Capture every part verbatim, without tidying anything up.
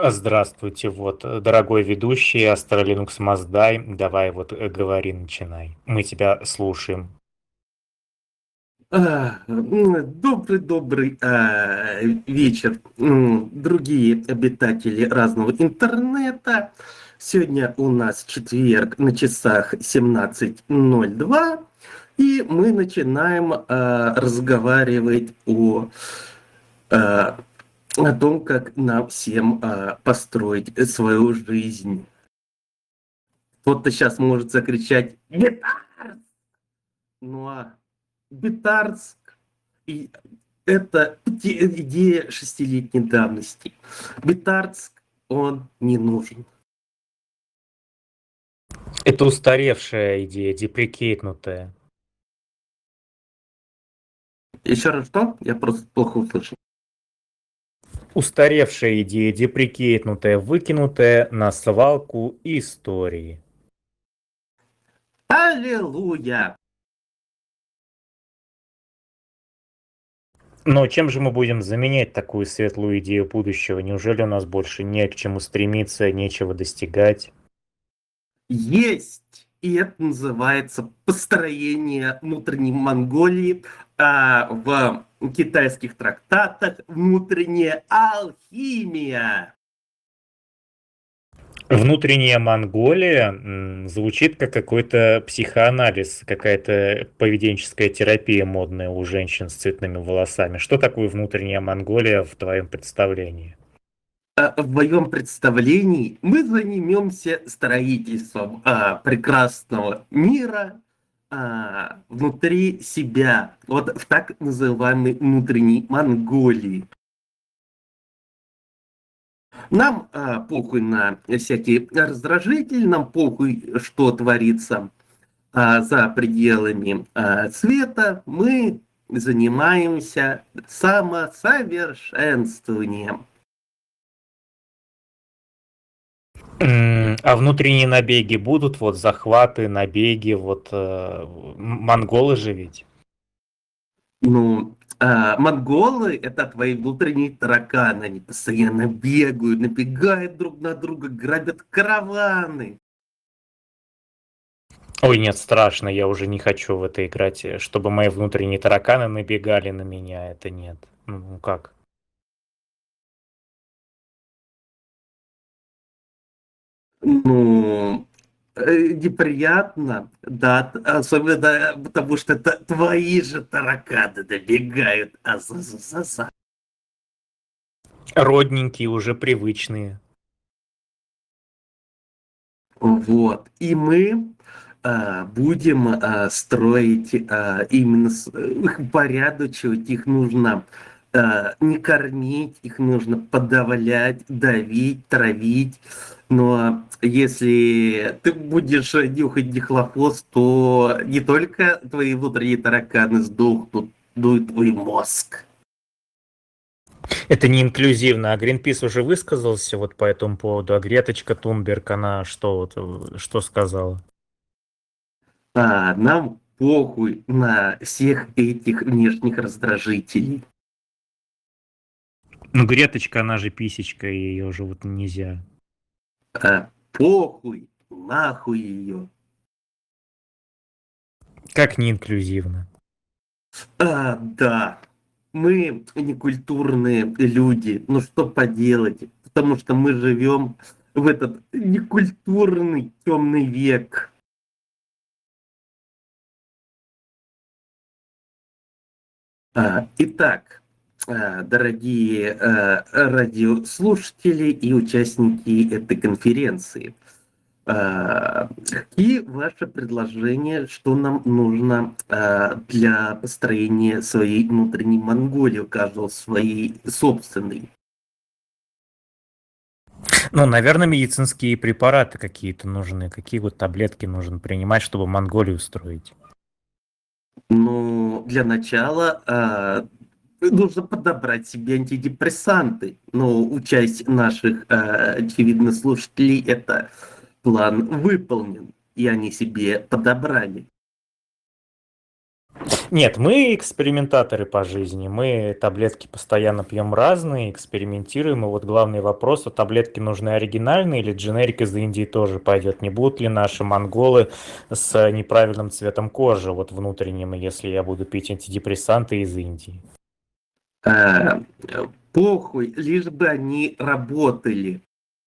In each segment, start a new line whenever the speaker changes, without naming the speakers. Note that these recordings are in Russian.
Здравствуйте, вот, э, дорогой ведущий Астролинукс Маздай, давай вот э, говори, начинай. Мы тебя слушаем.
А, м, Добрый-добрый а, вечер, м, другие обитатели разного интернета. Сегодня у нас четверг на часах семнадцать ноль два, и мы начинаем а, разговаривать о, а, о том, как нам всем а, построить свою жизнь. Кто-то сейчас может закричать «Бетарс!», ну а Бетарс и это те- идея шестилетней давности. Битарск, он не нужен.
Это устаревшая идея, деприкейтнутая.
Еще раз что? Я просто плохо услышал.
Устаревшая идея, деприкейтнутая, выкинутая на свалку истории.
Аллилуйя!
Но чем же мы будем заменять такую светлую идею будущего? Неужели у нас больше не к чему стремиться, нечего достигать?
Есть! И это называется построение внутренней Монголии, а в китайских трактатах внутренняя алхимия.
Внутренняя Монголия м, звучит как какой-то психоанализ, какая-то поведенческая терапия модная у женщин с цветными волосами. Что такое внутренняя Монголия в твоем представлении?
А, В моем представлении мы займемся строительством а, прекрасного мира а, внутри себя, вот в так называемой внутренней Монголии. Нам а, похуй на всякие раздражители, нам похуй, что творится а, за пределами а, света. Мы занимаемся самосовершенствованием.
М, А внутренние набеги будут, вот захваты, набеги, вот э, м- монголы же ведь.
Ну, а, монголы — это твои внутренние тараканы. Они постоянно бегают, набегают друг на друга, грабят караваны.
Ой, нет, страшно, я уже не хочу в это играть, э, чтобы мои внутренние тараканы набегали на меня, это нет. Ну ну как?
Ну, э, неприятно, да, т- особенно потому, что это твои же тараканы набегают. А за, за, за, за.
Родненькие, уже привычные.
Вот. И мы а, будем а, строить а, именно с- их упорядочивать, их нужно а, не кормить, их нужно подавлять, давить, травить. Но если ты будешь нюхать дихлофос, то не только твои внутренние тараканы сдохнут, но и твой мозг.
Это не инклюзивно, а Гринпис уже высказался вот по этому поводу, а Греточка Тунберг, она что вот, э, что сказала?
А нам похуй на всех этих внешних раздражителей.
Ну, Греточка, она же писечка, и ее уже вот нельзя.
А, похуй, нахуй ее.
Как не инклюзивно?
А, да, мы некультурные люди, ну что поделать, потому что мы живем в этот некультурный темный век. А, итак, а, дорогие а, радиослушатели и участники этой конференции, а, какие ваши предложения, что нам нужно а, для построения своей внутренней Монголии, у каждого своей собственной?
Ну, наверное, медицинские препараты какие-то нужны, какие вот таблетки нужно принимать, чтобы Монголию строить.
Ну, для начала а, нужно подобрать себе антидепрессанты. Но у части наших, а, очевидно, слушателей это план выполнен, и они себе подобрали.
Нет, мы экспериментаторы по жизни. Мы таблетки постоянно пьем разные, экспериментируем. И вот главный вопрос, а таблетки нужны оригинальные или дженерик из Индии тоже пойдет? Не будут ли наши монголы с неправильным цветом кожи, вот внутренним, если я буду пить антидепрессанты из Индии?
Э, Похуй, лишь бы они работали.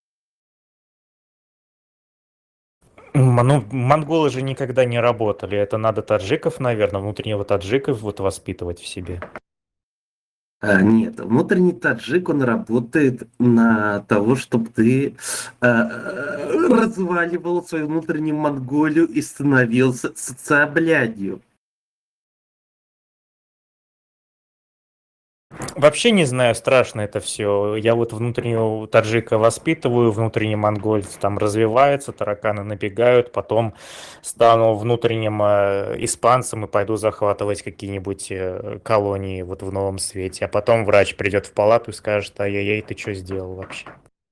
М, Ну, монголы же никогда не работали. Это надо таджиков, наверное, внутреннего таджиков вот воспитывать в себе.
А, нет, внутренний таджик, он работает на того, чтобы ты э, э, разваливал свою внутреннюю Монголию и становился социоблядью.
Вообще не знаю, страшно это все. Я вот внутреннего таджика воспитываю, внутренний монгольц там развивается, тараканы набегают, потом стану внутренним э, испанцем и пойду захватывать какие-нибудь э, колонии вот в новом свете. А потом врач придет в палату и скажет: ай-яй-яй, ты что сделал вообще?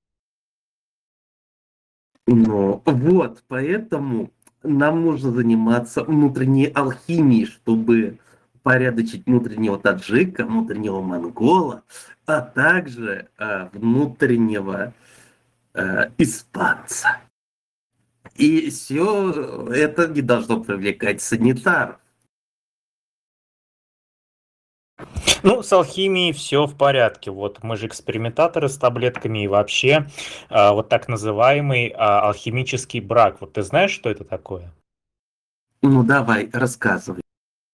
Но вот, поэтому нам нужно заниматься внутренней алхимией, чтобы порядочить внутреннего таджика, внутреннего монгола, а также э, внутреннего э, испанца. И все это не должно привлекать санитаров.
Ну, с алхимией все в порядке. Вот мы же экспериментаторы с таблетками и вообще а, вот так называемый а, алхимический брак. Вот ты знаешь, что это такое?
Ну давай, рассказывай.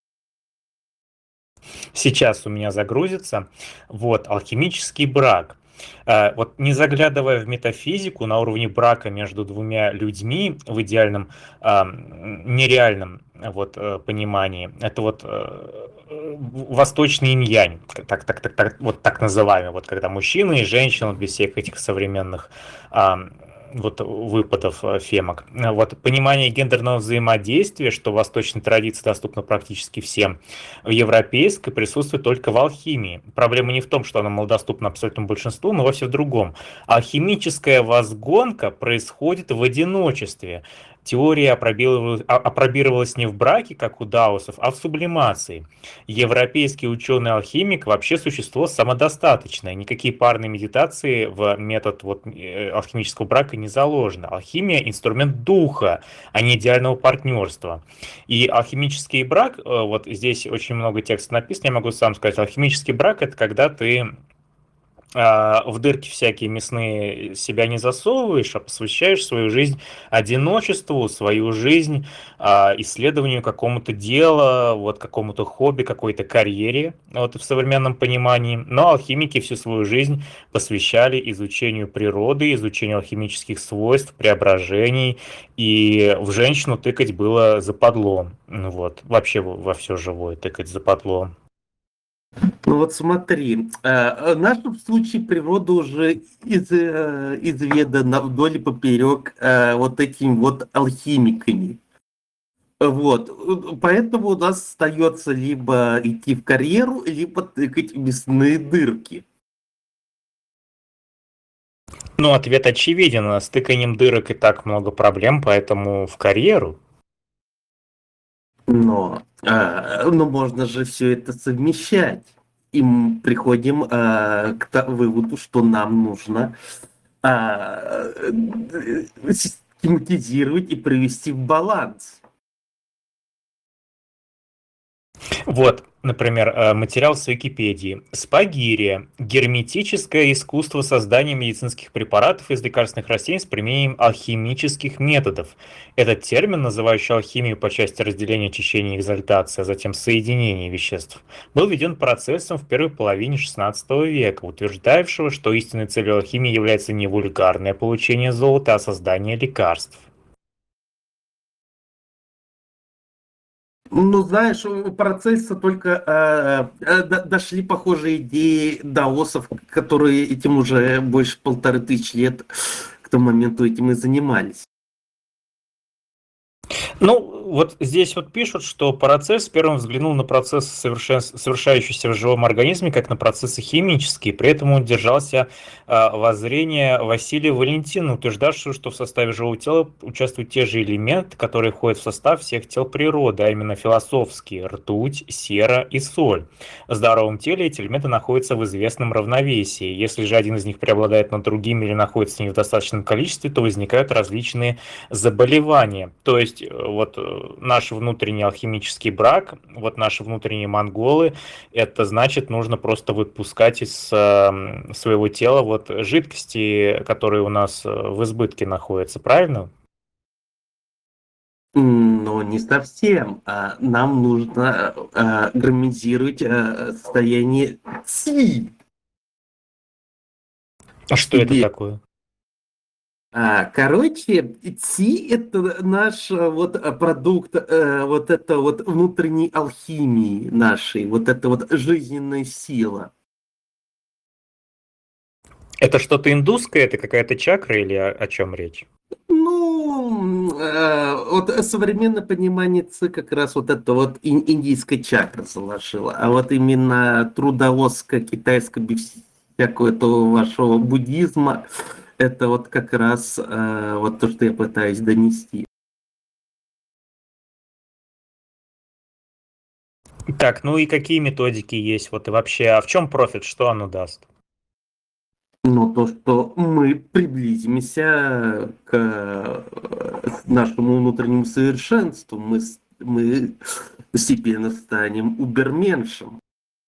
Сейчас у меня загрузится. Вот, алхимический брак. Э, Вот не заглядывая в метафизику на уровне брака между двумя людьми в идеальном, а, м, нереальном вот, э, понимании, это вот э, э, восточный инь-янь, так, так, так, так, вот так называемый, вот когда мужчина и женщина, вот без всех этих современных а, вот выпадов э, фемок. Э, Вот понимание гендерного взаимодействия, что в восточной традиции доступно практически всем, в европейской присутствует только в алхимии. Проблема не в том, что она малодоступна абсолютному большинству, но вовсе в другом. Алхимическая возгонка происходит в одиночестве. Теория опробировалась, а- опробировалась не в браке, как у даусов, а в сублимации. Европейский ученый-алхимик вообще существо самодостаточное. Никакие парные медитации в метод вот, э, алхимического брака не заложены. Алхимия – инструмент духа, а не идеального партнерства. И алхимический брак, э, вот здесь очень много текста написано, я могу сам сказать, алхимический брак – это когда ты а, в дырки всякие мясные себя не засовываешь, а посвящаешь свою жизнь одиночеству, свою жизнь а, исследованию какому-то дела, вот какому-то хобби, какой-то карьере, вот в современном понимании. Но алхимики всю свою жизнь посвящали изучению природы, изучению алхимических свойств, преображений, и в женщину тыкать было западло. Ну вот, вообще во во все живое тыкать западло.
Ну вот смотри, э, в нашем случае природа уже из, э, изведана вдоль и поперек э, вот этими вот алхимиками. Вот, э, поэтому у нас остается либо идти в карьеру, либо тыкать в мясные дырки.
Ну, ответ очевиден. С тыканием дырок и так много проблем, поэтому в карьеру.
Но, э, но можно же все это совмещать. И мы приходим э, к та- выводу, что нам нужно а, э, систематизировать и привести в баланс.
Вот, например, э, материал с Википедии. Спагирия – герметическое искусство создания медицинских препаратов из лекарственных растений с применением алхимических методов. Этот термин, называющий алхимию по части разделения, очищения и экзальтации, а затем соединения веществ, был введен процессом в первой половине шестнадцатого века, утверждавшего, что истинной целью алхимии является не вульгарное получение золота, а создание лекарств.
Ну, знаешь, у процесса только э, э, до- дошли похожие идеи даосов, которые этим уже больше полторы тысячи лет к тому моменту этим и занимались.
Ну, вот здесь вот пишут, что процесс первым взглянул на процессы, совершен- совершающиеся в живом организме, как на процессы химические. При этом он держался а, воззрения Василия Валентина, утверждавшего, что в составе живого тела участвуют те же элементы, которые входят в состав всех тел природы, а именно философские — ртуть, сера и соль. В здоровом теле эти элементы находятся в известном равновесии. Если же один из них преобладает над другими или находится не в достаточном количестве, то возникают различные заболевания. То есть э, вот э, наш внутренний алхимический брак, вот наши внутренние монголы, это значит, нужно просто выпускать из э, своего тела вот жидкости, которые у нас э, в избытке находятся, правильно?
М, Но не совсем. А нам нужно а, гармонизировать а, состояние ци
А
в
что это
себе.
такое?
А, короче, ци это наш а, вот а, продукт э, вот это вот внутренней алхимии нашей, вот это вот жизненная сила.
Это что-то индусское, это какая-то чакра или о, о чем речь?
Ну, м, э, вот современное понимание ци как раз вот это вот ин- индийская чакра заложила, а вот именно трудооска китайская без всякого этого вашего буддизма, это вот как раз э, вот то, что я пытаюсь донести.
Так, ну и какие методики есть? Вот и вообще, а в чем профит, что оно даст?
Но то, что мы приблизимся к э, нашему внутреннему совершенству, мы, с- мы постепенно станем уберменшем.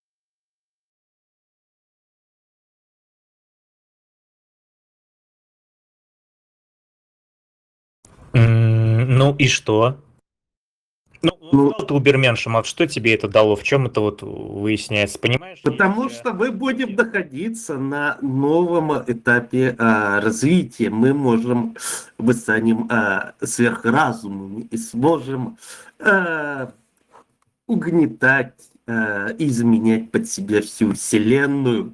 М, Ну и что? Ну, вот
Ну,
стал ты уберменшем, а что тебе это дало? В чем это вот выясняется? Понимаешь, есть
потому
э,
что мы будем
люди.
находиться на новом этапе а, развития. Мы можем, мы станем а, сверхразумами и сможем а, угнетать, а, изменять под себя всю Вселенную.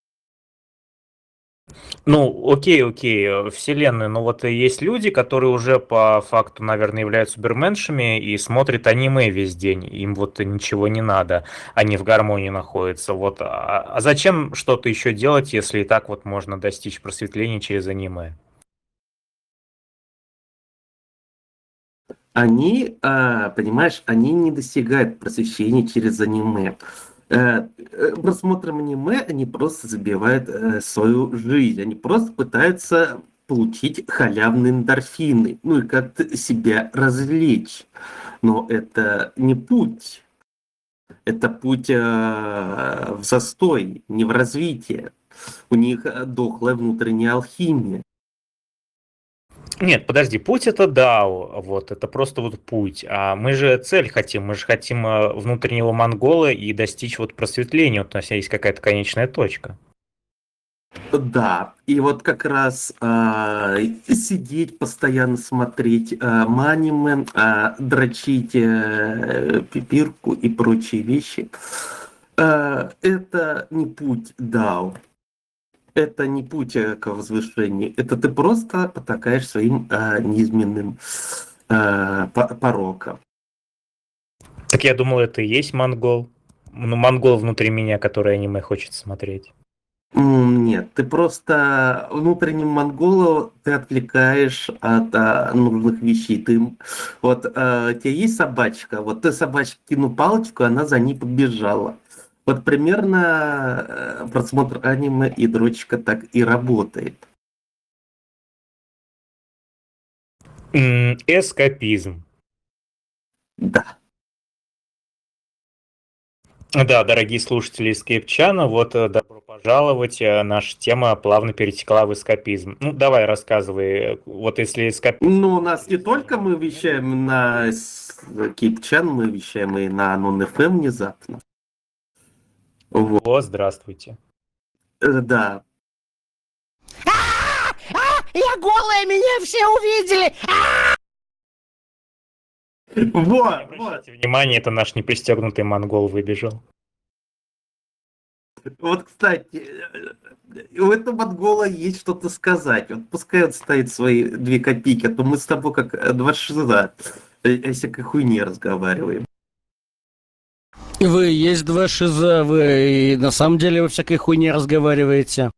Ну, окей, окей, э, вселенная, но вот и есть люди, которые уже по факту, наверное, являются уберменшами и смотрят аниме весь день, им вот ничего не надо, они в гармонии находятся. Вот, а, а зачем что-то еще делать, если и так вот можно достичь просветления через аниме?
Они, а, понимаешь, они не достигают просвещения через аниме. Э, э, Просмотром аниме они просто забивают э, свою жизнь. Они просто пытаются получить халявные эндорфины, ну и как-то себя развлечь. Но это не путь. Это путь э, в застой, не в развитие. У них э, дохлая внутренняя алхимия.
Нет, подожди, путь это дао, вот, это просто вот путь, а мы же цель хотим, мы же хотим э, внутреннего монгола и достичь вот просветления, вот у нас есть какая-то конечная точка.
Да, и вот как раз а, сидеть, постоянно смотреть а, маниме, а, дрочить э, пипирку и прочие вещи, а, это не путь дао, это не путь э, к возвышению, это ты просто потакаешь своим а, низменным а, по- порокам.
Так я думал, это и есть монгол. Ну, монгол внутри меня, который аниме хочет смотреть.
М, Нет, ты просто внутренним монгола ты отвлекаешь от а, нужных вещей. Ты, м- вот а, у тебя есть собачка, вот ты собачке кинул палочку, она за ней побежала. Вот примерно э, просмотр аниме и дрочка так и работает.
М, Эскапизм.
Да.
Да, дорогие слушатели Escape вот э, добро пожаловать. э, Наша тема плавно перетекла в эскапизм. Ну, давай, рассказывай. э, Вот если эскапизм
Ну, у
это
нас не только
традиционный
мы
подход.
вещаем на Кипчан, мы вещаем и на нон-эф эм внезапно. Вот.
О, здравствуйте.
Э, Да.
А, я голая, меня все увидели!
Не
Вот, вот.
обращайте внимания, это наш непристегнутый монгол выбежал.
Вот, кстати, э, у этого монгола есть что-то сказать. Вот пускай он ставит свои две копейки, а то мы с тобой как э, два шиза. о всякой хуйне разговариваем.
Вы есть два шиза, вы и на самом деле во всякой хуйне разговариваете.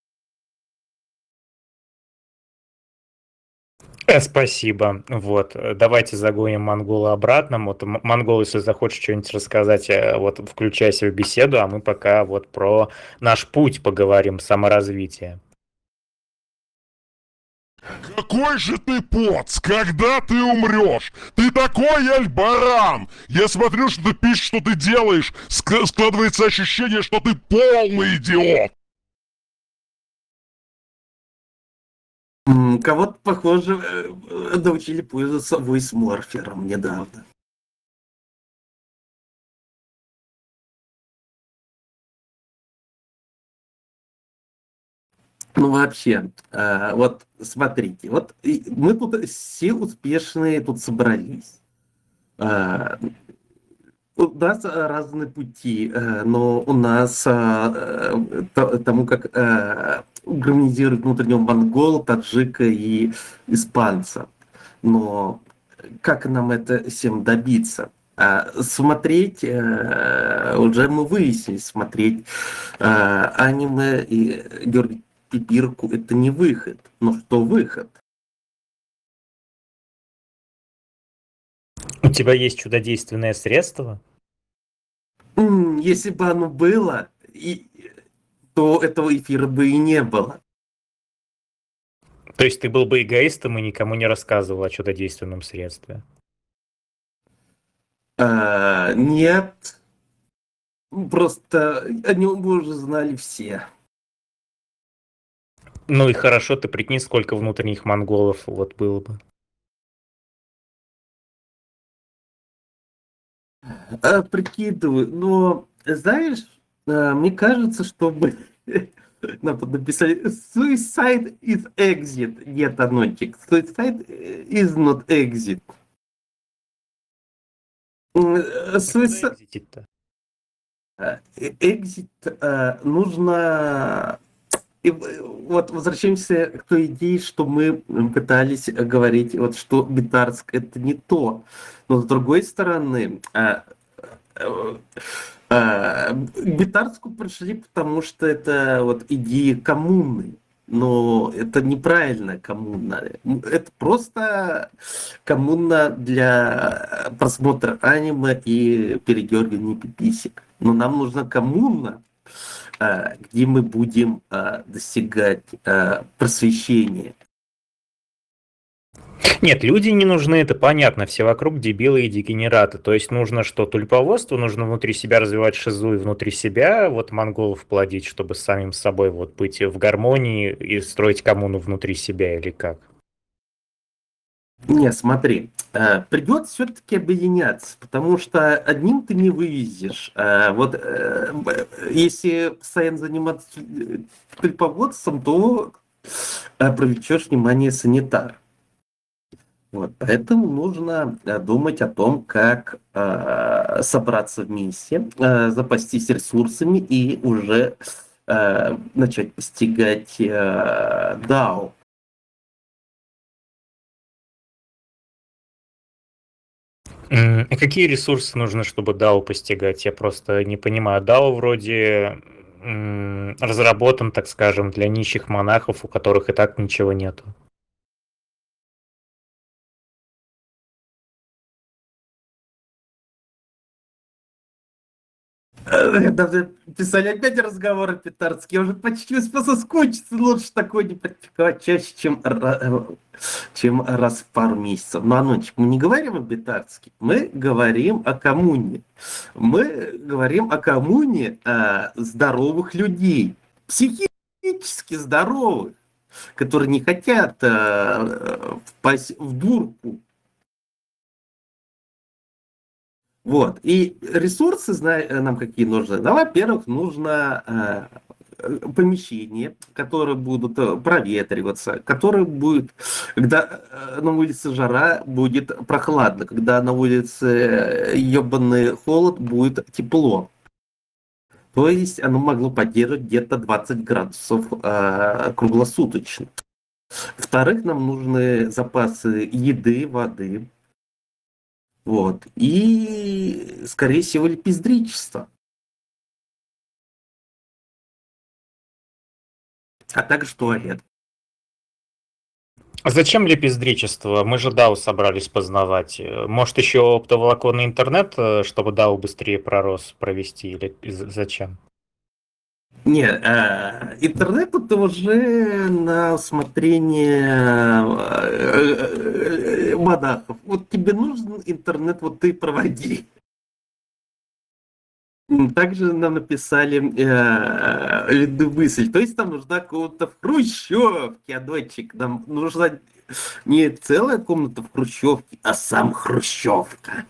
Э, Спасибо. Вот, э, давайте загоним Монгола обратно. Вот, М- Монгол, если захочешь что-нибудь рассказать, э, вот включайся в беседу, а мы пока вот про наш путь поговорим, саморазвитие.
Какой же ты поц? Когда ты умрешь? Ты такой альбаран! Я смотрю, что ты пишешь, что ты делаешь. Ск- складывается ощущение, что ты полный идиот.
М, Кого-то, похоже, э, э, научили пользоваться войсморфером недавно. Ну, вообще, э, вот смотрите, вот и мы тут все успешные тут собрались. Э, У нас э, разные пути, э, но у нас э, э, то- тому, как э, гармонизировать внутреннего монгола, таджика и испанца. Но как нам это всем добиться? А, смотреть, э, уже мы выяснили, смотреть э, аниме и Георгий Пипирку это не выход. Но что выход?
У тебя есть чудодейственное средство?
М, Если бы оно было, и, то этого эфира бы и не было.
То есть ты был бы эгоистом и никому не рассказывал о чудодейственном средстве?
А, нет, просто о нем бы уже знали все.
Ну и хорошо, ты прикинь, сколько внутренних монголов вот было бы.
А, прикидываю, но знаешь, а, мне кажется, чтобы нам тут написали Suicide is exit. Нет, Анончик. Suicide is not exit. М, э,
Так куда
Suicide...
экзитить-то?
э, Exit э, нужно... И в- вот возвращаемся к той идее, что мы пытались говорить, вот, что Битарск это не то. Но с другой стороны, а, э, а, к Битарску пришли, потому что это вот идея коммуны. Но это неправильная коммуна. Это просто коммуна для просмотра аниме и передергивания пиписек. Но нам нужна коммуна, а, где мы будем а, достигать а, просвещения.
Нет, люди не нужны, это понятно, все вокруг дебилы и дегенераты. То есть нужно что, тульповодство, нужно внутри себя развивать шизу и внутри себя вот монголов плодить, чтобы с самим собой вот быть в гармонии и строить коммуну внутри себя или как?
Не, смотри, э, придется все-таки объединяться, потому что одним ты не вывезешь. Э, Вот э, б- если постоянно заниматься э, тульповодством, то э, привлечешь внимание санитар. Вот, поэтому нужно э, думать о том, как э, собраться вместе, э, запастись ресурсами и уже э, начать постигать э, дао.
М, а какие ресурсы нужны, чтобы дао постигать? Я просто не понимаю. дао вроде м, разработан, так скажем, для нищих монахов, у которых и так ничего нету.
Э, Даже писали опять разговоры питарские. Я уже почти успел соскучиться. Лучше такое не практиковать чаще, чем, ра- э, чем раз в пару месяцев. Но, Анончик, мы не говорим о битарске. Мы говорим о коммуне. Мы говорим о коммуне э, здоровых людей. Психически здоровых. Которые не хотят э, впасть в дурку. Вот. И ресурсы зна- нам какие нужны? Да, во-первых, нужно э, помещения, которые будут э, проветриваться, которые будут, когда э, на улице жара, будет прохладно, когда на улице ебаный холод, будет тепло. То есть оно могло поддерживать где-то двадцать градусов э, круглосуточно. Во-вторых, нам нужны запасы еды, воды. Вот. И, скорее всего, лепездричество. А также туалет.
А зачем лепездричество? Мы же дао собрались познавать. Э, Может, еще оптоволоконный интернет, э, чтобы дао быстрее пророс, провести? Или з- зачем?
Не, э, интернет это уже на усмотрение э, э, монахов. Вот тебе нужен интернет, вот ты проводи. М, Также нам написали э, видную мысль. То есть нам нужна комната в хрущевке, а дочек, нам нужна не целая комната в хрущевке, а сам хрущевка.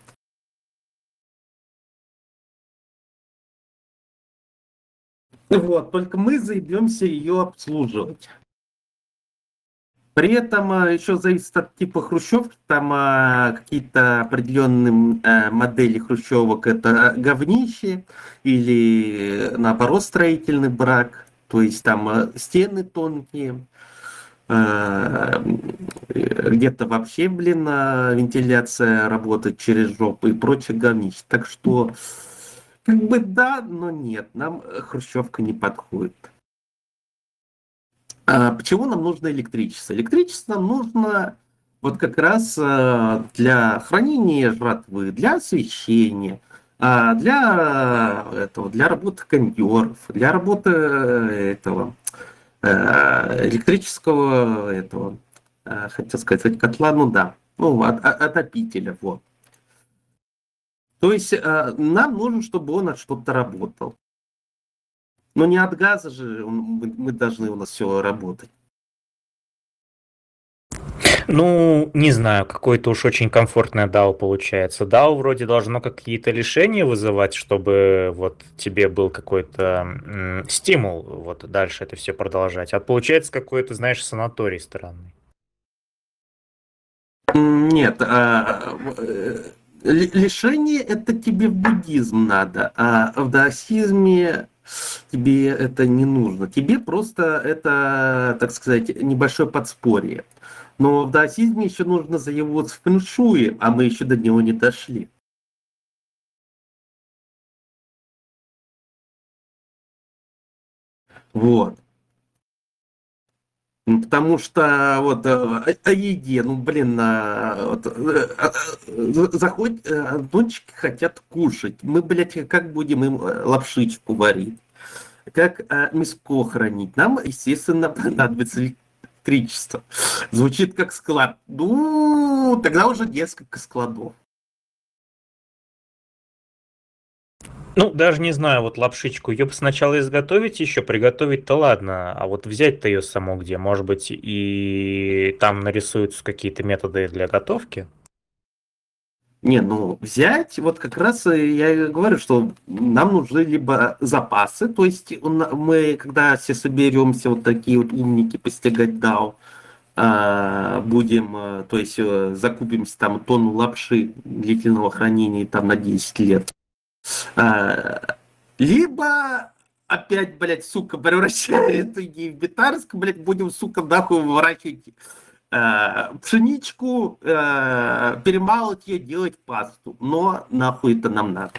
Вот, только мы займемся ее обслуживать. При этом а, еще зависит от типа хрущевки, там а, какие-то определенные а, модели хрущевок это говнище или наоборот строительный брак, то есть там а, стены тонкие, а, э, где-то вообще, блин, а, вентиляция работает через жопу и прочее говнище. Так что как бы да, но нет, нам э, хрущевка не подходит. А почему нам нужно электричество? Электричество нам нужно вот как раз э, для хранения жратвы, для освещения, а, для э, этого, для работы кондеров, для работы э, этого э, электрического этого, э, хотел сказать, котла, ну да, ну от- от- отопителя, вот. То есть э, нам нужно, чтобы он от что-то работал. Но не от газа же он- мы, мы должны у нас все работать.
Ну, не знаю, какое-то уж очень комфортное дао получается. дао вроде должно какие-то лишения вызывать, чтобы вот тебе был какой-то м, стимул вот дальше это все продолжать. А получается какой-то, знаешь, санаторий странный.
М, Нет, а, э, ли- лишение это тебе в буддизм надо, а в даосизме тебе это не нужно. Тебе просто это, так сказать, небольшое подспорье. Но в даосизме еще нужно заебываться в фэншуе, а мы еще до него не дошли. Вот. Ну, потому что вот э, о, о еде, ну блин, а, вот, э, а, э, за- заходь, э, дочки хотят кушать. Мы, блядь, как будем им э, лапшичку варить? Как э, мяско хранить? Нам, естественно, понадобится электричество. Звучит как склад. Ну, тогда уже несколько складов.
Ну, даже не знаю, вот лапшичку, ее бы сначала изготовить еще, приготовить-то ладно, а вот взять-то ее саму где, может быть, и там нарисуются какие-то методы для готовки?
Не, ну взять, вот как раз э, я и говорю, что нам нужны либо запасы, то есть у на- мы, когда все соберемся, вот такие вот умники, постигать дао, а, будем, э, то есть э, закупимся там тонну лапши длительного хранения там на десять лет. А, либо опять, блядь, сука, превращая эту идею в Битарск, блядь, будем, сука, нахуй выворачивать э, пшеничку, э, перемалывать ее, делать пасту. Но нахуй это нам надо.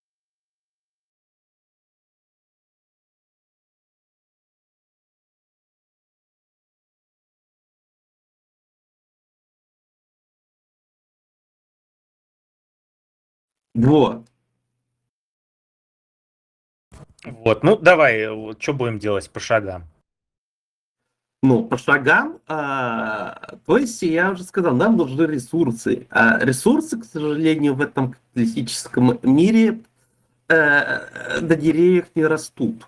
Вот.
Вот, ну давай, что будем делать по шагам?
Ну, по шагам, а, то есть я уже сказал, нам нужны ресурсы. А ресурсы, к сожалению, в этом капиталистическом мире э, на деревьях не растут.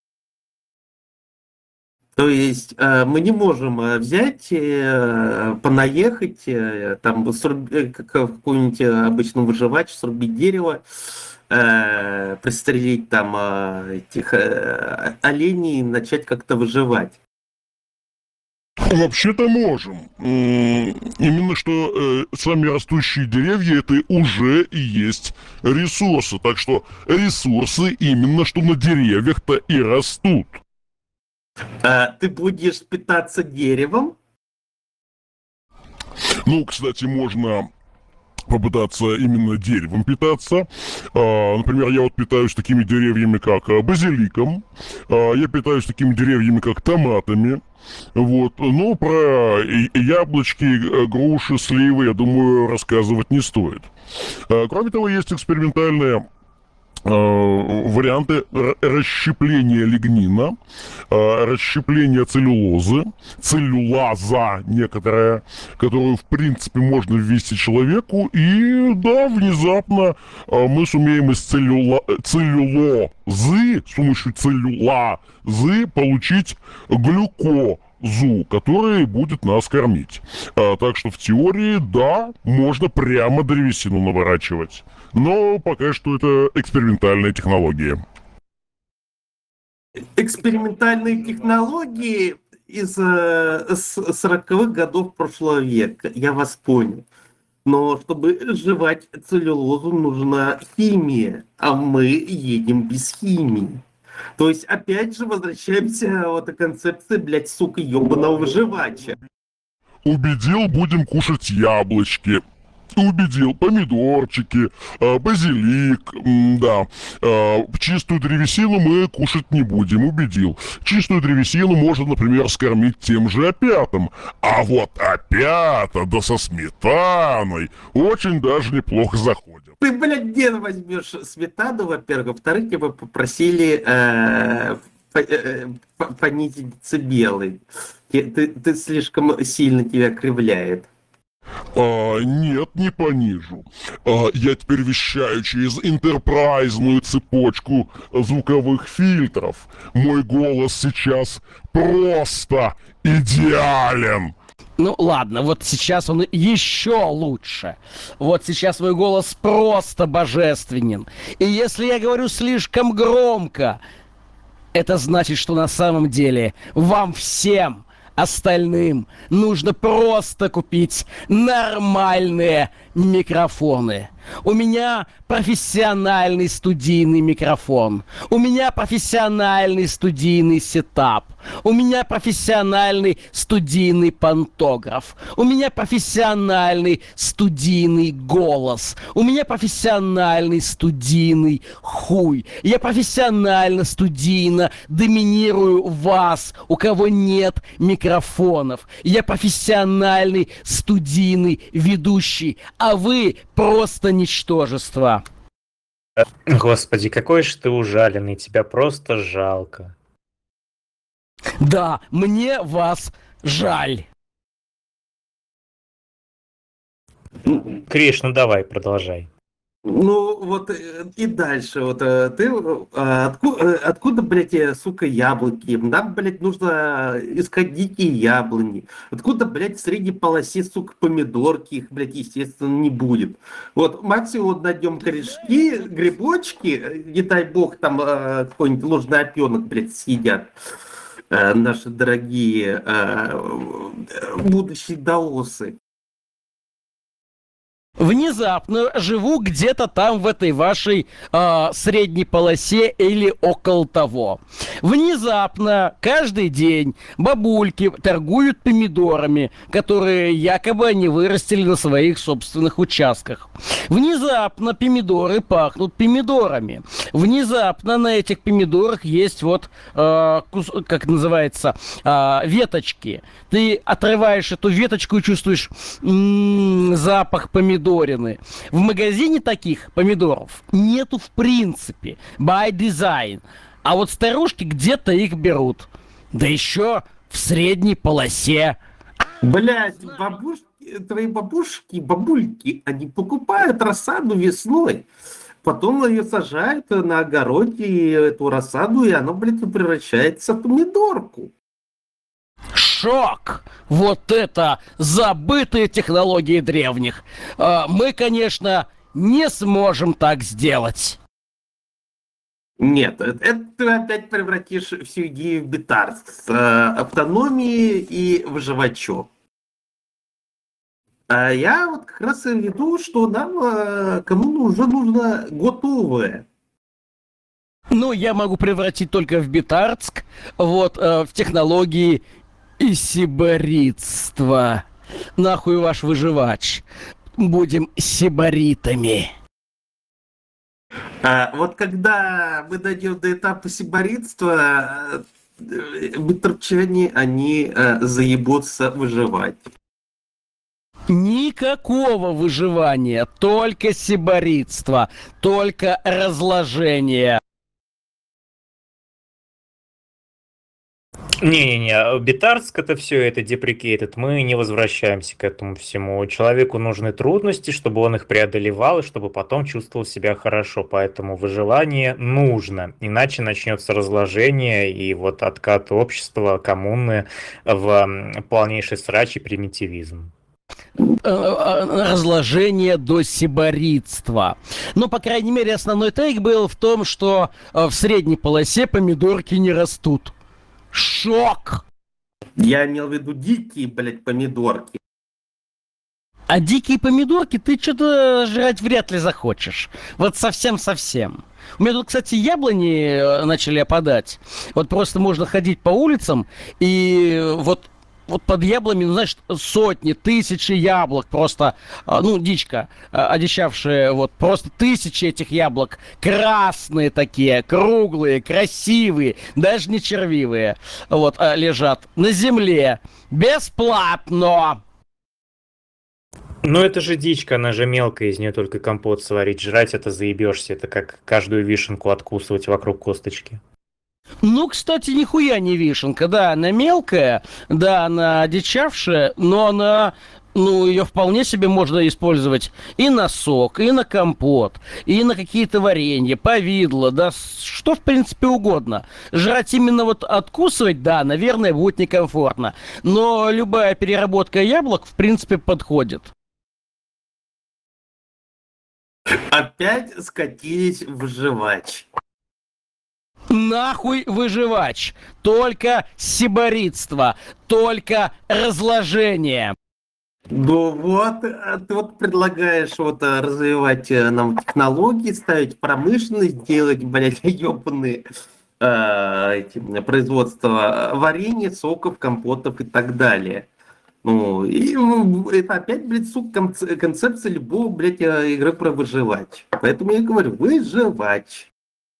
То есть э, мы не можем э, взять, э, понаехать, э, там, сруб- э, как в какой-нибудь э, обычном выживач, срубить дерево, э, пристрелить там э, этих э, оленей и начать как-то выживать.
Вообще-то можем. М, Именно что э, сами растущие деревья это уже и есть ресурсы. Так что ресурсы именно что на деревьях-то и растут.
Э, ты будешь питаться деревом.
Ну, кстати, можно попытаться именно деревом питаться. А, например, я вот питаюсь такими деревьями, как а, базиликом. А, я питаюсь такими деревьями, как томатами. Вот. Но про и- яблочки, э, груши, сливы, я думаю, рассказывать не стоит. А, кроме того, есть экспериментальные э, варианты р- расщепления лигнина, э, расщепления целлюлозы, целлюлаза некоторая, которую, в принципе, можно ввести человеку, и, да, внезапно э, мы сумеем из целлюла... целлюлозы, с помощью целлюлазы получить глюкозу, которая будет нас кормить. А, так что в теории, да, можно прямо древесину наворачивать. Но пока что это экспериментальная технология.
Экспериментальные технологии из э, с- сороковых годов прошлого века, я вас понял. Но чтобы жевать целлюлозу, нужна химия, а мы едем без химии. То есть, опять же, возвращаемся вот к концепции, блядь, сука, ебаного выживача.
Убедил, будем кушать яблочки. Убедил, помидорчики, а, базилик, м, да. А, чистую древесину мы кушать не будем, убедил. Чистую древесину можно, например, скормить тем же опятам. А вот опята, да со сметаной, очень даже неплохо заходят.
Ты, блядь, где возьмешь сметану, во-первых, во-вторых, тебя попросили э, по- э, по- понизить децибелы. Ты, ты- ты слишком сильно тебя кривляет.
А, нет, не понижу. А, я теперь вещаю через интерпрайзную цепочку звуковых фильтров. Мой голос сейчас просто идеален.
Ну ладно, вот сейчас он еще лучше. Вот сейчас мой голос просто божественен. И если я говорю слишком громко, это значит, что на самом деле вам всем остальным нужно просто купить нормальные микрофоны. У меня профессиональный студийный микрофон. У меня профессиональный студийный сетап. У меня профессиональный студийный пантограф. У меня профессиональный студийный голос. У меня профессиональный студийный хуй. Я профессионально студийно доминирую вас, у кого нет микрофонов. Я профессиональный студийный ведущий, а вы просто ничтожество.
Господи, какой же ты ужаленный, тебя просто жалко.
Да, мне вас жаль.
Криш, ну давай, продолжай.
Ну, вот э, и дальше. Вот э, ты э, откуда, откуда, блядь, э, сука, яблоки? Нам, блядь, нужно искать дикие яблони. Откуда, блядь, в средней полосе, сука, помидорки? Их, блядь, естественно, не будет. Вот максимум вот найдем корешки, грибочки, э, не дай бог, там э, какой-нибудь ложный опенок, блядь, съедят. Э, наши дорогие э, будущие даосы.
Внезапно живу где-то там в этой вашей э, средней полосе или около того. Внезапно каждый день бабульки торгуют помидорами, которые якобы они вырастили на своих собственных участках. Внезапно помидоры пахнут помидорами. Внезапно на этих помидорах есть вот, э, кус- как называется, э, веточки. Ты отрываешь эту веточку и чувствуешь м-м, запах помидорины. В магазине таких помидоров нету в принципе. By design. А вот старушки где-то их берут. Да еще в средней полосе.
Блядь, бабушки, твои бабушки, бабульки, они покупают рассаду весной, потом ее сажают на огороде, и эту рассаду, и она, блядь, превращается в помидорку.
Шок! Вот это забытые технологии древних. А, мы, конечно, не сможем так сделать.
Нет, это, это ты опять превратишь всю идею в битарство с э, автономией и выживачом. А я вот как раз и веду, что нам э, кому уже нужно готовое.
Ну, я могу превратить только в битарск, вот, э, в технологии и сибаритства. Нахуй ваш выживач. будем сибаритами.
А, вот когда мы дойдем до этапа сибаритства, э, бытовчане, они э, заебутся выживать.
Никакого выживания, только сибаритство, только разложение.
Не-не-не, Битарск это все, это деприкейтед, мы не возвращаемся к этому всему. Человеку нужны трудности, чтобы он их преодолевал, и чтобы потом чувствовал себя хорошо, поэтому выживание нужно, иначе начнется разложение и вот откат общества, коммуны в м, полнейший срач и примитивизм.
Э, э, Разложение до сибаритства. Но, по крайней мере, основной тейк был в том, что э, в средней полосе помидорки не растут. Шок!
Я имел в виду дикие, блядь, помидорки.
А дикие помидорки ты что-то жрать вряд ли захочешь. Вот совсем-совсем. У меня тут, кстати, яблони э, начали опадать. Вот просто можно ходить по улицам и вот вот под яблонями, ну, знаешь, сотни, тысячи яблок просто, а, ну, дичка, а, одичавшая, вот, просто тысячи этих яблок, красные такие, круглые, красивые, даже не червивые, вот, а, лежат на земле, бесплатно.
Ну это же дичка, она же мелкая, из нее только компот сварить, жрать это заебешься, это как каждую вишенку откусывать вокруг косточки.
Ну, кстати, нихуя не вишенка, да, она мелкая, да, она одичавшая, но она, ну, ее вполне себе можно использовать и на сок, и на компот, и на какие-то варенья, повидло, да, с- что, в принципе, угодно. Жрать именно вот откусывать, да, наверное, будет некомфортно, но любая переработка яблок, в принципе, подходит.
Опять скатились в жвач.
Нахуй выживач, только сибаритство, только разложение.
Ну вот, а ты вот предлагаешь вот а, развивать э, нам технологии, ставить промышленность, делать, блядь, ебаные а, эти, м, производства варенья, соков, компотов и так далее. Ну, и ну, это опять, блядь, сука, конце- концепция любого, блядь, э, игры про выживать. Поэтому я говорю, выживать.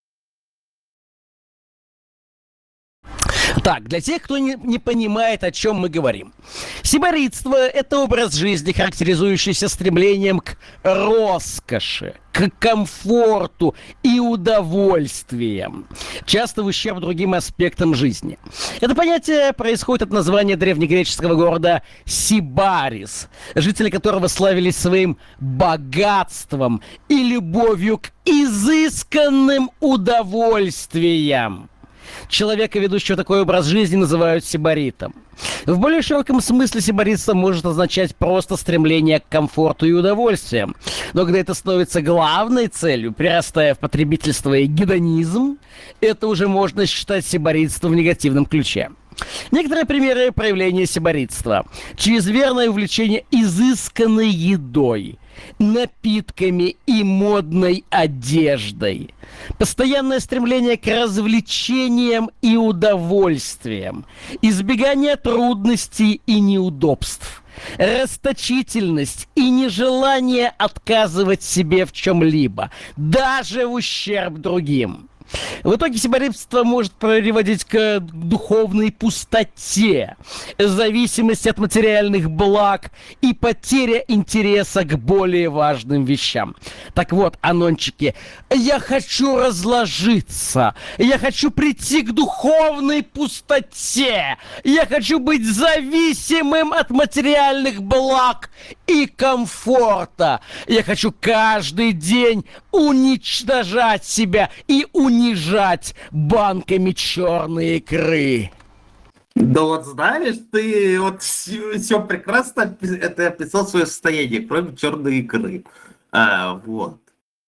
Так, для тех, кто не, не понимает, о чем мы говорим. Сибаритство – это образ жизни, характеризующийся стремлением к роскоши, к комфорту и удовольствиям, часто в ущерб другим аспектам жизни. Это понятие происходит от названия древнегреческого города Сибарис, жители которого славились своим богатством и любовью к изысканным удовольствиям. Человека, ведущего такой образ жизни, называют сибаритом. В более широком смысле сибаритство может означать просто стремление к комфорту и удовольствиям. Но когда это становится главной целью, перерастая в потребительство и гедонизм, это уже можно считать сибаритством в негативном ключе. Некоторые примеры проявления сибаритства. Чрезмерное увлечение изысканной едой, напитками и модной одеждой. Постоянное стремление к развлечениям и удовольствиям. Избегание трудностей и неудобств. Расточительность и нежелание отказывать себе в чем-либо, даже в ущерб другим. В итоге сибаритство может приводить к духовной пустоте, зависимости от материальных благ и потеря интереса к более важным вещам. Так вот, анончики, я хочу разложиться, я хочу прийти к духовной пустоте, я хочу быть зависимым от материальных благ и комфорта. Я хочу каждый день уничтожать себя и унижать банками черной икры.
Да вот знаешь, ты вот все прекрасно опи- это описал свое состояние, кроме черной икры. А, вот.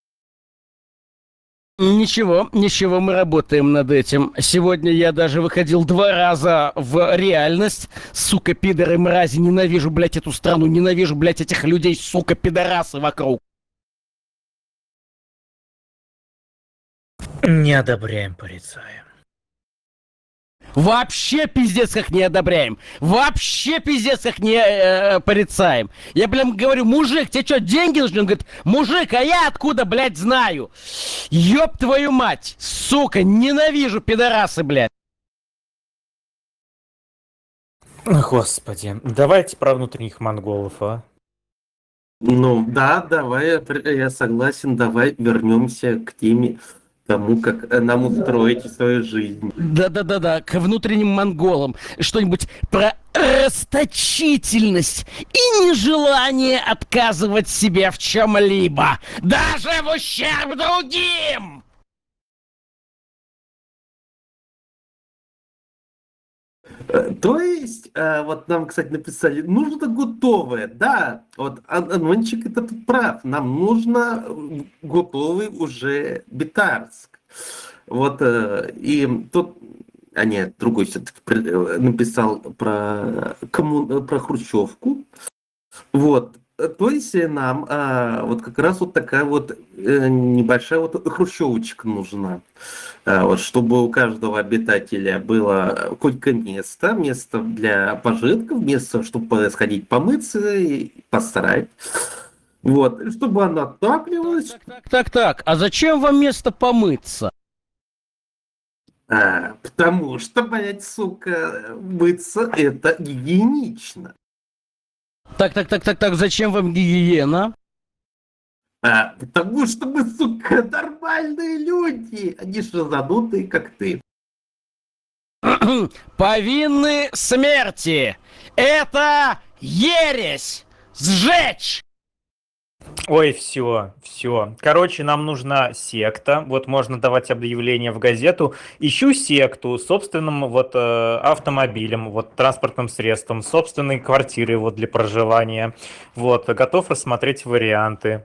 Ничего, ничего, мы работаем над этим. Сегодня я даже выходил два раза в реальность. Сука, пидоры, мрази, ненавижу, блядь, эту страну, ненавижу, блядь, этих людей, сука, пидорасы вокруг.
Не одобряем, порицаем.
Вообще пиздец как не одобряем. Вообще пиздец как не э, порицаем. Я, блин, говорю, мужик, тебе что, деньги нужны? Он говорит, мужик, а я откуда, блядь, знаю? Ёб твою мать, сука, ненавижу пидорасы, блядь.
Господи, давайте про внутренних монголов, а?
Ну да, давай, я пр- я согласен, давай вернемся к теме тому, как э, нам устроить свою жизнь.
Да-да-да-да, к внутренним монголам. Что-нибудь про расточительность и нежелание отказывать себе в чем-либо, даже в ущерб другим.
Э, То есть, э, вот нам, кстати, написали, нужно готовое, да, вот Ан- Анончик это тут прав, нам нужно э, готовый уже Битарск. Вот, э, и тут, а нет, другой все-таки написал про, комму- про Хрущевку. Вот. э, То есть э, нам а, вот как раз вот такая вот э, небольшая вот хрущевочка нужна. А, вот, чтобы у каждого обитателя было хоть место, место для пожитков, место, чтобы сходить помыться и посрать. Вот. и Чтобы оно отапливалось.
Так, так, так, так, а зачем вам место помыться?
А, потому что, блядь, сука, мыться это гигиенично.
Так, так, так, так, так, зачем вам гигиена?
А, потому что мы, сука, нормальные люди, они же задутые, как ты.
Повинны смерти. Это ересь. Сжечь.
Ой, все, все. Короче, нам нужна секта. Вот можно давать объявление в газету. Ищу секту с собственным вот э, автомобилем, вот транспортным средством, собственной квартирой вот для проживания. Вот, готов рассмотреть варианты.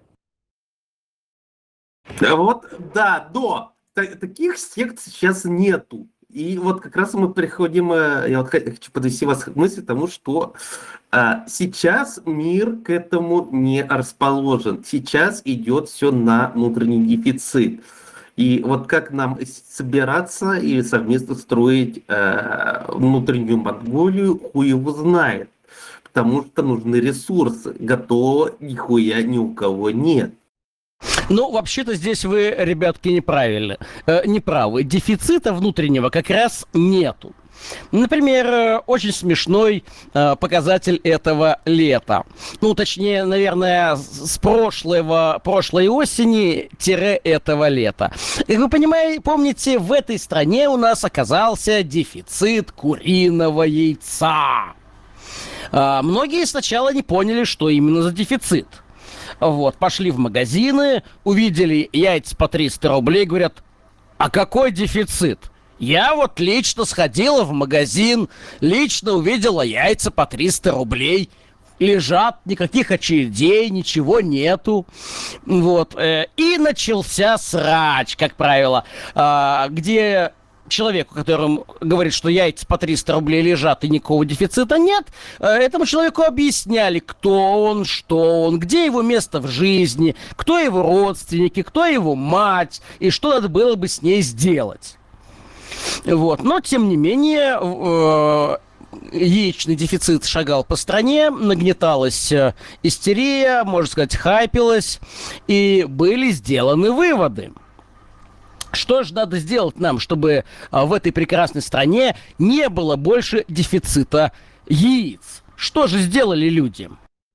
А Вот, да, но та- таких сект сейчас нету. И вот как раз мы приходим, э, я вот х- хочу подвести вас к мысли тому, что а, сейчас мир к этому не расположен. Сейчас идет все на внутренний дефицит. И вот как нам с- собираться и совместно строить э, внутреннюю Монголию, хуй его знает. Потому что нужны ресурсы. Готово нихуя ни у кого нет.
Ну, вообще-то здесь вы, ребятки, неправильно, э, неправы. Дефицита внутреннего как раз нету. Например, э, очень смешной э, показатель этого лета. Ну, точнее, наверное, с с прошлого, прошлой осени тире этого лета. Как вы понимаете, помните, в этой стране у нас оказался дефицит куриного яйца. А, многие сначала не поняли, что именно за дефицит. Вот, пошли в магазины, увидели яйца по триста рублей, говорят, а какой дефицит? Я вот лично сходила в магазин, лично увидела яйца по триста рублей. Лежат, никаких очередей, ничего нету. Вот, э, и начался срач, как правило, а, где человеку, которому говорит, что яйца по триста рублей лежат и никакого дефицита нет, э, этому человеку объясняли, кто он, что он, где его место в жизни, кто его родственники, кто его мать и что надо было бы с ней сделать. Вот. Но, тем не менее, э, яичный дефицит шагал по стране, нагнеталась э, истерия, можно сказать, хайпилась, и были сделаны выводы. Что же надо сделать нам, чтобы а, в этой прекрасной стране не было больше дефицита яиц? Что же сделали люди?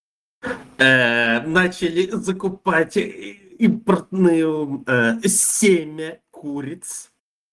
Э, начали закупать э, импортное э, семя куриц.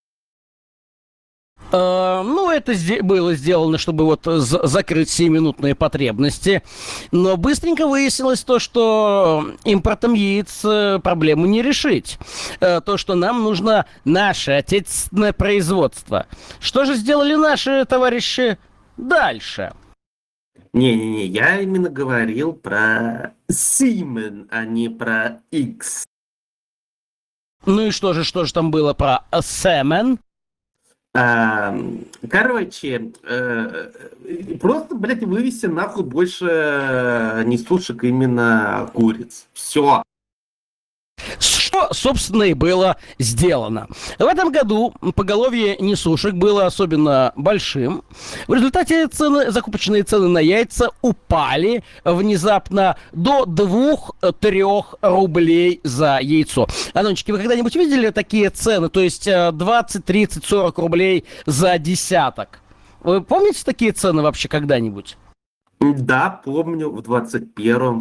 Э, ну, это сде- было сделано, чтобы вот за- закрыть сиюминутные потребности. Но быстренько выяснилось то, что импортом яиц э, проблему не решить. Э, то, что нам нужно наше отечественное производство. Что же сделали наши товарищи дальше?
Не-не-не, я именно говорил про Симен, а не про X.
Ну и что же, что же там было про э, семен?
А, короче, э, просто, блядь, вывести нахуй больше несушек именно куриц. Все.
С Что, собственно, и было сделано. В этом году поголовье несушек было особенно большим. В результате цены, закупочные цены на яйца упали внезапно до двух-трёх рублей за яйцо. Анончики, вы когда-нибудь видели такие цены? То есть двадцать, тридцать, сорок рублей за десяток. Вы помните такие цены вообще когда-нибудь?
Да, помню, в двадцать первом.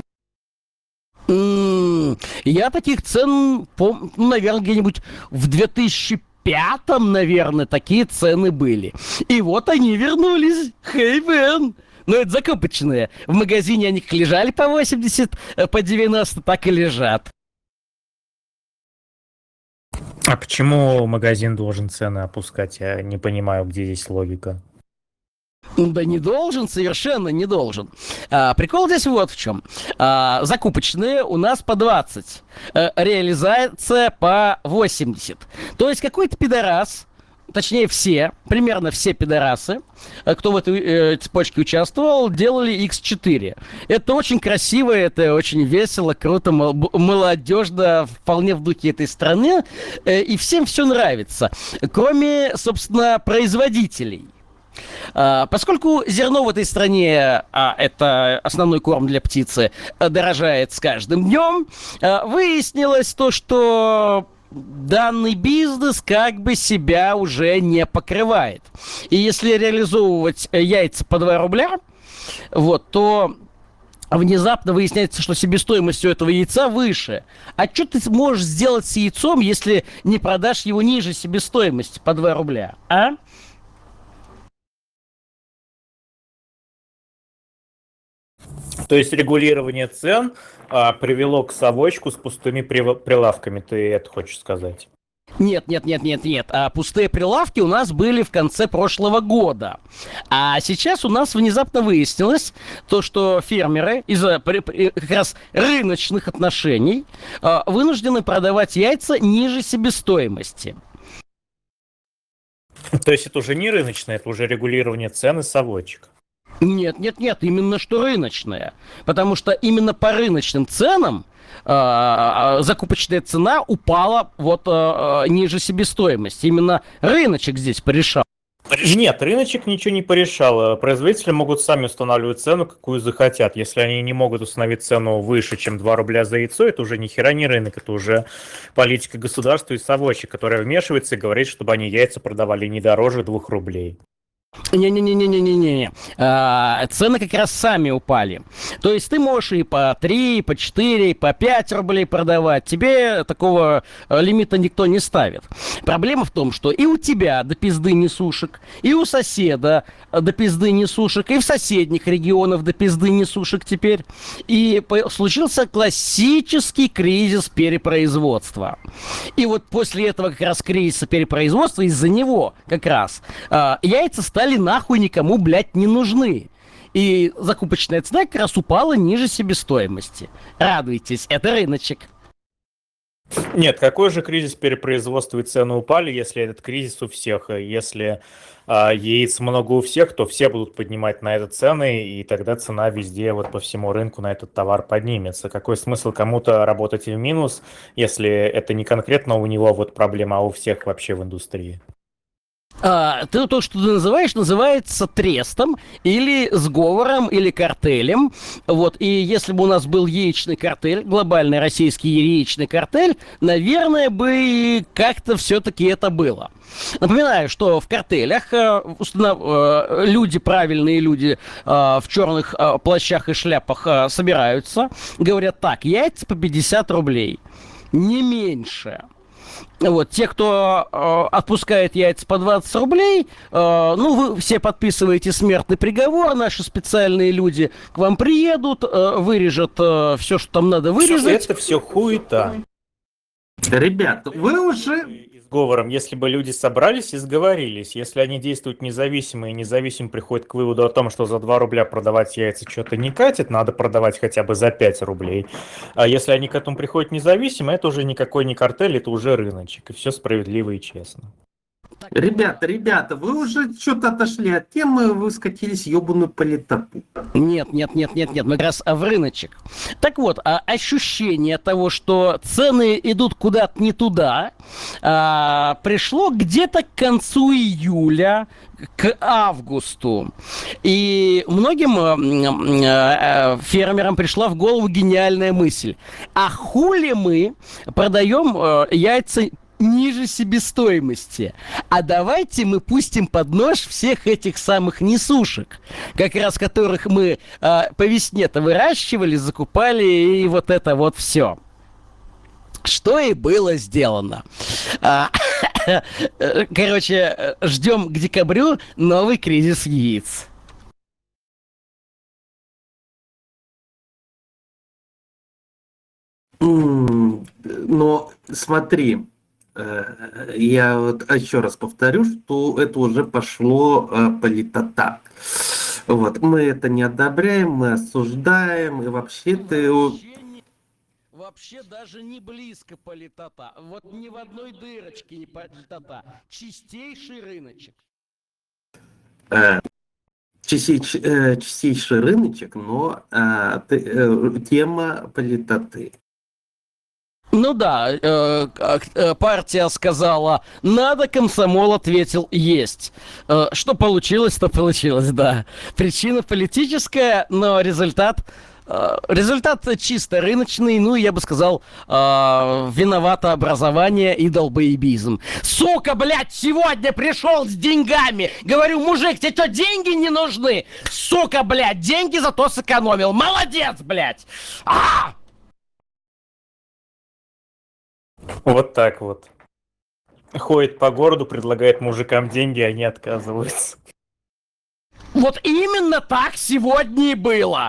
М, Я таких цен, пом- ну, наверное, где-нибудь в две тысячи пятом, наверное, такие цены были. И вот они вернулись. Хей, Бен! Ну, это закупочные. В магазине они как лежали по восемьдесят, э, по девяносто, так и лежат.
А почему магазин должен цены опускать? Я не понимаю, где здесь логика.
Да не должен, совершенно не должен. А, прикол здесь вот в чем. А, закупочные у нас по двадцать, а, реализация по восемьдесят. То есть какой-то пидорас, точнее все, примерно все пидорасы, кто в этой э, цепочке участвовал, делали икс четыре. Это очень красиво, это очень весело, круто, мол- молодежно, вполне в духе этой страны, э, и всем все нравится, кроме, собственно, производителей. А, Поскольку зерно в этой стране, а это основной корм для птицы, а, дорожает с каждым днем, а, выяснилось то, что данный бизнес как бы себя уже не покрывает. И если реализовывать э, яйца по два рубля, вот, то внезапно выясняется, что себестоимость у этого яйца выше. А что ты можешь сделать с яйцом, если не продашь его ниже себестоимости по два рубля, а?
То есть регулирование цен а, привело к совочку с пустыми прив- прилавками, ты это хочешь сказать?
Нет, нет, нет, нет, нет. А пустые прилавки у нас были в конце прошлого года. А сейчас у нас внезапно выяснилось то, что фермеры из-за при- при- как раз рыночных отношений а, вынуждены продавать яйца ниже себестоимости.
То есть это уже не рыночное, это уже регулирование цены совочек.
Нет, нет, нет, именно что рыночная. Потому что именно по рыночным ценам а, закупочная цена упала вот а, а, ниже себестоимости. Именно рыночек здесь порешал.
Нет, рыночек ничего не порешал. Производители могут сами устанавливать цену, какую захотят. Если они не могут установить цену выше, чем два рубля за яйцо, это уже ни хера не рынок, это уже политика государства и совочек, которая вмешивается и говорит, чтобы они яйца продавали не дороже двух рублей.
Не-не-не-не-не-не-не. А, цены как раз сами упали. То есть ты можешь и по три, и по четыре, и по пять рублей продавать. Тебе такого э, лимита никто не ставит. Проблема в том, что и у тебя до пизды несушек, и у соседа э, до пизды несушек, и в соседних регионах до пизды несушек теперь. И по- случился классический кризис перепроизводства. И вот после этого как раз кризиса перепроизводства, из-за него как раз э, яйца стали нахуй никому, блядь, не нужны. И закупочная цена как раз упала ниже себестоимости. Радуйтесь, это рыночек.
Нет, какой же кризис перепроизводства и цены упали, если этот кризис у всех? Если а, яиц много у всех, то все будут поднимать на это цены, и тогда цена везде, вот по всему рынку на этот товар поднимется. Какой смысл кому-то работать в минус, если это не конкретно у него вот проблема, а у всех вообще в индустрии?
А, ты, то, что ты называешь, называется трестом, или сговором, или картелем. Вот, и если бы у нас был яичный картель, глобальный российский яичный картель, наверное, бы как-то все-таки это было. Напоминаю, что в картелях э, установ- э, люди, правильные люди э, в черных э, плащах и шляпах э, собираются, говорят так: яйца по пятьдесят рублей, не меньше. Вот, те, кто э, отпускает яйца по двадцать рублей, э, ну, вы все подписываете смертный приговор, наши специальные люди к вам приедут, э, вырежут э, все, что там надо вырезать.
Это все хуета.
Ребята, вы уже...
И сговором, если бы люди собрались и сговорились, если они действуют независимо и независимо приходят к выводу о том, что за два рубля продавать яйца что-то не катит, надо продавать хотя бы за пять рублей. А если они к этому приходят независимо, это уже никакой не картель, это уже рыночек, и все справедливо и честно.
Ребята, ребята, вы уже что-то отошли от темы, вы скатились в ебаную политоту.
Нет, нет, нет, нет, нет, мы как раз в рыночек. Так вот, а ощущение того, что цены идут куда-то не туда, а, пришло где-то к концу июля, к августу. И многим э, э, фермерам пришла в голову гениальная мысль. А хули мы продаем э, яйца ниже себестоимости? А давайте мы пустим под нож всех этих самых несушек, как раз которых мы э, по весне-то выращивали, закупали, и вот это вот все. Что и было сделано. А, короче, ждем к декабрю новый кризис яиц.
М, Но смотри, э, я вот еще раз повторю, что это уже пошло э, политота. Вот, мы это не одобряем, мы осуждаем, и вообще-то...
Вообще, не- вообще даже не близко политота. Вот ни в одной дырочке не политота. Чистейший рыночек.
э, частич- э, Чистейший рыночек, но э, ты- э, тема политоты.
Ну да, э, э, партия сказала «надо», комсомол ответил «есть». Э, что получилось, то получилось, да. Причина политическая, но результат... э, результат чисто рыночный, ну, я бы сказал, э, виновато образование и долбоебизм. Сука, блядь, сегодня пришел с деньгами. Говорю, мужик, тебе что, деньги не нужны? Сука, блядь, деньги зато сэкономил. Молодец, блядь. А!
Вот так вот. Ходит по городу, предлагает мужикам деньги, они отказываются.
Вот именно так сегодня и было.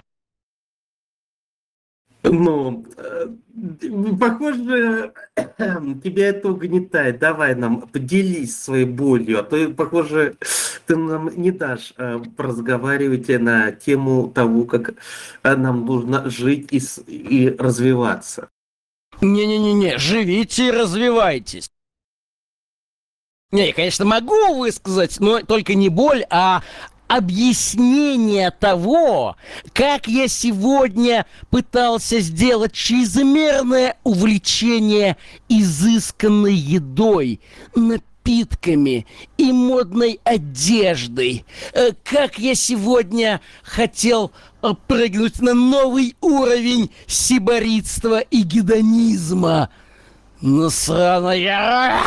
Ну, э, похоже, тебя это угнетает. Давай нам поделись своей болью, а то, похоже, ты нам не дашь э, разговаривать на тему того, как э, нам нужно жить и, с- и развиваться.
Не-не-не-не, живите и развивайтесь. Не, я, конечно, могу высказать, но только не боль, а объяснение того, как я сегодня пытался сделать чрезмерное увлечение изысканной едой, напитками и модной одеждой. Э, Как я сегодня хотел э, прыгнуть на новый уровень сиборитства и гедонизма. Ну, сраная...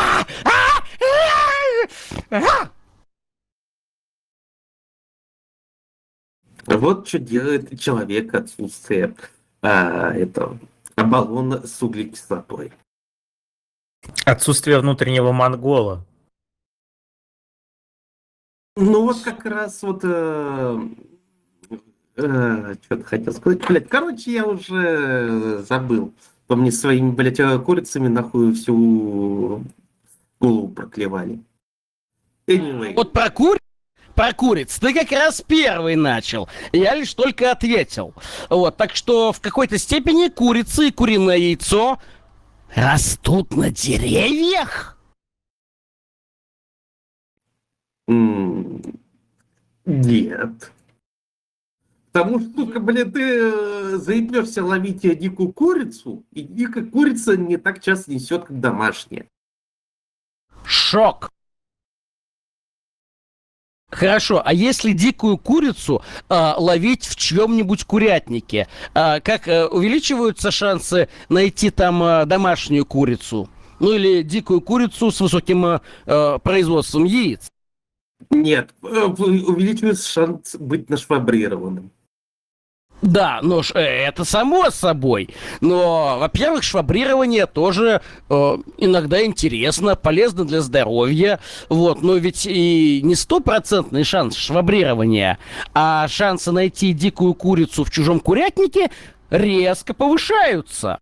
Вот что делает человек отсутствие а, этого баллона с углекислотой.
Отсутствие внутреннего монгола.
Ну вот как раз вот э, э, что-то хотел сказать. Блядь, короче, я уже забыл. По мне своими, блядь, э, курицами нахуй всю голову проклевали. Anyway.
Вот про кур... Про куриц ты как раз первый начал. Я лишь только ответил. Вот, так что в какой-то степени курицы и куриное яйцо растут на деревьях.
М, Нет. Потому что, сука, блин, ты э, заебешься ловить э, дикую курицу, и дикая курица не так часто несет, как домашняя.
Шок. Хорошо, а если дикую курицу а, ловить в чьем-нибудь курятнике, а, как а, увеличиваются шансы найти там а, домашнюю курицу? Ну или дикую курицу с высоким а, а, производством яиц?
Нет, э, увеличивается шанс быть нашвабрированным.
Да, ну ж, э, это само собой. Но, во-первых, швабрирование тоже э, иногда интересно, полезно для здоровья. Вот, но ведь и не стопроцентный шанс швабрирования, а шансы найти дикую курицу в чужом курятнике резко повышаются.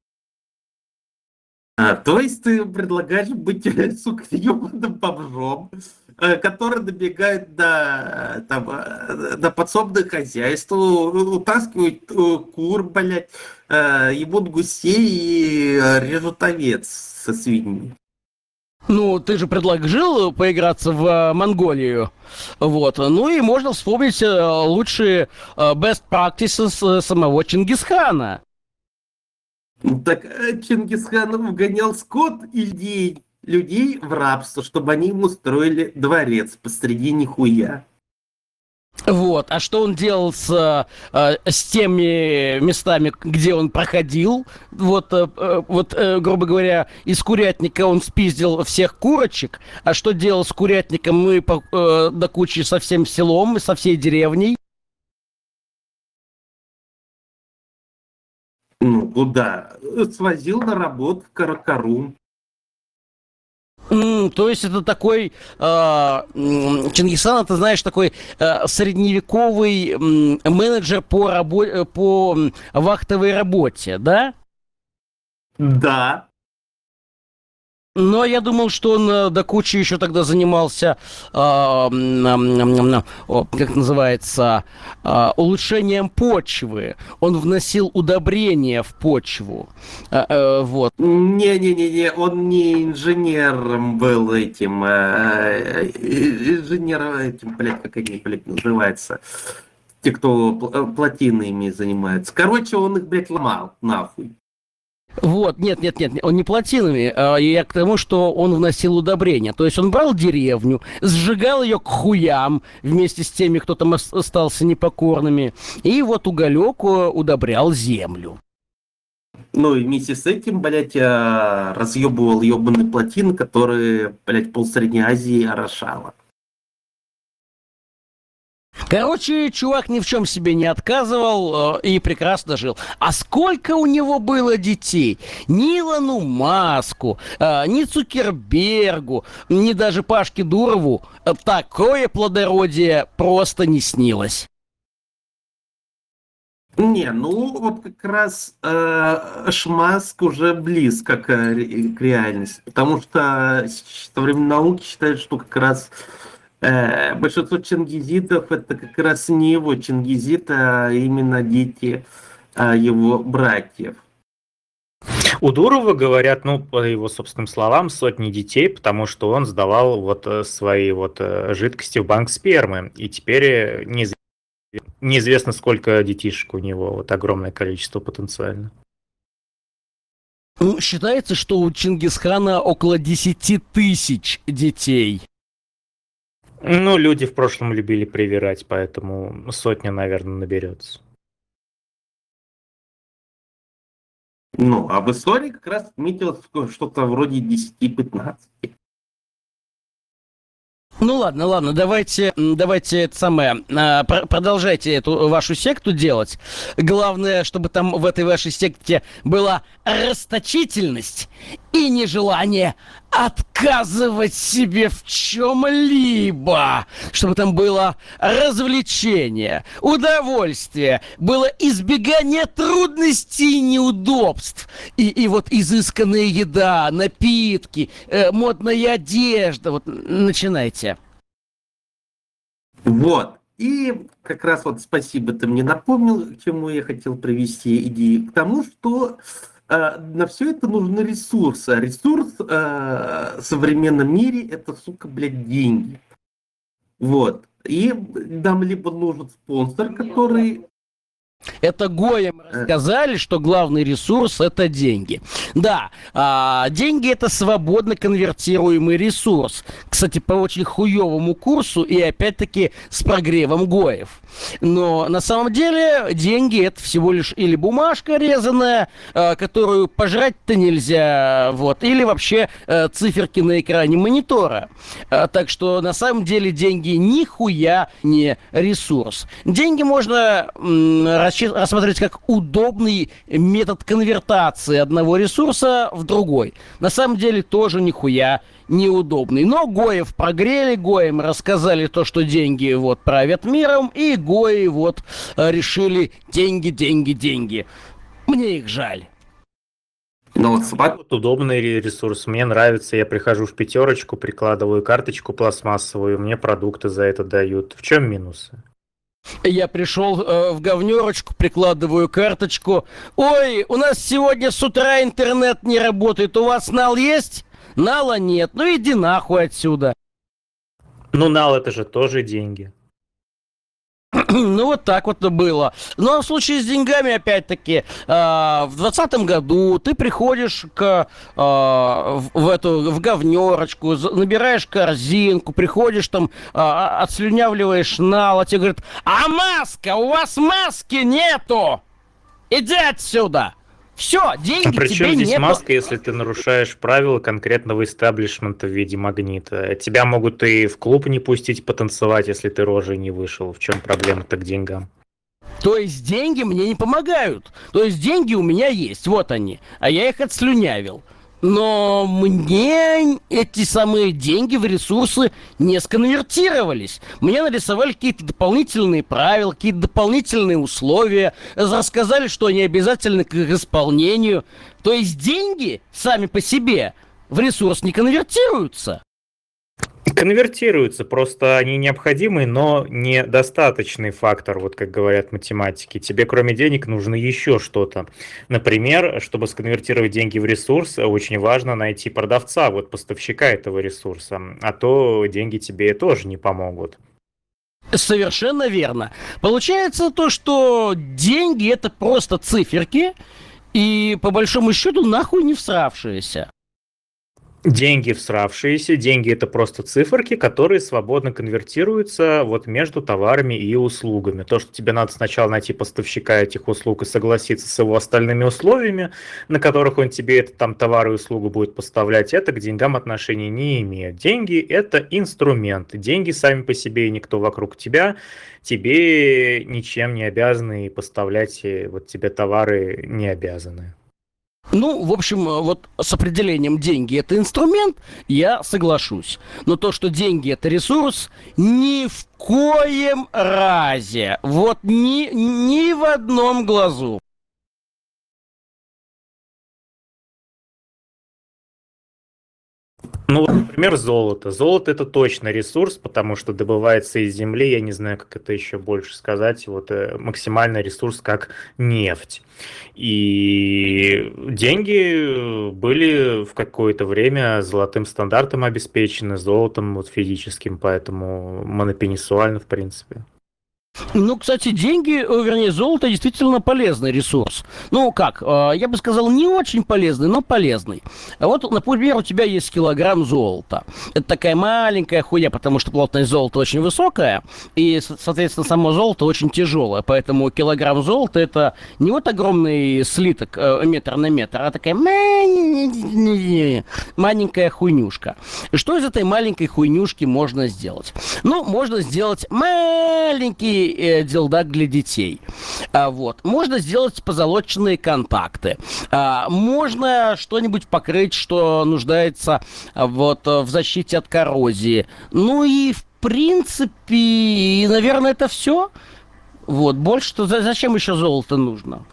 А, то есть ты предлагаешь быть, сука, ебаным бомжом, э, который добегает до, э, там, э, до подсобных хозяйств, у- утаскивает э, кур, блядь, э, ебут гусей и э, режут овец со свиньями.
Ну, ты же предложил поиграться в э, Монголию. Вот. Ну и можно вспомнить э, лучшие э, best practices э, самого Чингисхана.
Ну, так э, Чингисхан вгонял скот и людей, людей в рабство, чтобы они ему строили дворец посреди нихуя.
Вот. А что он делал с, э, с теми местами, где он проходил? Вот, э, э, вот э, грубо говоря, из курятника он спиздил всех курочек. А что делал с курятником и по, э, до кучи со всем селом, со всей деревней?
Ну, куда? Свозил на работу в Каракарум.
М, то есть это такой э, м, Чингисхан, ты знаешь, такой э, средневековый м, менеджер по, рабо- по м, вахтовой работе, да?
Да.
Но я думал, что он э, до кучи еще тогда занимался, э, м, м, м, м, о, как называется, э, улучшением почвы. Он вносил удобрения в почву. Э, э, вот.
Не-не-не-не, он не инженером был этим, э, инженером этим, блядь, как они, блядь, называются, те, кто пл- плотинами занимаются. Короче, он их, блядь, ломал, нахуй.
Вот, нет, нет, нет, он не плотинами, а я к тому, что он вносил удобрения. То есть он брал деревню, сжигал ее к хуям вместе с теми, кто там ос- остался непокорными, и вот уголек э, удобрял землю.
Ну и вместе с этим, блядь, э, разъебывал ебаные плотины, которые, блядь, пол Средней Азии орошало.
Короче, чувак ни в чем себе не отказывал э, и прекрасно жил. А сколько у него было детей? Ни Илону Маску, э, ни Цукербергу, ни даже Пашке Дурову э, такое плодородие просто не снилось.
Не, ну вот как раз э, Шмаск уже близко к, ре- к реальности, потому что со времен науки считают, что как раз э, большинство чингизидов это как раз не его чингизид, а именно дети э, его братьев.
У Дурова, говорят, ну, по его собственным словам, сотни детей, потому что он сдавал вот э, свои вот э, жидкости в банк спермы, и теперь э, неиз- неизвестно, сколько детишек у него, вот огромное количество потенциально.
Ну, считается, что у Чингисхана около десяти тысяч детей.
Ну, люди в прошлом любили привирать, поэтому сотня, наверное, наберется.
Ну, а в истории как раз отметилось что-то вроде десять-пятнадцать.
Ну ладно, ладно, давайте, м, давайте это самое, а, пр- продолжайте эту вашу секту делать. Главное, чтобы там в этой вашей секте была расточительность и нежелание отказывать себе в чем-либо. Чтобы там было развлечение, удовольствие, было избегание трудностей и неудобств. И, и вот изысканная еда, напитки, э, модная одежда. Вот н- начинайте.
Вот. И как раз вот спасибо, ты мне напомнил, к чему я хотел привести идею. К тому, что э, на все это нужны ресурсы. А ресурс э, в современном мире это, сука, блядь, деньги. Вот. И нам либо нужен спонсор, который...
Это Гоем рассказали, что главный ресурс это деньги. Да, а, деньги это свободно конвертируемый ресурс. Кстати, по очень хуевому курсу и опять-таки с прогревом Гоев. Но на самом деле деньги это всего лишь или бумажка резаная, а, которую пожрать-то нельзя, вот, или вообще а, циферки на экране монитора. А, так что на самом деле деньги нихуя не ресурс. Деньги можно м, расчет- рассматривать как удобный метод конвертации одного ресурса в другой. На самом деле тоже нихуя неудобный. Но Гоев прогрели, Гоем рассказали то, что деньги вот правят миром, и Гои вот э, решили деньги, деньги, деньги. Мне их жаль.
Ну, вот, смотри,
Вот удобный ре- ресурс. Мне нравится, я прихожу в пятерочку, прикладываю карточку пластмассовую, мне продукты за это дают. В чем минусы?
Я пришел э, в говнерочку, прикладываю карточку. Ой, у нас сегодня с утра интернет не работает. У вас нал есть? Нала нет, ну иди нахуй отсюда.
Ну, нал это же тоже деньги.
Ну, вот так вот было. Ну, а в случае с деньгами, опять-таки, э, в двадцатом году ты приходишь к, э, в, в эту, в говнерочку, з- набираешь корзинку, приходишь там, э, отслюнявливаешь нал, а тебе говорят, а маска, у вас маски нету! Иди отсюда! Все,
А
деньги
при чем
тебе
здесь
нету.
маска, если ты нарушаешь правила конкретного истеблишмента в виде магнита? Тебя могут и в клуб не пустить потанцевать, если ты рожей не вышел. В чем проблема-то к деньгам?
То есть деньги мне не помогают. То есть деньги у меня есть, вот они. А я их отслюнявил. Но мне эти самые деньги в ресурсы не сконвертировались. Мне нарисовали какие-то дополнительные правила, какие-то дополнительные условия, рассказали, что они обязательны к их исполнению. То есть деньги сами по себе в ресурс не конвертируются.
Конвертируются, просто они необходимый, но недостаточный фактор, вот как говорят математики. Тебе кроме денег нужно еще что-то. Например, чтобы сконвертировать деньги в ресурс, очень важно найти продавца, вот поставщика этого ресурса, а то деньги тебе тоже не помогут.
Совершенно верно. Получается то, что деньги это просто циферки, и по большому счету нахуй не всравшиеся.
Деньги всравшиеся, деньги это просто циферки, которые свободно конвертируются вот между товарами и услугами. То, что тебе надо сначала найти поставщика этих услуг и согласиться с его остальными условиями, на которых он тебе это там товар и услугу будет поставлять, это к деньгам отношения не имеет. Деньги это инструмент. Деньги сами по себе и никто вокруг тебя тебе ничем не обязаны и поставлять э, вот тебе товары не обязаны.
Ну, в общем, вот с определением деньги это инструмент, я соглашусь. Но то, что деньги это ресурс, ни в коем разе. Вот ни, ни в одном глазу.
Ну, вот, например, золото. Золото это точно ресурс, потому что добывается из земли, я не знаю, как это еще больше сказать, вот э, максимальный ресурс как нефть. И деньги были в какое-то время золотым стандартом обеспечены, золотом вот физическим, поэтому монопенисуально в принципе.
Ну, кстати, деньги, э, вернее, золото действительно полезный ресурс. Ну, как, э, я бы сказал, не очень полезный, но полезный. А вот, например, у тебя есть килограмм золота. Это такая маленькая хуйня, потому что плотность золота очень высокая, и, с- соответственно, само золото очень тяжелое. Поэтому килограмм золота это не вот огромный слиток э, метр на метр, а такая ма- маленькая хуйнюшка. Что из этой маленькой хуйнюшки можно сделать? Ну, можно сделать маленький э, дилдак для детей. А, вот. Можно сделать позолоченные контакты. А, можно что-нибудь покрыть, что нуждается а, вот, э, в защите от коррозии. Ну и в принципе, и, наверное, это все. Вот. Больше-то за- зачем еще золото нужно?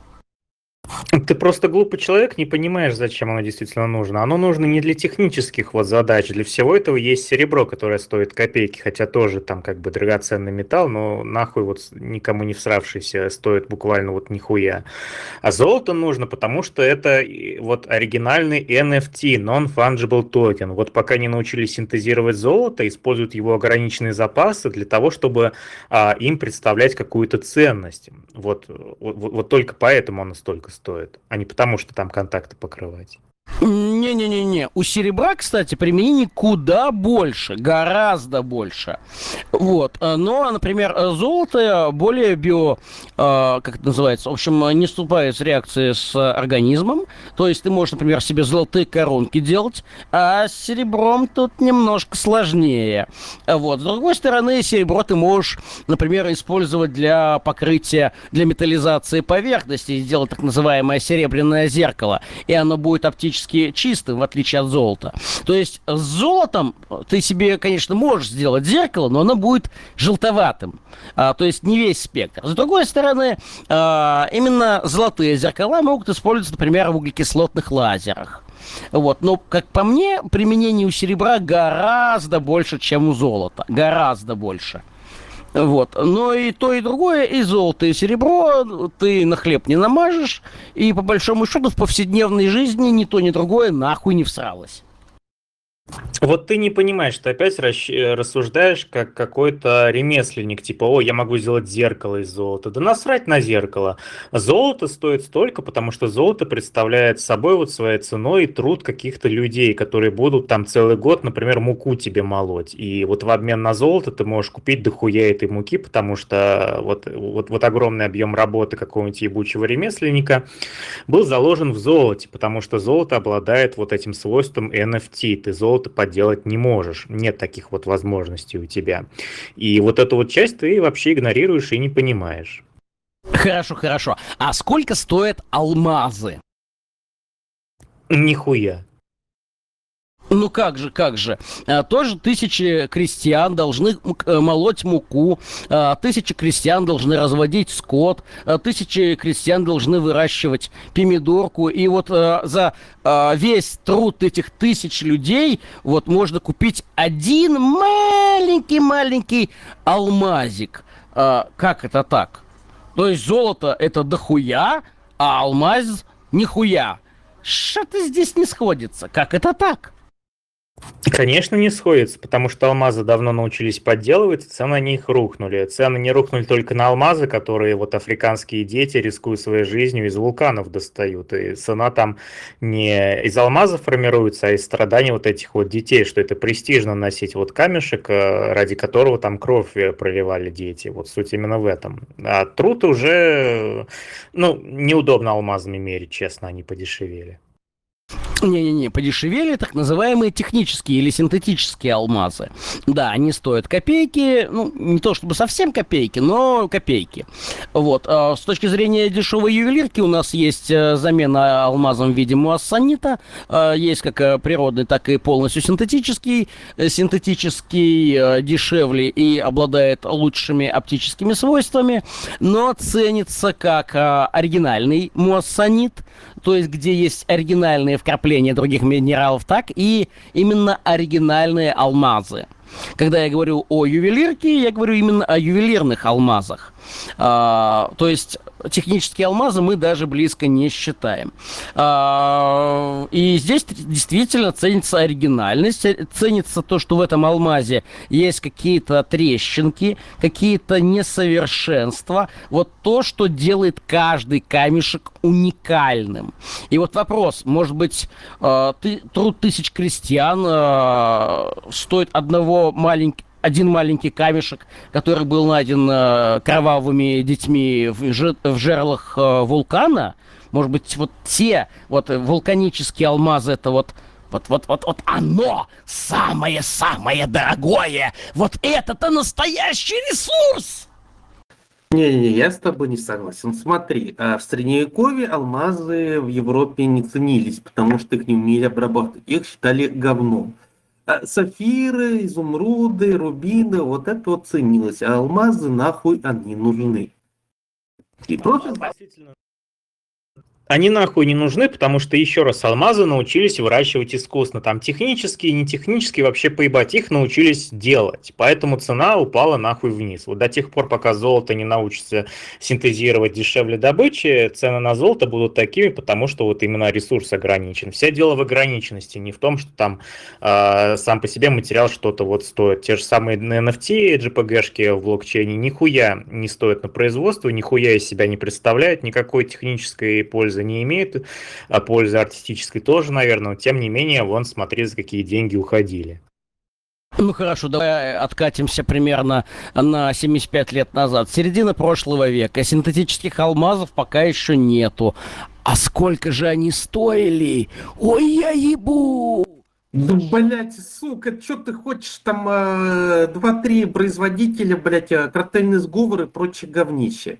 Ты просто глупый человек, не понимаешь, зачем оно действительно нужно. Оно нужно не для технических вот задач, для всего этого есть серебро, которое стоит копейки, хотя тоже там как бы драгоценный металл, но нахуй вот с- никому не всравшийся стоит буквально вот нихуя. А золото нужно, потому что это и вот оригинальный эн эф ти, Non-Fungible Token. Вот пока не научились синтезировать золото, используют его ограниченные запасы для того, чтобы а, им представлять какую-то ценность. Вот, вот, вот только поэтому оно столько стоит, а не потому, что там контакты покрывать.
Не-не-не-не. У серебра, кстати, применений куда больше, гораздо больше. Вот. э, Но, например, э, золото более био, э, как это называется, в общем, э, не вступает в реакции с э, организмом. То есть ты можешь, например, себе золотые коронки делать, а с серебром тут немножко сложнее. А Вот. С другой стороны, серебро ты можешь, например, использовать для покрытия, для металлизации поверхности, и сделать так называемое серебряное зеркало, и оно будет оптически чистым, в отличие от золота. То есть с золотом ты себе, конечно, можешь сделать зеркало, но оно будет желтоватым. А, то есть не весь спектр. С другой стороны, а, именно золотые зеркала могут использоваться, например, в углекислотных лазерах. Вот. Но, как по мне, применение у серебра гораздо больше, чем у золота. Гораздо больше. Вот. Но и то, и другое, и золото, и серебро ты на хлеб не намажешь, и по большому счету в повседневной жизни ни то, ни другое нахуй не всралось.
Вот ты не понимаешь, ты опять расщ- э, рассуждаешь как какой-то ремесленник, типа, о, я могу сделать зеркало из золота. Да насрать на зеркало. Золото стоит столько, потому что золото представляет собой вот своей ценой труд каких-то людей, которые будут там целый год, например, муку тебе молоть. И вот в обмен на золото ты можешь купить дохуя этой муки, потому что вот, вот, вот огромный объем работы какого-нибудь ебучего ремесленника был заложен в золоте, потому что золото обладает вот этим свойством эн эф ти. Ты золото подделать не можешь. Нет таких вот возможностей у тебя. И вот эту вот часть ты вообще игнорируешь и не понимаешь.
Хорошо, хорошо. А сколько стоят алмазы?
Нихуя.
Ну как же, как же. А, тоже тысячи крестьян должны м- э, молоть муку, а, тысячи крестьян должны разводить скот, а, тысячи крестьян должны выращивать помидорку. И вот а, за а, весь труд этих тысяч людей вот можно купить один маленький-маленький алмазик. А, как это так? То есть золото это дохуя, а алмаз нихуя. Что-то здесь не сходится. Как это так?
Конечно, не сходится, потому что алмазы давно научились подделывать, и цены на них рухнули. Цены не рухнули только на алмазы, которые вот африканские дети, рискуя своей жизнью, из вулканов достают. И цена там не из алмазов формируется, а из страданий вот этих вот детей, что это престижно носить вот камешек, э, ради которого там кровь э, проливали дети. Вот суть именно в этом. А труд уже, ну, неудобно алмазами мерить, честно, они подешевели.
Не-не-не, подешевели так называемые технические или синтетические алмазы. Да, они стоят копейки, ну, не то чтобы совсем копейки, но копейки. Вот, а с точки зрения дешевой ювелирки у нас есть э, замена алмазом в виде муассанита, э, есть как э, природный, так и полностью синтетический. Э, Синтетический э, дешевле и обладает лучшими оптическими свойствами, но ценится как э, оригинальный муассанит, то есть где есть оригинальные вкрапления других минералов, так и именно оригинальные алмазы. Когда я говорю о ювелирке, я говорю именно о ювелирных алмазах. А, то есть технические алмазы мы даже близко не считаем. А, и здесь действительно ценится оригинальность, ценится то, что в этом алмазе есть какие-то трещинки, какие-то несовершенства. Вот то, что делает каждый камешек уникальным. И вот вопрос, может быть, э, ты, труд тысяч крестьян э, стоит одного маленького один маленький камешек, который был найден э, кровавыми детьми в, же, в жерлах э, вулкана. Может быть, вот те вот э, вулканические алмазы, это вот вот, вот, вот, вот оно самое-самое дорогое. Вот это-то настоящий ресурс.
Не-не-не, я с тобой не согласен. Смотри, а в Средневековье алмазы в Европе не ценились, потому что их не умели обрабатывать. Их считали говном. А сапфиры, изумруды, рубины, вот это вот ценилось. А алмазы нахуй они нужны. И просто...
Относительно. Они нахуй не нужны, потому что, еще раз, алмазы научились выращивать искусственно. Там технически, не технически, вообще поебать, их научились делать. Поэтому цена упала нахуй вниз. Вот до тех пор, пока золото не научится синтезировать дешевле добычи, цены на золото будут такими, потому что вот именно ресурс ограничен. Все дело в ограниченности, не в том, что там э, сам по себе материал что-то вот стоит. Те же самые эн эф ти, джей пи джи-шки в блокчейне нихуя не стоят на производство, нихуя из себя не представляют, никакой технической пользы не имеет, а пользы артистической тоже, наверное, но тем не менее, вон, смотри, за какие деньги уходили.
Ну хорошо, давай откатимся примерно на семьдесят пять лет назад. Середина прошлого века. Синтетических алмазов пока еще нету. А сколько же они стоили? Ой, я ебу!
Да, блядь, сука, что ты хочешь там э, два-три производителя, блядь, э, картельный сговор и прочее говнище.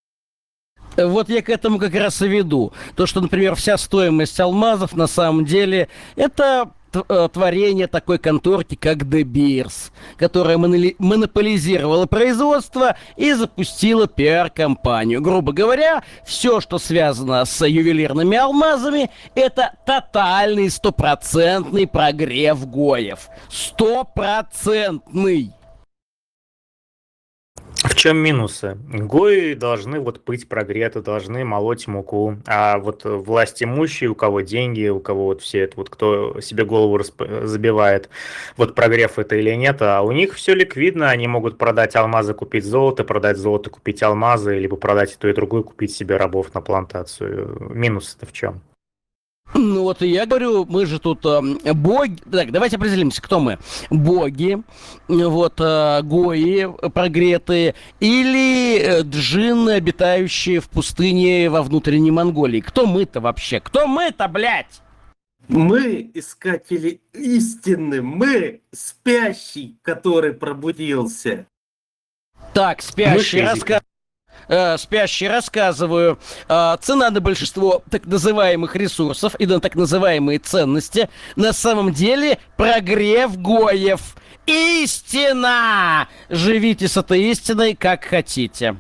Вот я к этому как раз и веду. То, что, например, вся стоимость алмазов на самом деле это творение такой конторки, как De Beers, которая моноли- монополизировала производство и запустила пиар-компанию. Грубо говоря, все, что связано с ювелирными алмазами, это тотальный стопроцентный прогрев Гоев. Стопроцентный.
В чем минусы? Гои должны вот быть прогреты, должны молоть муку, а вот власть имущие, у кого деньги, у кого вот все это, вот кто себе голову расп- забивает, вот прогрев это или нет, а у них все ликвидно, они могут продать алмазы, купить золото, продать золото, купить алмазы, либо продать и то, и другое, купить себе рабов на плантацию. Минус-то в чем?
Ну вот и я говорю, мы же тут э, боги. Так, давайте определимся, кто мы. Боги, вот, э, гои прогретые, или э, джинны, обитающие в пустыне во внутренней Монголии. Кто мы-то вообще? Кто мы-то, блядь?
Мы искатели истины, мы спящий, который пробудился.
Так, спящий
Мы
рассказ. Э, спящий рассказываю. Э, цена на большинство так называемых ресурсов и на так называемые ценности на самом деле прогрев гоев. Истина! Живите с этой истиной как хотите.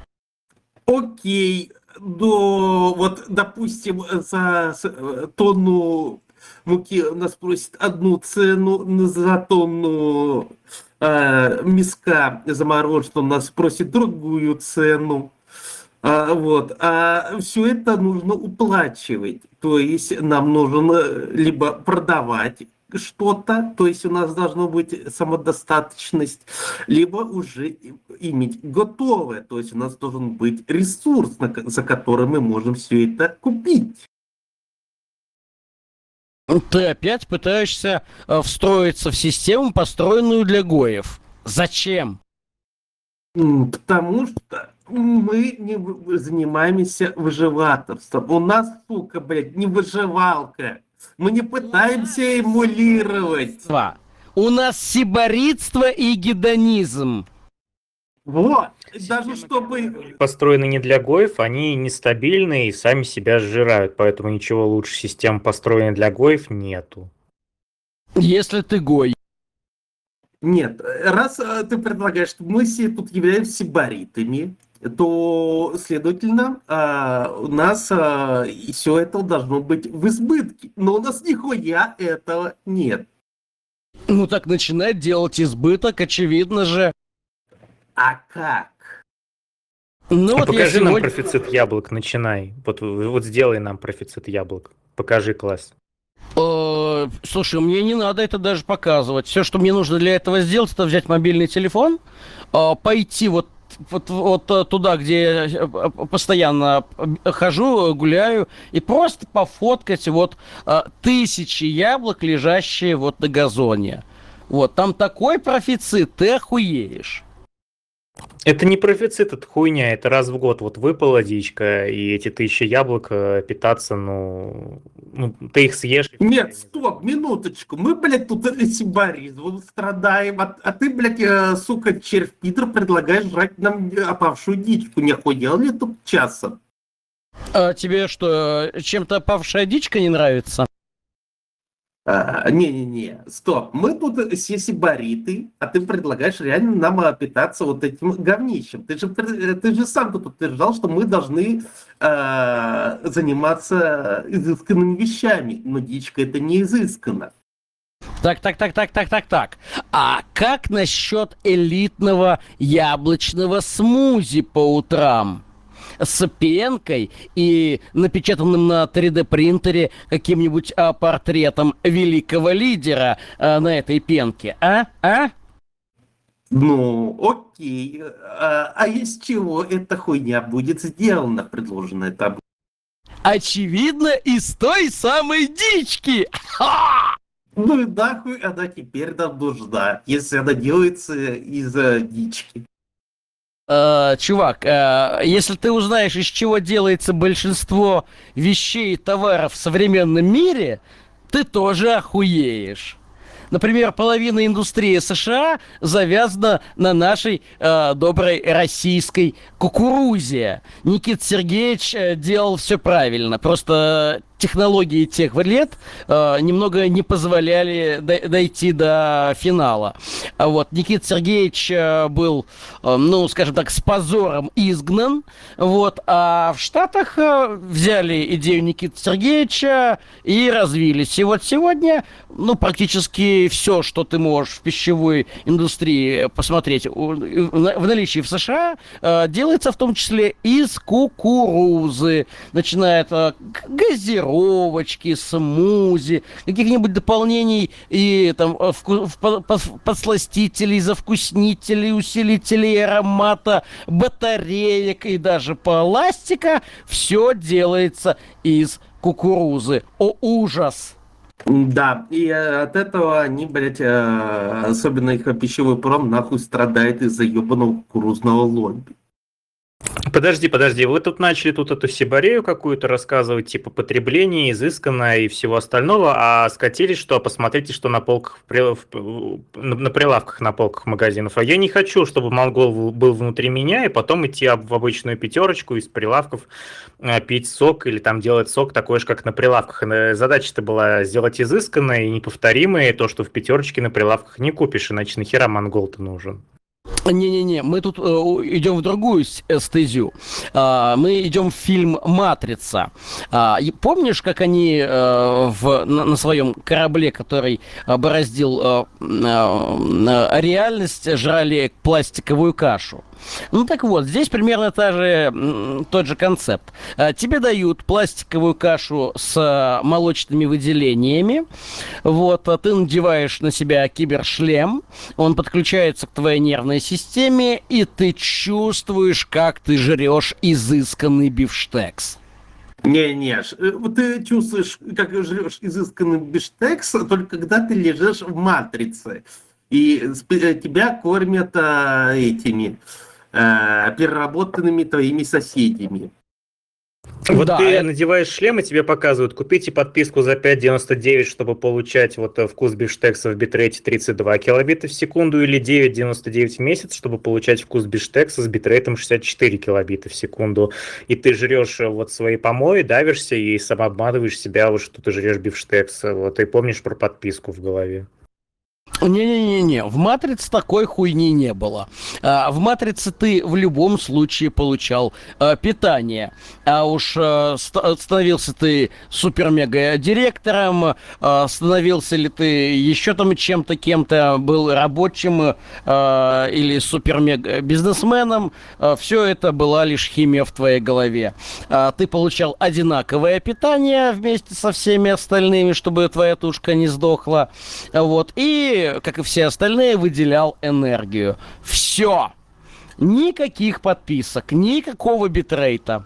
Окей, но вот, допустим, за с- тонну муки нас просят одну цену, за тонну э, мяска замороженного нас просят другую цену. А, вот, а все это нужно уплачивать. То есть нам нужно либо продавать что-то, то есть у нас должна быть самодостаточность, либо уже иметь готовое, то есть у нас должен быть ресурс, на ко- за который мы можем все это купить.
Ты опять пытаешься э, встроиться в систему, построенную для гоев. Зачем?
М, Потому что мы не в- занимаемся выживаторством. У нас, сука, блядь, не выживалка. Мы не пытаемся эмулировать.
Два. У нас сиборитство и гедонизм.
Вот. Даже чтобы...
Построены не для гоев, они нестабильны и сами себя сжирают, поэтому ничего лучше систем, построенных для гоев, нету.
Если ты гой.
Нет, раз э, ты предлагаешь, что мы все тут являемся сибаритами, то, следовательно, а, у нас все это должно быть в избытке. Но у нас нихуя этого нет.
Ну так начинает делать избыток, очевидно же.
А как?
Ну
А
вот я
покажи нам
сегодня...
профицит яблок, начинай. Вот, вот сделай нам профицит яблок. Покажи класс.
Э, Слушай, мне не надо это даже показывать. Все, что мне нужно для этого сделать, это взять мобильный телефон, э, пойти вот, вот, вот э, туда, где я э, постоянно э, хожу, гуляю, и просто пофоткать вот э, тысячи яблок, лежащие вот на газоне. Вот, там такой профицит, ты охуеешь.
Это не профицит, это хуйня, это раз в год вот выпала дичка, и эти тысячи яблок э, питаться, ну, ну, ты их съешь. и
Нет,
всё,
стоп, минуточку. Мы, блядь, тут сибаризмом страдаем, а, а ты, блядь, э, сука, червь пидор, предлагаешь жрать нам э, опавшую дичку. Не охуел ли тут часом?
А тебе что, чем-то опавшая дичка не нравится?
А, Не-не-не, стоп. Мы тут все сибариты, а ты предлагаешь реально нам а, питаться вот этим говнищем. Ты же, пр- ты же сам тут утверждал, что мы должны а, заниматься изысканными вещами, но дичка это не изысканно.
Так, так, так, так, так, так, так. А как насчет элитного яблочного смузи по утрам? С пенкой и напечатанным на три дэ принтере каким-нибудь а, портретом великого лидера а, на этой пенке, а? А?
Ну, окей. А, а из чего эта хуйня будет сделана, предложенная тобой?
Очевидно, из той самой дички! Ха!
Ну и нахуй она теперь нам нужна, если она делается из э, дички.
Э, чувак, э, если ты узнаешь, из чего делается большинство вещей и товаров в современном мире, ты тоже охуеешь. Например, половина индустрии США завязана на нашей э, доброй российской кукурузе. Никита Сергеевич э, делал все правильно. Просто технологии тех лет э, немного не позволяли до- дойти до финала. А вот Никита Сергеевич э, был, э, ну, скажем так, с позором изгнан, вот, а в Штатах э, взяли идею Никиты Сергеевича и развились. И вот сегодня, ну, практически все, что ты можешь в пищевой индустрии посмотреть у- в в наличии в США, э, делается в том числе из кукурузы, начиная от э, к- газировочки, смузи, каких-нибудь дополнений и там э, вку- в- по- по- подсластителей, завкуснителей, усилителей аромата, батареек и даже пластика. Все делается из кукурузы. О, ужас!
Да, и э, от этого они, блядь, э, особенно их пищевой пром, нахуй страдает из-за ебаного кукурузного лобби.
Подожди, подожди, вы тут начали тут эту сибарею какую-то рассказывать, типа потребление, изысканное и всего остального, а скатились, что посмотрите, что на полках, в при- в- на на прилавках, на полках магазинов. А я не хочу, чтобы монгол в- был внутри меня, и потом идти об- в обычную пятерочку из прилавков э, пить сок или там делать сок такой же, как на прилавках. Э, Задача-то была сделать изысканное и неповторимое, и то, что в пятерочке на прилавках не купишь, иначе нахера монгол-то нужен.
Не-не-не, мы тут э, у- идем в другую с- э, стезю. А, мы идем в фильм «Матрица». А, и помнишь, как они э, в, на, на своем корабле, который э, бороздил э, э, э, реальность, жрали пластиковую кашу? Ну так вот, здесь примерно та же, м, тот же концепт. А, тебе дают пластиковую кашу с э, молочными выделениями. Вот, а ты надеваешь на себя кибершлем, он подключается к твоей нервной системе, и ты чувствуешь, как ты жрешь изысканный бифштекс.
Не-не, ш- э, вот ты чувствуешь, как жрешь изысканный биштекс, только когда ты лежишь в матрице, и сп- э, тебя кормят а, этими а, переработанными твоими соседями.
Вот
Да,
ты
это-
надеваешь шлем, и тебе показывают, купите подписку за пять девяносто девять, чтобы получать вот э, вкус бифштекса в битрейте тридцать два килобита в секунду, или девять девяносто девять в месяц, чтобы получать вкус бифштекса с битрейтом шестьдесят четыре килобита в секунду. И ты жрешь э, вот свои помои, давишься и самообманываешь себя, вот, что ты жрешь бифштекс. Вот, и помнишь про подписку в голове.
Не-не-не-не, в «Матрице» такой хуйни не было. А, в «Матрице» ты в любом случае получал а, питание. А уж а, ст- становился ты супер-мега-директором, а, становился ли ты еще там чем-то, кем-то, был рабочим а, или супер-мега-бизнесменом, все это была лишь химия в твоей голове. А, ты получал одинаковое питание вместе со всеми остальными, чтобы твоя тушка не сдохла. Вот, и как и все остальные, выделял энергию. Все. Никаких подписок, никакого битрейта.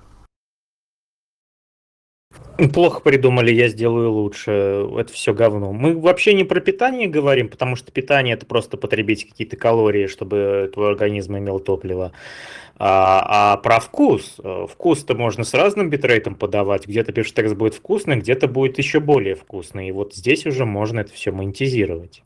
Плохо придумали, я сделаю лучше. Это все говно. Мы вообще не про питание говорим, потому что питание это просто потребить какие-то калории, чтобы твой организм имел топливо. А, а про вкус. Э, Вкус-то можно с разным битрейтом подавать. Где-то бифштекс будет вкусный, где-то будет еще более вкусный. И вот здесь уже можно это все монетизировать.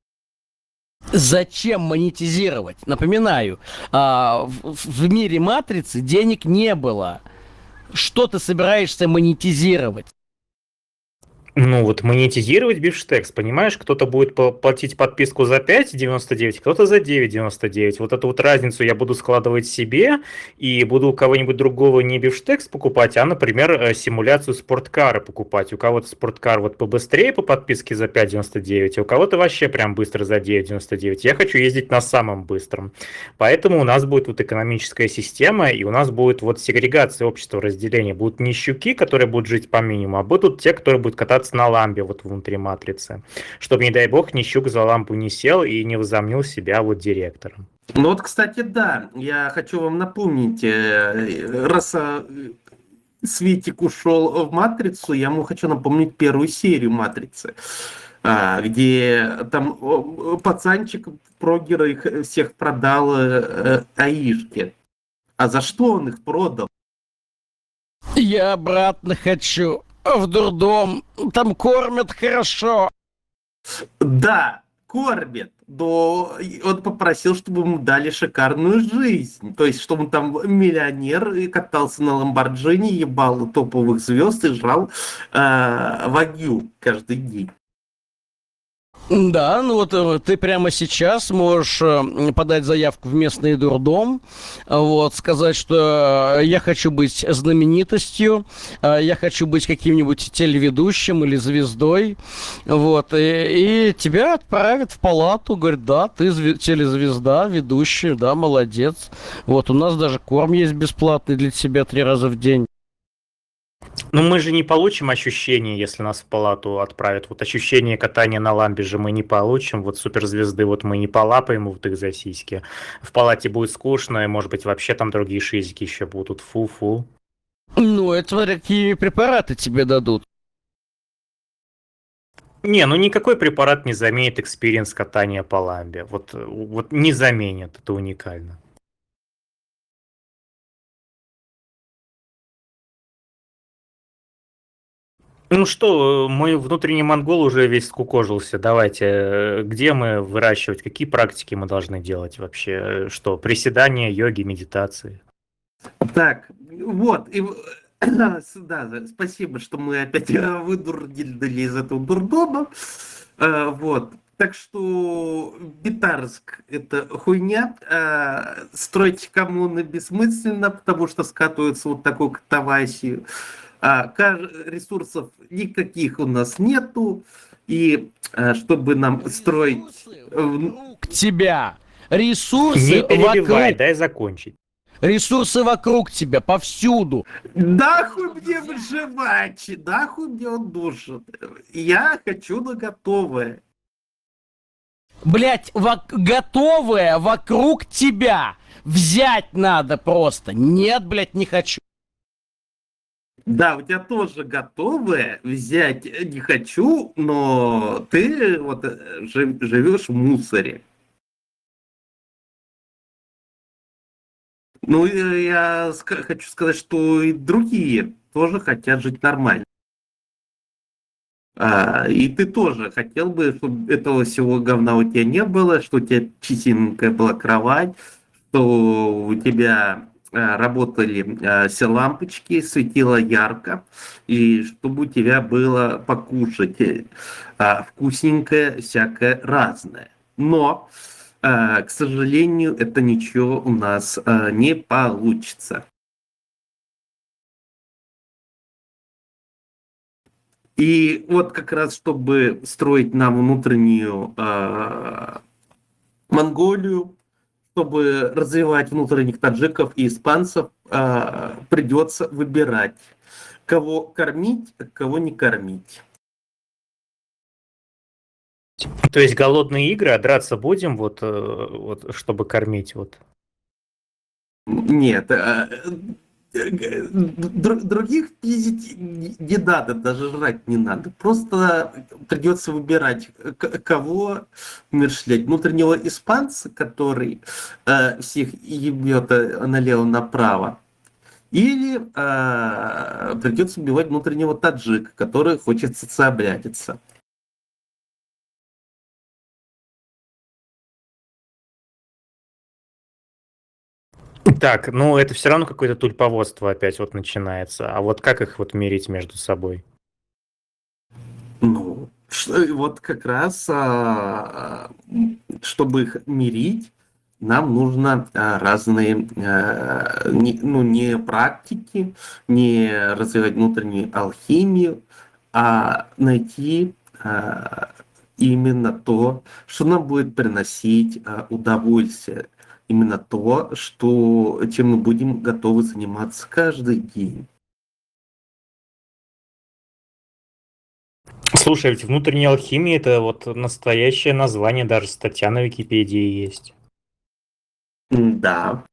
Зачем монетизировать? Напоминаю, а, в, в мире «Матрицы» денег не было. Что ты собираешься монетизировать?
Ну вот монетизировать бифштекс, понимаешь, кто-то будет по- платить подписку за пять девяносто девять, кто-то за девять девяносто девять. Вот эту вот разницу я буду складывать себе и буду у кого-нибудь другого не бифштекс покупать, а, например, э, симуляцию спорткара покупать. У кого-то спорткар вот побыстрее по подписке за пять девяносто девять, а у кого-то вообще прям быстро за девять девяносто девять. Я хочу ездить на самом быстром. Поэтому у нас будет вот экономическая система, и у нас будет вот сегрегация общества, разделение. Будут нищуки, которые будут жить по минимуму, а будут те, которые будут кататься на ламбе вот внутри матрицы, чтобы, не дай бог, нищук за лампу не сел и не возомнил себя вот директором.
Ну вот, кстати, да, я хочу вам напомнить, э, раз э, Светик ушел в «Матрицу», я ему хочу напомнить первую серию «Матрицы», а, где там о, пацанчик прогера их всех продал э, Аишке. А за что он их продал?
Я обратно хочу в дурдом. Там кормят хорошо.
Да, кормят, но он попросил, чтобы ему дали шикарную жизнь. То есть, чтобы он там миллионер и катался на Ламборджини, ебал топовых звезд и жрал э, вагю каждый день.
Да, ну вот э, ты прямо сейчас можешь э, подать заявку в местный дурдом, э, вот, сказать, что э, я хочу быть знаменитостью, э, я хочу быть каким-нибудь телеведущим или звездой, вот, и, и тебя отправят в палату, говорят, да, ты зве- телезвезда, ведущий, да, молодец, вот, у нас даже корм есть бесплатный для тебя три раза в день.
Ну, мы же не получим ощущение, если нас в палату отправят. Вот ощущение катания на ламбе же мы не получим. Вот суперзвезды, вот мы не полапаем вот их за сиськи. В палате будет скучно, и, может быть, вообще там другие шизики еще будут. Фу-фу.
Ну, это смотря какие препараты тебе дадут.
Не, ну никакой препарат не заменит экспириенс катания по ламбе. Вот, вот не заменит, это уникально. Ну что, мой внутренний монгол уже весь скукожился. Давайте, э, где мы выращивать, какие практики мы должны делать вообще? Что, приседания, йоги, медитации?
Так, вот, и, в- да, да, спасибо, что мы опять э, выдурдили из этого дурдома. Э, Вот, так что Битарск — это хуйня. Э, Строить коммуны бессмысленно, потому что скатываются вот такой катавасию. А, ка- Ресурсов никаких у нас нету. И э, чтобы нам строить...
Ресурсы
э, в-
вокруг тебя. Ресурсы
Не перебивай,
вокруг.
дай закончить.
Ресурсы вокруг тебя, повсюду.
Да хуй мне выживать, да хуй мне он нужен. Я хочу на готовое.
Блять, готовое вокруг тебя. Взять надо просто. Нет, блять, не хочу.
Да, у тебя тоже готовое взять не хочу, но ты вот э, жи- живешь в мусоре. Ну, и я ска- хочу сказать, что и другие тоже хотят жить нормально. А, и ты тоже хотел бы, чтобы этого всего говна у тебя не было, что у тебя чистенькая была кровать, что у тебя а, работали а, все лампочки, светило ярко, и чтобы у тебя было покушать э, а, вкусненькое, всякое разное. Но, а, к сожалению, это ничего у нас а, не получится. И вот как раз, чтобы строить нам внутреннюю а, Монголию, чтобы развивать внутренних таджиков и испанцев, а, придется выбирать, кого кормить, а кого не кормить.
То есть голодные игры, а драться будем, вот, э, вот чтобы кормить, вот.
Нет, а, э, др- других пиздить не не надо, даже жрать не надо. Просто придется выбирать, к- кого умершлять. Внутреннего испанца, который э, всех ебет э, налево-направо, или э, придется убивать внутреннего таджика, который хочет социоблядиться.
Так, ну это все равно какое-то тульповодство опять вот начинается. А вот как их вот мерить между собой?
Ну, ш- вот как раз, а, м, чтобы их мирить, нам нужно а, разные, а, не, ну, не практики, не развивать внутреннюю алхимию, а найти а, именно то, что нам будет приносить а, удовольствие. Именно то, что, чем мы будем готовы заниматься каждый день.
Слушай, ведь внутренняя алхимия это вот настоящее название, даже статья на Википедии есть.
М, Да.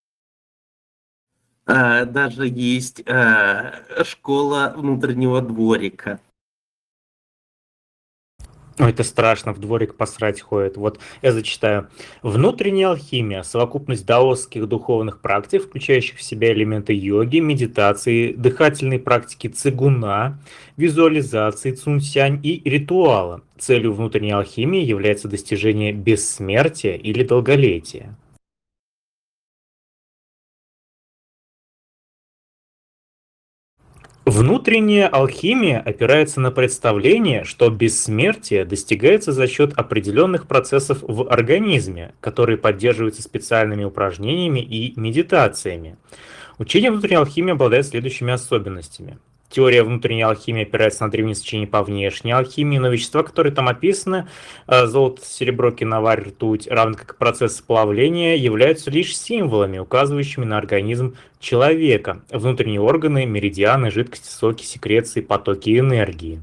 А, даже есть а, школа внутреннего дворика.
Ой, это страшно, в дворик посрать ходит. Вот я зачитаю. Внутренняя алхимия — совокупность даосских духовных практик, включающих в себя элементы йоги, медитации, дыхательной практики цигуна, визуализации цунсянь и ритуала. Целью внутренней алхимии является достижение бессмертия или долголетия. Внутренняя алхимия опирается на представление, что бессмертие достигается за счет определенных процессов в организме, которые поддерживаются специальными упражнениями и медитациями. Учение внутренней алхимии обладает следующими особенностями. Теория внутренней алхимии опирается на древние сочинения по внешней алхимии, но вещества, которые там описаны, э, золото, серебро, киноварь, ртуть, равно как и процесс плавления, являются лишь символами, указывающими на организм человека, внутренние органы, меридианы, жидкости, соки, секреции, потоки энергии.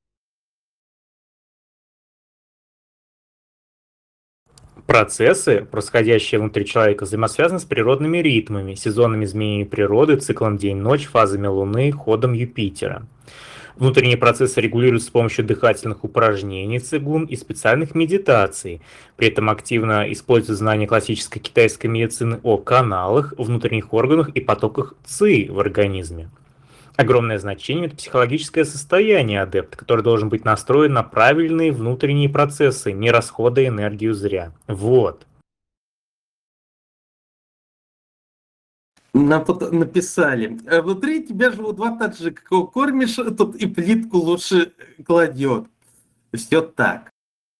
Процессы, происходящие внутри человека, взаимосвязаны с природными ритмами, сезонными изменениями природы, циклом день-ночь, фазами Луны, ходом Юпитера. Внутренние процессы регулируются с помощью дыхательных упражнений цигун и специальных медитаций. При этом активно используются знания классической китайской медицины о каналах, внутренних органах и потоках ци в организме. Огромное значение — это психологическое состояние адепта, который должен быть настроен на правильные внутренние процессы, не расходуя энергию зря. Вот.
Нам тут написали, «А внутри тебя живут два таджика, кого кормишь, тут и плитку лучше кладет». Все так.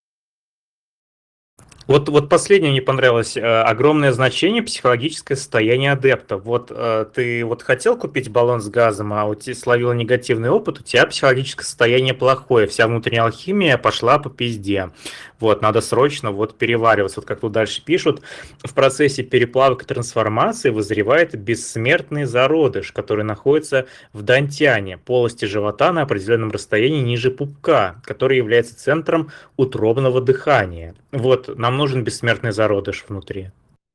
Вот, вот последнее мне понравилось. э, Огромное значение — психологическое состояние адепта. Вот э, ты вот хотел купить баллон с газом, а у тебя словил негативный опыт, у тебя психологическое состояние плохое, вся внутренняя алхимия пошла по пизде. Вот, надо срочно вот перевариваться. Вот как тут дальше пишут, в процессе переплавок и трансформации вызревает бессмертный зародыш, который находится в дантяне, полости живота на определенном расстоянии ниже пупка, который является центром утробного дыхания. Вот, нам нужен бессмертный зародыш внутри.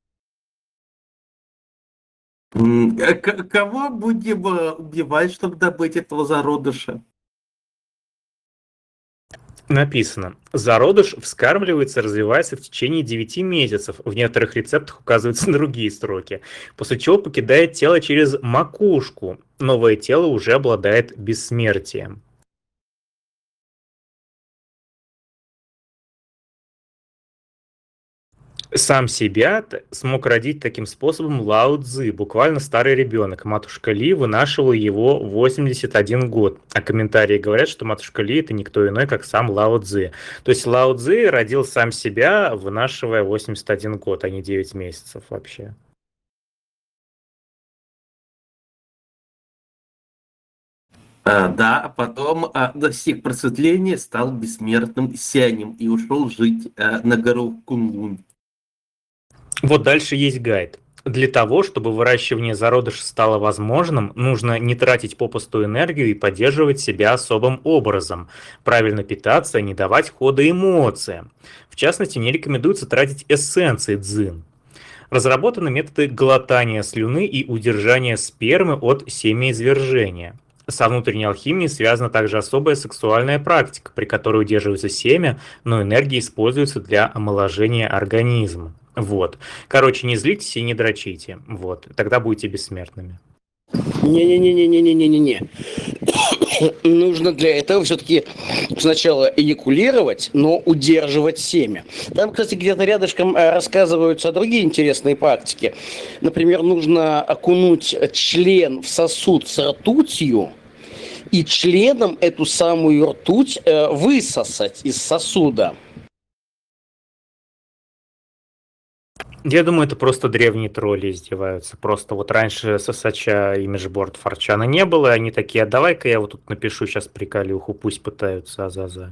М, а к- Кого будем э, убивать, чтобы добыть этого зародыша?
Написано: зародыш вскармливается и развивается в течение девяти месяцев. В некоторых рецептах указываются другие сроки. После чего покидает тело через макушку. Новое тело уже обладает бессмертием. Сам себя т- смог родить таким способом Лао Цзы, буквально старый ребенок. Матушка Ли вынашивала его восемьдесят один год. А комментарии говорят, что матушка Ли — это никто иной, как сам Лао Цзы. То есть Лао Цзы родил сам себя, вынашивая восемьдесят один год, а не девять месяцев вообще.
А, да, а потом а, достиг просветления, стал бессмертным сянем и ушел жить а, на гору Кунлунь.
Вот дальше есть гайд. Для того, чтобы выращивание зародыша стало возможным, нужно не тратить попусту энергию и поддерживать себя особым образом, правильно питаться, не давать хода эмоциям. В частности, не рекомендуется тратить эссенции дзин. Разработаны методы глотания слюны и удержания спермы от семяизвержения. Со внутренней алхимией связана также особая сексуальная практика, при которой удерживается семя, но энергия используется для омоложения организма. Вот. Короче, не злитесь и не дрочите. Вот. Тогда будете бессмертными.
Не-не-не-не-не-не-не-не. Нужно для этого все-таки сначала эякулировать, но удерживать семя. Там, кстати, где-то рядышком э, рассказываются другие интересные практики. Например, нужно окунуть член в сосуд с ртутью и членом эту самую ртуть э, высосать из сосуда.
Я думаю, это просто древние тролли издеваются. Просто вот раньше сосача имиджборд Форчана не было, и они такие: а давай-ка я вот тут напишу сейчас приколюху, пусть пытаются, азаза.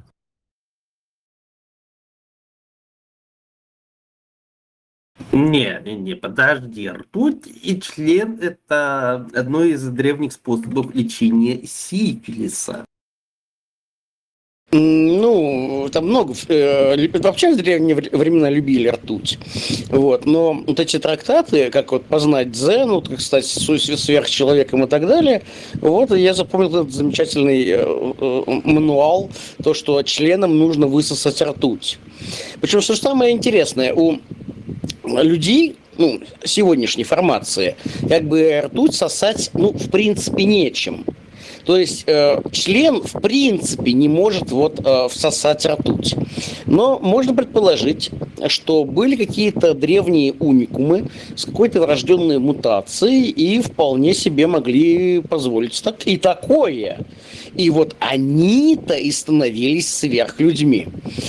Не, не, не, подожди. Ртуть и член — это одно из древних способов лечения сифилиса.
Ну, там много... Э, вообще в древние времена любили ртуть. Вот. Но вот эти трактаты, как вот познать дзен, вот, как стать сверхчеловеком и так далее, вот, я запомнил этот замечательный э, э, мануал, то, что членам нужно высосать ртуть. Причем, что самое интересное, у людей, ну, сегодняшней формации, как бы ртуть сосать, ну, в принципе, нечем. То есть э, член в принципе не может вот э, всосать ртуть. Но можно предположить, что были какие-то древние уникумы с какой-то врожденной мутацией и вполне себе могли позволить так и такое. И вот они-то и становились сверхлюдьми.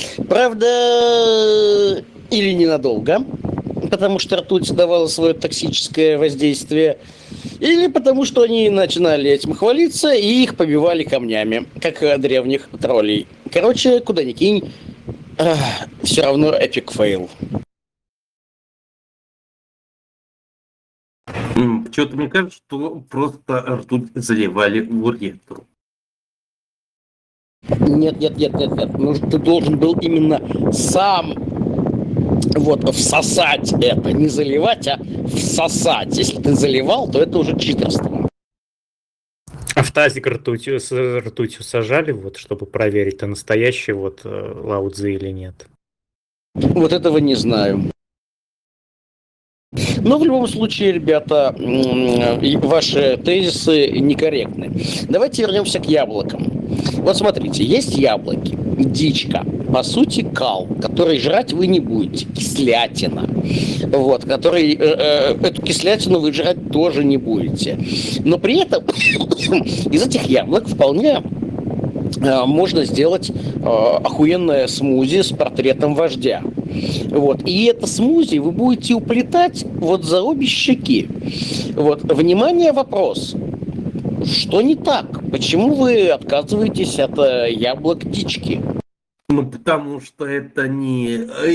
Правда, или ненадолго, потому что ртуть давала свое токсическое воздействие, или потому что они начинали этим хвалиться и их побивали камнями, как древних троллей. Короче, куда ни кинь, эх, все равно эпик фейл.
Почему-то мне кажется, что просто ртуть заливали в уретру.
Нет, нет, нет, нет, нет. Ну, ты должен был именно сам вот всосать это, не заливать, а всосать. Если ты заливал, то это уже читерство.
А в тазик ртутью, с ртутью сажали, вот, чтобы проверить, это настоящий вот Лао Цзы или нет?
Вот этого не знаю. Но в любом случае, ребята, ваши тезисы некорректны. Давайте вернемся к яблокам. Вот смотрите, есть яблоки, дичка, по сути кал, который жрать вы не будете, кислятина, вот, который, э, э, эту кислятину вы жрать тоже не будете. Но при этом из этих яблок вполне э, можно сделать э, охуенное смузи с портретом вождя. Вот. И это смузи вы будете уплетать вот за обе щеки. Вот. Внимание, вопрос. Что не так? Почему вы отказываетесь от э, яблок дички?
Ну, потому что это не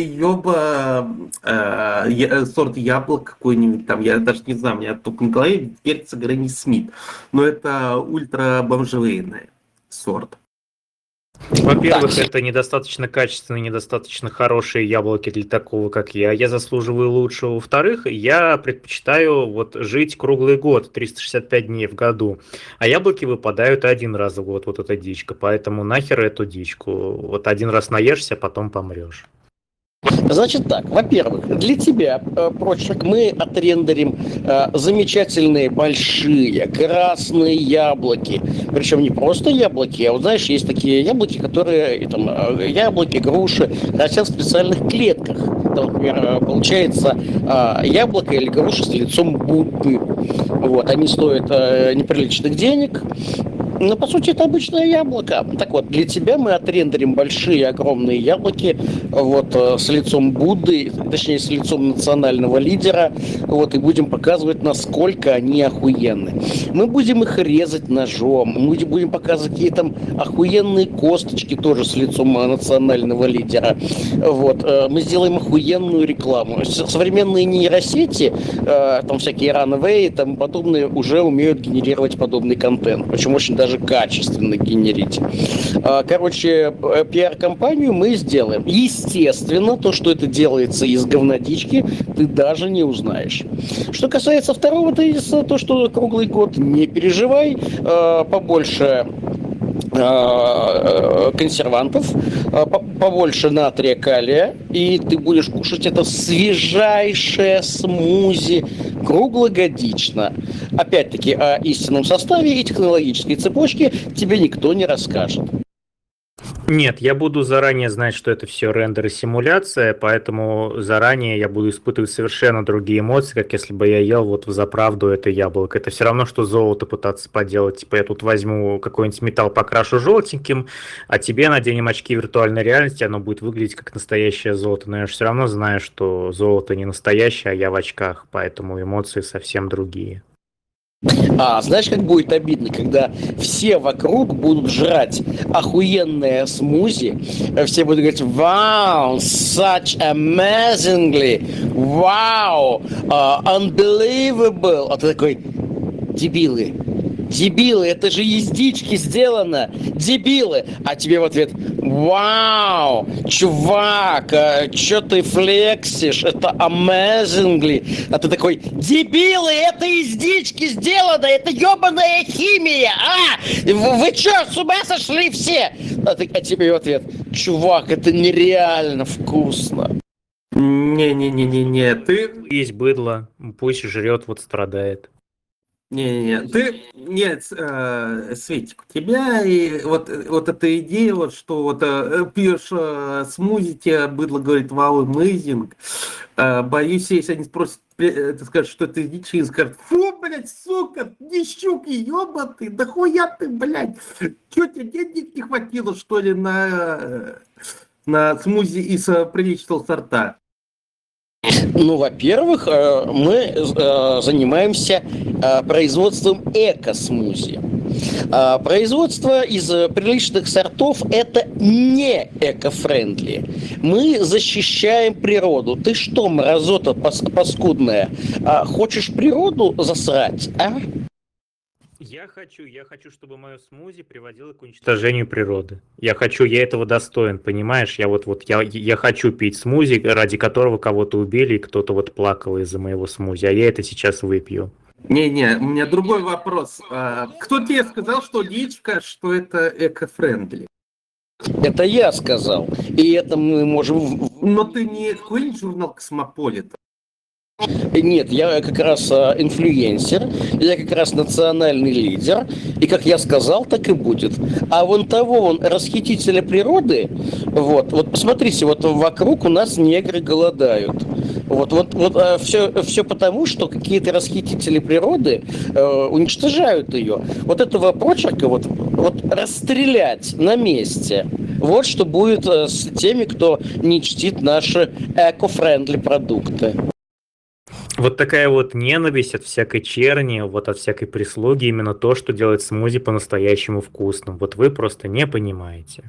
ёба э, я, сорт яблок какой-нибудь там, я даже не знаю, у меня только в голове перца Гренни Смит, но это ультра бомжевейный сорт.
Во-первых,
Так.
это недостаточно качественные, недостаточно хорошие яблоки для такого, как я. Я заслуживаю лучшего. Во-вторых, я предпочитаю вот жить круглый год, триста шестьдесят пять дней в году. А яблоки выпадают один раз в год, вот эта дичка. Поэтому нахер эту дичку. Вот один раз наешься, потом помрешь.
Значит так, во-первых, для тебя, э, Прочерк, мы отрендерим э, замечательные большие красные яблоки. Причем не просто яблоки, а вот знаешь, есть такие яблоки, которые, там, э, яблоки, груши, растят в специальных клетках. Там, например, э, получается э, яблоко или груша с лицом Будды. Вот, они стоят э, неприличных денег. Но, по сути, это обычное яблоко. Так вот, для тебя мы отрендерим большие, огромные яблоки вот, с лицом Будды, точнее, с лицом национального лидера, вот, и будем показывать, насколько они охуенны. Мы будем их резать ножом, мы будем показывать, какие там охуенные косточки тоже с лицом национального лидера. Вот, мы сделаем охуенную рекламу. Современные нейросети, там всякие Runway и тому подобное, уже умеют генерировать подобный контент. Причем очень даже качественно генерить. Короче, пиар-компанию мы сделаем. Естественно, то, что это делается из говнодички, ты даже не узнаешь. Что касается второго тезиса, то, что круглый год, не переживай, побольше консервантов, побольше натрия, калия, и ты будешь кушать это свежайшее смузи круглогодично. Опять-таки, о истинном составе и технологической цепочке тебе никто не расскажет.
Нет, я буду заранее знать, что это все рендер и симуляция, поэтому заранее я буду испытывать совершенно другие эмоции, как если бы я ел вот взаправду это яблоко. Это все равно, что золото пытаться поделать. Типа я тут возьму какой-нибудь металл, покрашу желтеньким, а тебе наденем очки виртуальной реальности, оно будет выглядеть как настоящее золото. Но я же все равно знаю, что золото не настоящее, а я в очках, поэтому эмоции совсем другие.
А, знаешь, как будет обидно, когда все вокруг будут жрать охуенное смузи, все будут говорить: «Вау, such amazingly, вау, uh, unbelievable», а ты такой: «Дебилы, дебилы, это же из дички сделано, дебилы. А тебе в ответ: вау, чувак, а чё ты флексишь, это amazingly. А ты такой: дебилы, это из дички сделано, это ёбаная химия, а? Вы, вы чё, с ума сошли все? А, ты, а тебе в ответ: чувак, это нереально вкусно.
Не-не-не-не-не, ты...
Есть быдло, пусть жрет, вот страдает.
Не-не-не, ты... Нет, э, Светик, у тебя и вот, вот эта идея, вот, что вот э, пьешь э, смузи, тебе быдло говорит: вау, amazing. Э, боюсь, если они спросят, э, ты скажешь, что это дичь, и скажут: фу, блядь, сука, дичуки, ёбаный, да хуя ты, блядь. Чё, тебе денег не хватило, что ли, на, э, на смузи из э, приличного сорта?
Ну, во-первых, э, мы э, занимаемся э, производством эко-смузи. А производство из приличных сортов – это не эко-френдли. Мы защищаем природу. Ты что, мразота пас- паскудная, а хочешь природу засрать, а?
Я хочу, я хочу, чтобы мое смузи приводило к уничтожению природы. Я хочу, я этого достоин, понимаешь? Я вот, вот, я, я хочу пить смузи, ради которого кого-то убили, и кто-то вот плакал из-за моего смузи, а я это сейчас выпью.
Не-не, у меня другой вопрос. А, кто тебе сказал, что дичка, что это эко-френдли?
Это я сказал. И это мы можем...
Но ты не какой-нибудь журнал «Космополит».
Нет, я как раз а, инфлюенсер, я как раз национальный лидер, и как я сказал, так и будет. А вон того, вон, расхитителя природы, вот, вот посмотрите, вот вокруг у нас негры голодают. Вот, вот, вот а, все, все потому, что какие-то расхитители природы э, уничтожают ее. Вот этого почерка вот, вот расстрелять на месте. Вот что будет э, с теми, кто не чтит наши эко-френдли продукты.
Вот такая вот ненависть от всякой черни, вот от всякой прислуги, именно то, что делает смузи по-настоящему вкусным. Вот вы просто не понимаете.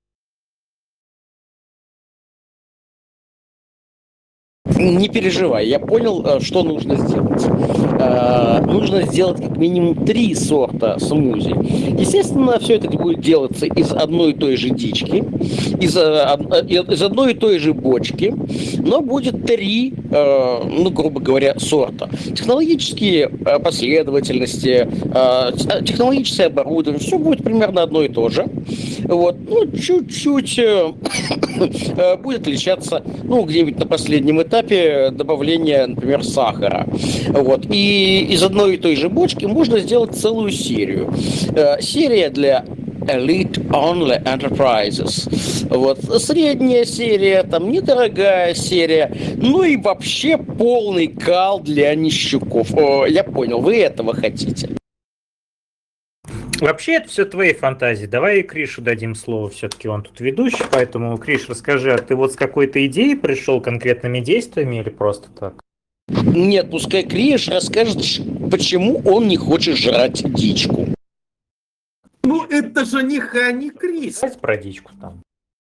Не переживай, я понял, что нужно сделать. Нужно сделать как минимум три сорта смузи. Естественно, все это будет делаться из одной и той же дички, из, из одной и той же бочки, но будет три, ну, грубо говоря, сорта. Технологические последовательности, технологическое оборудование, все будет примерно одно и то же. Вот. Ну, чуть-чуть будет отличаться, ну, где-нибудь на последнем этапе добавления, например, сахара. Вот. И из одной и той же бочки можно сделать целую серию. Серия для Elite Only Enterprises. Вот. Средняя серия, там недорогая серия, ну и вообще полный кал для нищуков. О, я понял, вы этого хотите.
Вообще, это все твои фантазии. Давай Кришу дадим слово, все-таки он тут ведущий, поэтому, Криш, расскажи, а ты вот с какой-то идеей пришел, конкретными действиями или просто так?
Нет, пускай Криш расскажет, почему он не хочет жрать дичку.
Ну, это же не Хани Крис.
Давайте про дичку там.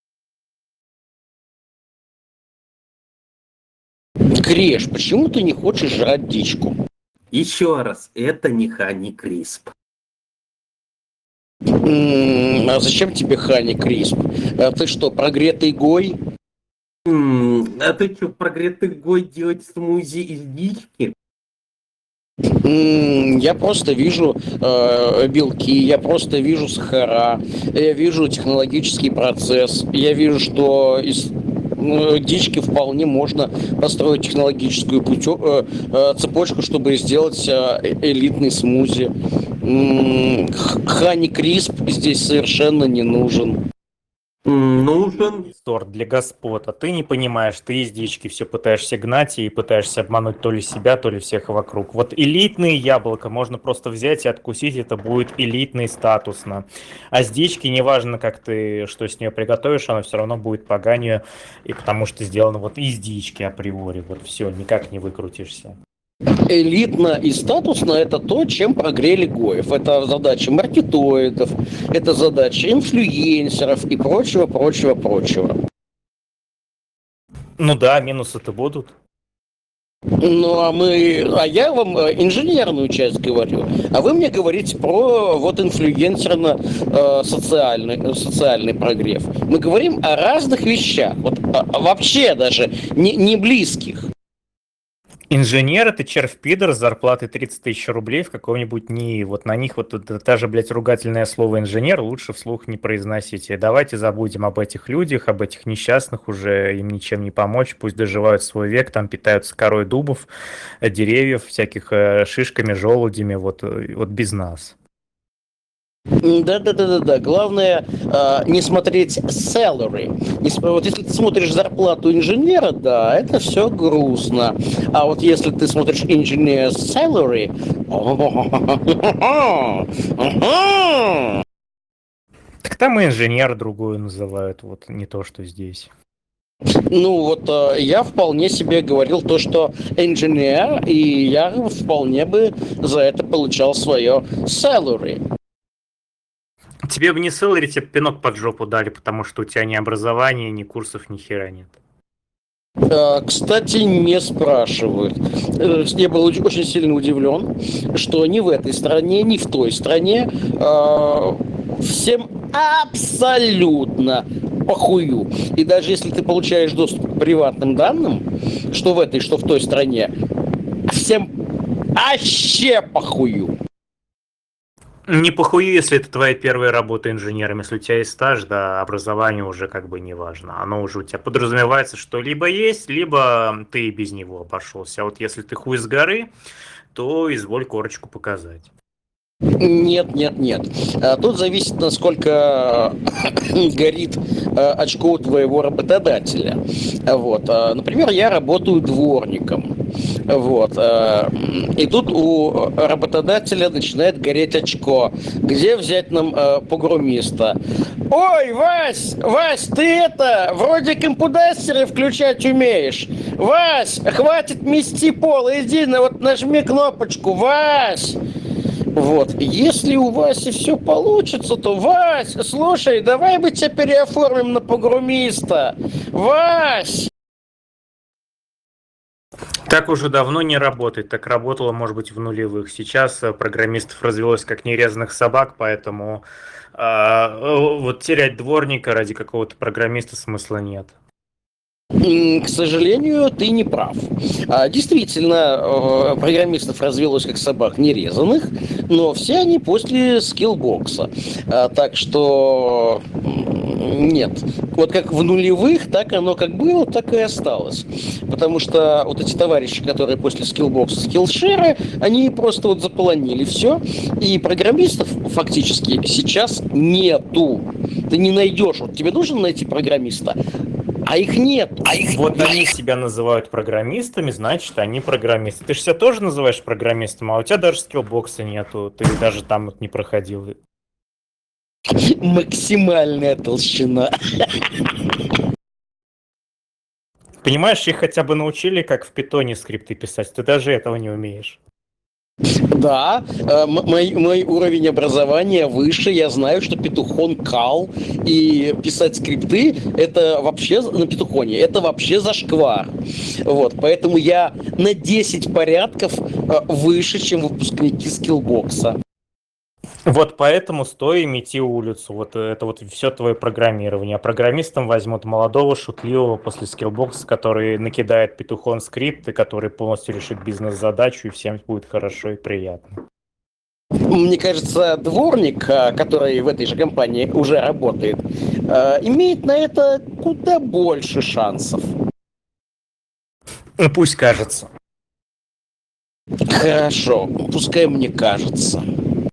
Криш, почему ты не хочешь жрать дичку?
Еще раз, это не Хани Крисп.
М-м, а зачем тебе Хани Крисп? А ты что, прогретый гой?
М-м, а ты что, прогретый гой делать смузи из дички?
М-м, я просто вижу э, белки, я просто вижу сахара, я вижу технологический процесс, я вижу, что из э, дички вполне можно построить технологическую путё, э, э, цепочку, чтобы сделать э, элитный смузи. М-м, Хани Крисп здесь совершенно не нужен.
Нужен.
Сорт для господ, а ты не понимаешь, ты из дички все пытаешься гнать и пытаешься обмануть то ли себя, то ли всех вокруг. Вот элитные яблоко можно просто взять и откусить, это будет элитно и статусно. А с дички, неважно, как ты что с нее приготовишь, она все равно будет поганью, и потому что сделано вот из дички априори. Вот все, никак не выкрутишься.
Элитно и статусно — это то, чем прогрели гоев. Это задача маркетоидов, это задача инфлюенсеров и прочего, прочего, прочего.
Ну да, минусы-то будут.
Ну, а мы, а я вам э, инженерную часть говорю, а вы мне говорите про вот инфлюенсерно э, социальный, социальный прогрев. Мы говорим о разных вещах, вот а- а вообще даже не, не близких.
Инженер — это червь-пидор с зарплатой тридцать тысяч рублей в каком-нибудь НИИ. Вот на них вот это даже, блядь, ругательное слово «инженер» лучше вслух не произносите. Давайте забудем об этих людях, об этих несчастных, уже им ничем не помочь. Пусть доживают свой век, там питаются корой дубов, э, деревьев, всяких э, шишками, желудями, вот, э, вот без нас.
Да-да-да-да-да. Главное э, не смотреть salary. Не см- Вот если ты смотришь зарплату инженера, да, это все грустно. А вот если ты смотришь engineer salary,
Так там и инженер другую называют, вот не то, что здесь.
ну вот э, я вполне себе говорил то, что engineer, и я вполне бы за это получал свое salary.
Тебе бы не ссылали, тебе пинок под жопу дали, потому что у тебя ни образования, ни курсов, ни хера нет.
Э, Кстати, не спрашивают. Э, Я был оч- очень сильно удивлен, что ни в этой стране, ни в той стране э, всем абсолютно похую. И даже если ты получаешь доступ к приватным данным, что в этой, что в той стране, всем вообще похую.
Не похуй, если это твоя первая работа инженером. Если у тебя есть стаж, да, образование уже как бы не важно. Оно уже у тебя подразумевается, что либо есть, либо ты и без него обошелся. А вот если ты хуй с горы, то изволь корочку показать.
Нет, нет, нет. А Тут зависит, насколько горит э, очко у твоего работодателя. Вот. а, Например, я работаю дворником. Вот. а, И тут у работодателя начинает гореть очко. Где взять нам э, погрумиста? Ой, Вась, Вась, ты это, вроде компудастеры включать умеешь. Вась, хватит мести пол, иди, на, вот нажми кнопочку, Вась. Вот, если у Васи все получится, то, Вась, слушай, давай мы тебя переоформим на погрумиста. Вась!
Так уже давно не работает. Так работало, может быть, в нулевых. Сейчас э, программистов развелось как нерезанных собак, поэтому э, э, вот терять дворника ради какого-то программиста смысла нет.
М, К сожалению, ты не прав. А, Действительно, э, программистов развелось как собак нерезанных, но все они после скиллбокса. А, Так что м, нет. Вот как в нулевых, так оно как было, так и осталось. Потому что вот эти товарищи, которые после скиллбокса, скиллшеры, они просто вот заполонили все. И программистов фактически сейчас нету. Ты не найдешь. Вот тебе нужно найти программиста, а их нет. А их
Вот они себя называют программистами, значит, они программисты. Ты же себя тоже называешь программистом, а у тебя даже скиллбокса нету. Ты даже там вот не проходил.
максимальная толщина.
Понимаешь, их хотя бы научили, как в питоне скрипты писать. Ты даже этого не умеешь.
Да, э, м- мой, мой уровень образования выше. Я знаю, что петухон кал и писать скрипты это вообще на петухоне это вообще зашквар. Вот, поэтому я на десять порядков э, выше, чем выпускники скиллбокса.
Вот поэтому стой и мети улицу. Вот это вот все твое программирование. А программистом возьмут молодого, шутливого после скиллбокса, который накидает петухон скрипты, который полностью решит бизнес-задачу, и всем будет хорошо и приятно.
Мне кажется, дворник, э, который в этой же компании уже работает, э, имеет на это куда больше шансов.
Ну, пусть кажется.
Хорошо, пускай мне кажется.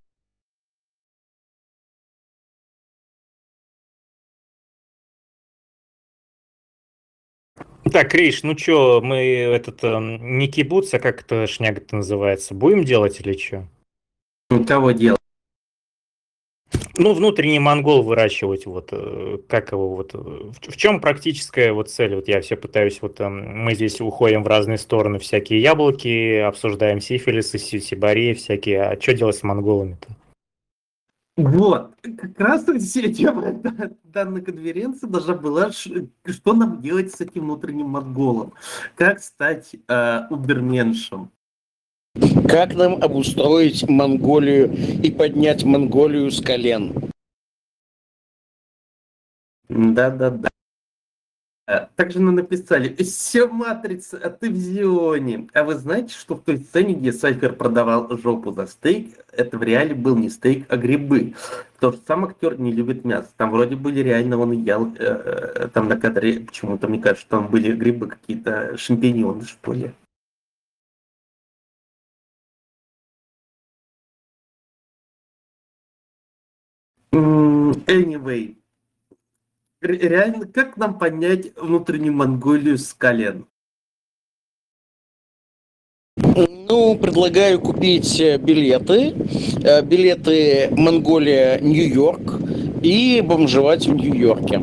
Так, Криш, ну чё, мы этот эм, не кибуц, а как это шняга-то называется? Будем делать или чё?
Ну, кого делать?
Ну, внутренний монгол выращивать, вот, э, как его, вот, э, в, в чем практическая вот цель? Вот я все пытаюсь, вот, эм, мы здесь уходим в разные стороны, всякие яблоки, обсуждаем сифилисы, си- сибари всякие, а что делать с монголами-то?
Вот, как раз вся тема да- данной конференции должна была, ш- что нам делать с этим внутренним монголом, как стать э, уберменшем.
Как нам обустроить Монголию и поднять Монголию с колен?
Да-да-да. Э, Также нам написали, все матрица, а ты в Зионе. А вы знаете, что в той сцене, где Сайфер продавал жопу за стейк, это в реале был не стейк, а грибы. Потому что сам актер не любит мясо. Там вроде были реально, он ел, э, э, там на кадре почему-то, мне кажется, что там были грибы какие-то, шампиньоны, что ли. М, Anyway, ре- реально, как нам понять внутреннюю Монголию с колен?
Ну, предлагаю купить э, билеты. Э, Билеты Монголия-Нью-Йорк и бомжевать в Нью-Йорке.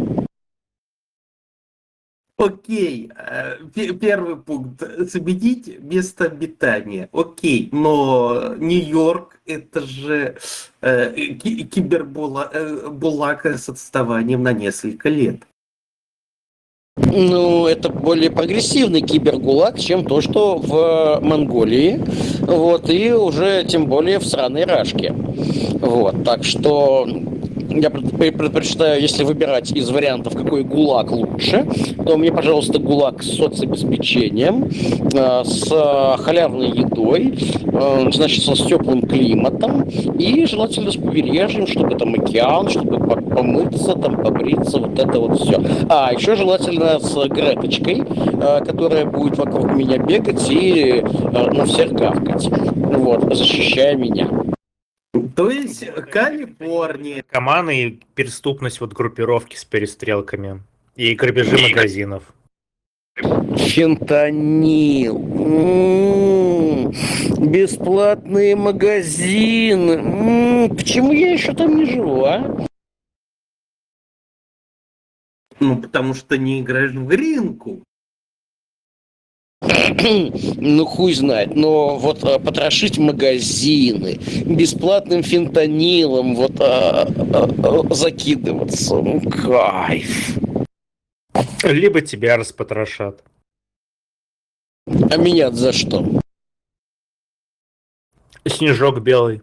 Окей, э, пе- первый пункт. Сменить место обитания. Окей, но Нью-Йорк это же э, ки- кибербулака с отставанием на несколько лет.
Ну, это более прогрессивный кибергулаг, чем то, что в Монголии. Вот, и уже тем более в сраной Рашке. Вот, так что я пред- предпочитаю, если выбирать из вариантов, какой ГУЛАГ лучше, то мне, пожалуйста, ГУЛАГ с соцобеспечением, э, с э, халявной едой, э, значит, с теплым климатом и желательно с побережьем, чтобы там океан, чтобы по- помыться, там побриться, вот это вот все. А еще желательно с Греточкой, э, которая будет вокруг меня бегать и э, на всех гавкать, вот, защищая меня.
То есть Калифорния.
Наркоманы и преступность вот группировки с перестрелками. И грабежи магазинов.
Фентанил. М, Бесплатные магазины. М, Почему я еще там не живу, а?
Ну, потому что не играешь в ринку.
Ну, хуй знает. Но вот а, потрошить магазины, бесплатным фентанилом вот а, а, а, закидываться. Ну, кайф.
Либо тебя распотрошат.
А меня за что?
Снежок белый.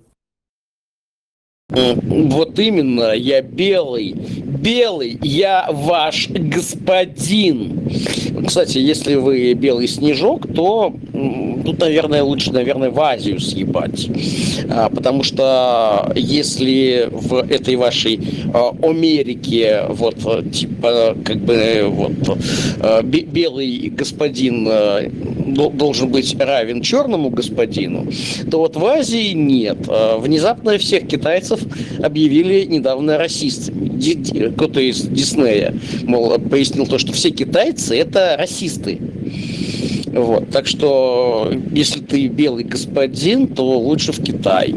М, Вот именно, я белый. Белый, я ваш господин. Кстати, если вы белый снежок, то м, тут, наверное, лучше, наверное, в Азию съебать. А, потому что если в этой вашей а, Америке вот а, типа как бы вот а, бе- белый господин а, дол- должен быть равен черному господину, то вот в Азии нет. А, Внезапно всех китайцев объявили недавно расистами. Ди- ди- Кто-то из Диснея, мол, пояснил то, что все китайцы это расисты. Вот. Так что, если ты белый господин, то лучше в Китай.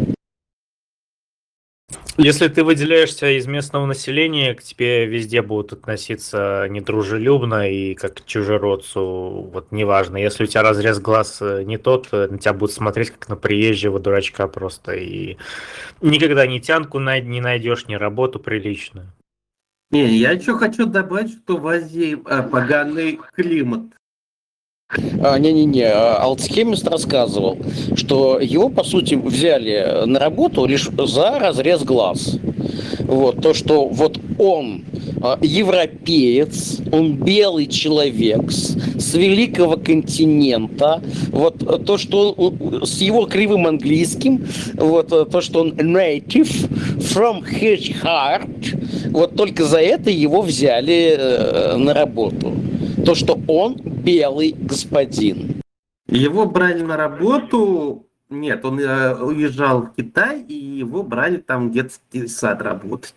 Если ты выделяешься из местного населения, к тебе везде будут относиться недружелюбно и как к чужеродцу, вот неважно. Если у тебя разрез глаз э, не тот, э, на тебя будут смотреть как на приезжего дурачка просто. И никогда ни тянку най- не найдешь, ни работу приличную.
Не, я еще хочу добавить, что в Азии э, поганый климат.
А, Не-не-не, а, Алцхемист рассказывал, что его, по сути, взяли на работу лишь за разрез глаз. Вот, то, что вот он а, европеец, он белый человек с, с великого континента, вот а, то, что он, с его кривым английским, вот а, то, что он native from his heart, вот только за это его взяли э, на работу. То, что он белый господин.
Его брали на работу, нет, он э, уезжал в Китай, и его брали там в детский сад работать.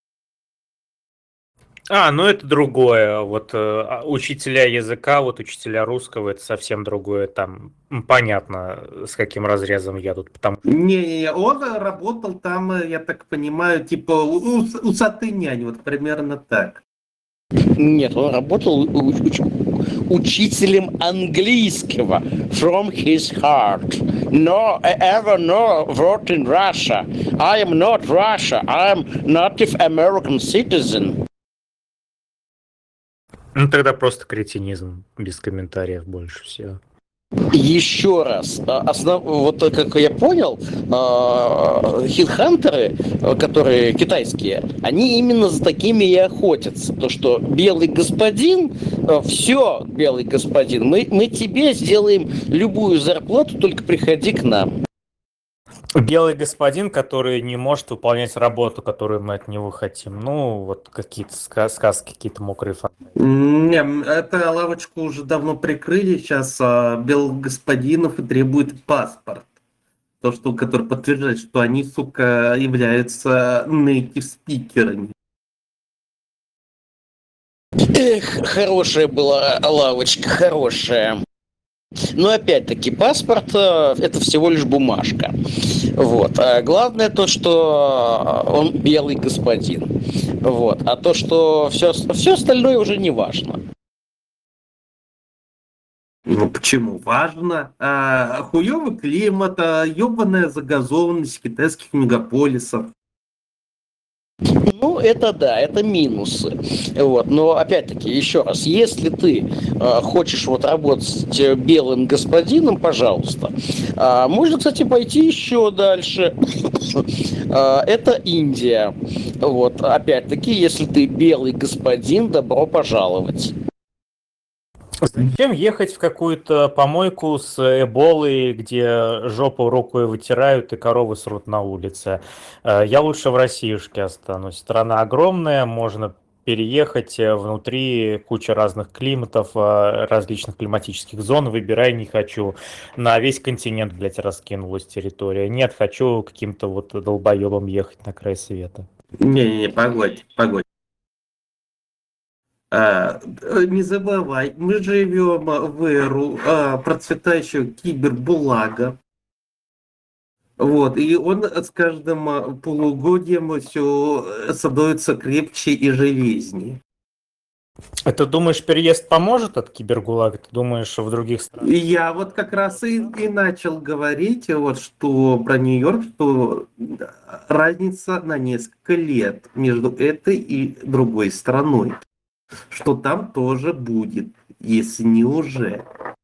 А, ну это другое. Вот э, а учителя языка, вот учителя русского, это совсем другое. Там м, понятно, с каким разрезом едут, потому
Не, он работал там, э, я так понимаю, типа у, у, усатый нянь, вот примерно так.
Нет, он работал у- у- учителем английского from his heart. No, ever no word in Russia. I am not Russia. I am native American citizen.
Ну тогда просто кретинизм, без комментариев больше всего.
Еще раз, основ... вот как я понял, хитхантеры, которые китайские, они именно за такими и охотятся. То, что белый господин, все, белый господин, мы, мы тебе сделаем любую зарплату, только приходи к нам.
Белый господин, который не может выполнять работу, которую мы от него хотим. Ну, вот какие-то ска- сказки, какие-то мокрые фантазии.
Не, это лавочку уже давно прикрыли, сейчас а, белых господинов и требует паспорт. То, что, который подтверждает, что они, сука, являются native спикерами.
Эх, хорошая была лавочка, хорошая. Но опять-таки паспорт это всего лишь бумажка. Вот. А главное то, что он белый господин. Вот. А то, что все, все остальное уже не важно.
Ну почему? Важно. А, хуёвый климат, а, ёбаная загазованность китайских мегаполисов.
Ну, это да, это минусы. Вот. Но опять-таки, еще раз, если ты э, хочешь вот работать белым господином, пожалуйста. А, можно, кстати, пойти еще дальше. а, это Индия. Вот. Опять-таки, если ты белый господин, добро пожаловать.
Зачем ехать в какую-то помойку с эболой, где жопу рукой вытирают и коровы срут на улице? Э, Я лучше в Россиюшке останусь. Страна огромная, можно переехать, э, внутри куча разных климатов, э, различных климатических зон. Выбирай, не хочу. На весь континент, блядь, раскинулась территория. Нет, хочу каким-то вот долбоебом ехать на край света.
Не-не-не, погодь, погодь. А, не забывай, мы живем в эру а, процветающего кибербулага. Вот, и он с каждым а, полугодием все становится крепче и железнее.
А ты думаешь, переезд поможет от кибергулага? Ты думаешь, в других странах?
И я вот как раз и, и начал говорить, вот, что про Нью-Йорк, что разница на несколько лет между этой и другой страной. Что там тоже будет, если не уже.